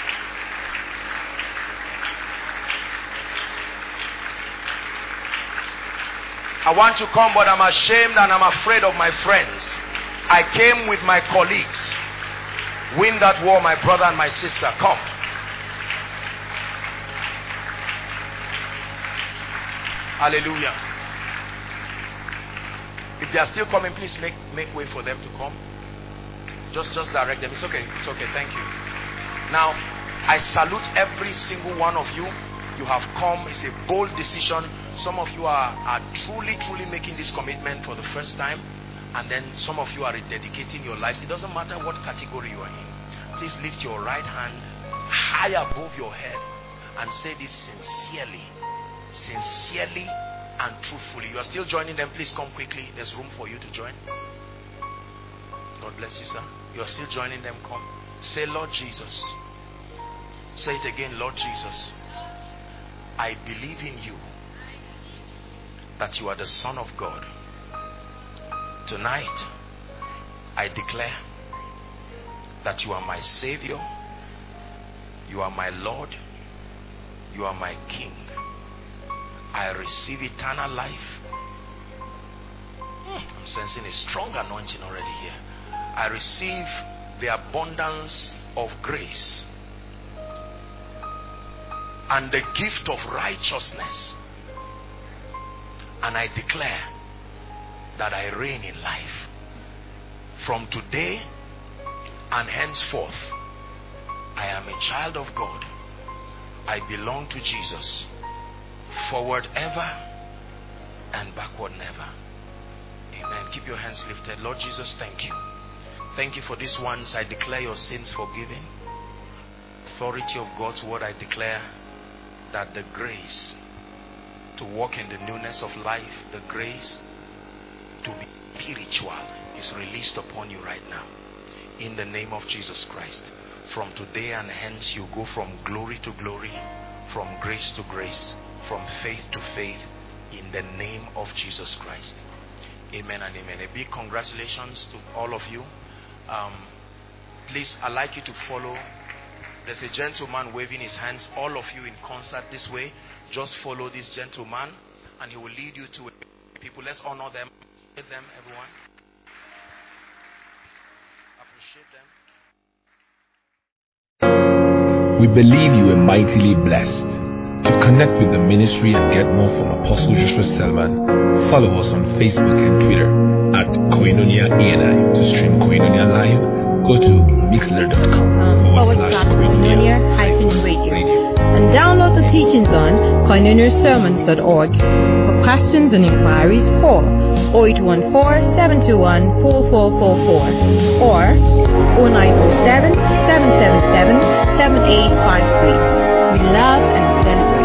B: I want to come, but I'm ashamed and I'm afraid of my friends. I came with my colleagues. Win that war, my brother and my sister. Come. Hallelujah. If they are still coming, please make way for them to come. Just direct them. It's okay. It's okay. Thank you. Now, I salute every single one of you. You have come. It's a bold decision Some of you are truly making this commitment for the first time, and then some of you are rededicating your lives. It doesn't matter what category you are in. Please lift your right hand high above your head and say this sincerely and truthfully. You are still joining them. Please come quickly. There's room for you to join. God bless you, sir. You are still joining them. Come. Say, Lord Jesus. Say it again. Lord Jesus, I believe in you, that you are the Son of God. Tonight, I declare that you are my Savior, you are my Lord, you are my King. I receive eternal life. I'm sensing a strong anointing already here. I receive the abundance of grace and the gift of righteousness. And I declare that I reign in life. From today and henceforth, I am a child of God. I belong to Jesus. Forward ever and backward never. Amen. Keep your hands lifted. Lord Jesus, thank you. Thank you for this once. I declare your sins forgiven. Authority of God's word, I declare that the grace to walk in the newness of life, the grace to be spiritual is released upon you right now. In the name of Jesus Christ. From today and hence, you go from glory to glory, from grace to grace, from faith to faith, in the name of Jesus Christ. Amen and amen. A big congratulations to all of you. Please, I'd like you to follow. There's a gentleman waving his hands. All of you in concert this way, just follow this gentleman and he will lead you to people. Let's honor them. Appreciate them, everyone. Appreciate them.
C: We believe you are mightily blessed. To connect with the ministry and get more from Apostle Joshua Selman, follow us on Facebook and Twitter at Koinonia ANI. To stream Koinonia live, go to mixler.com/Koinonia-radio
D: and download the teachings on koinoniasermons.org. For questions and inquiries, call 0814-721-4444 or 0907-777-7853. We love and celebrate.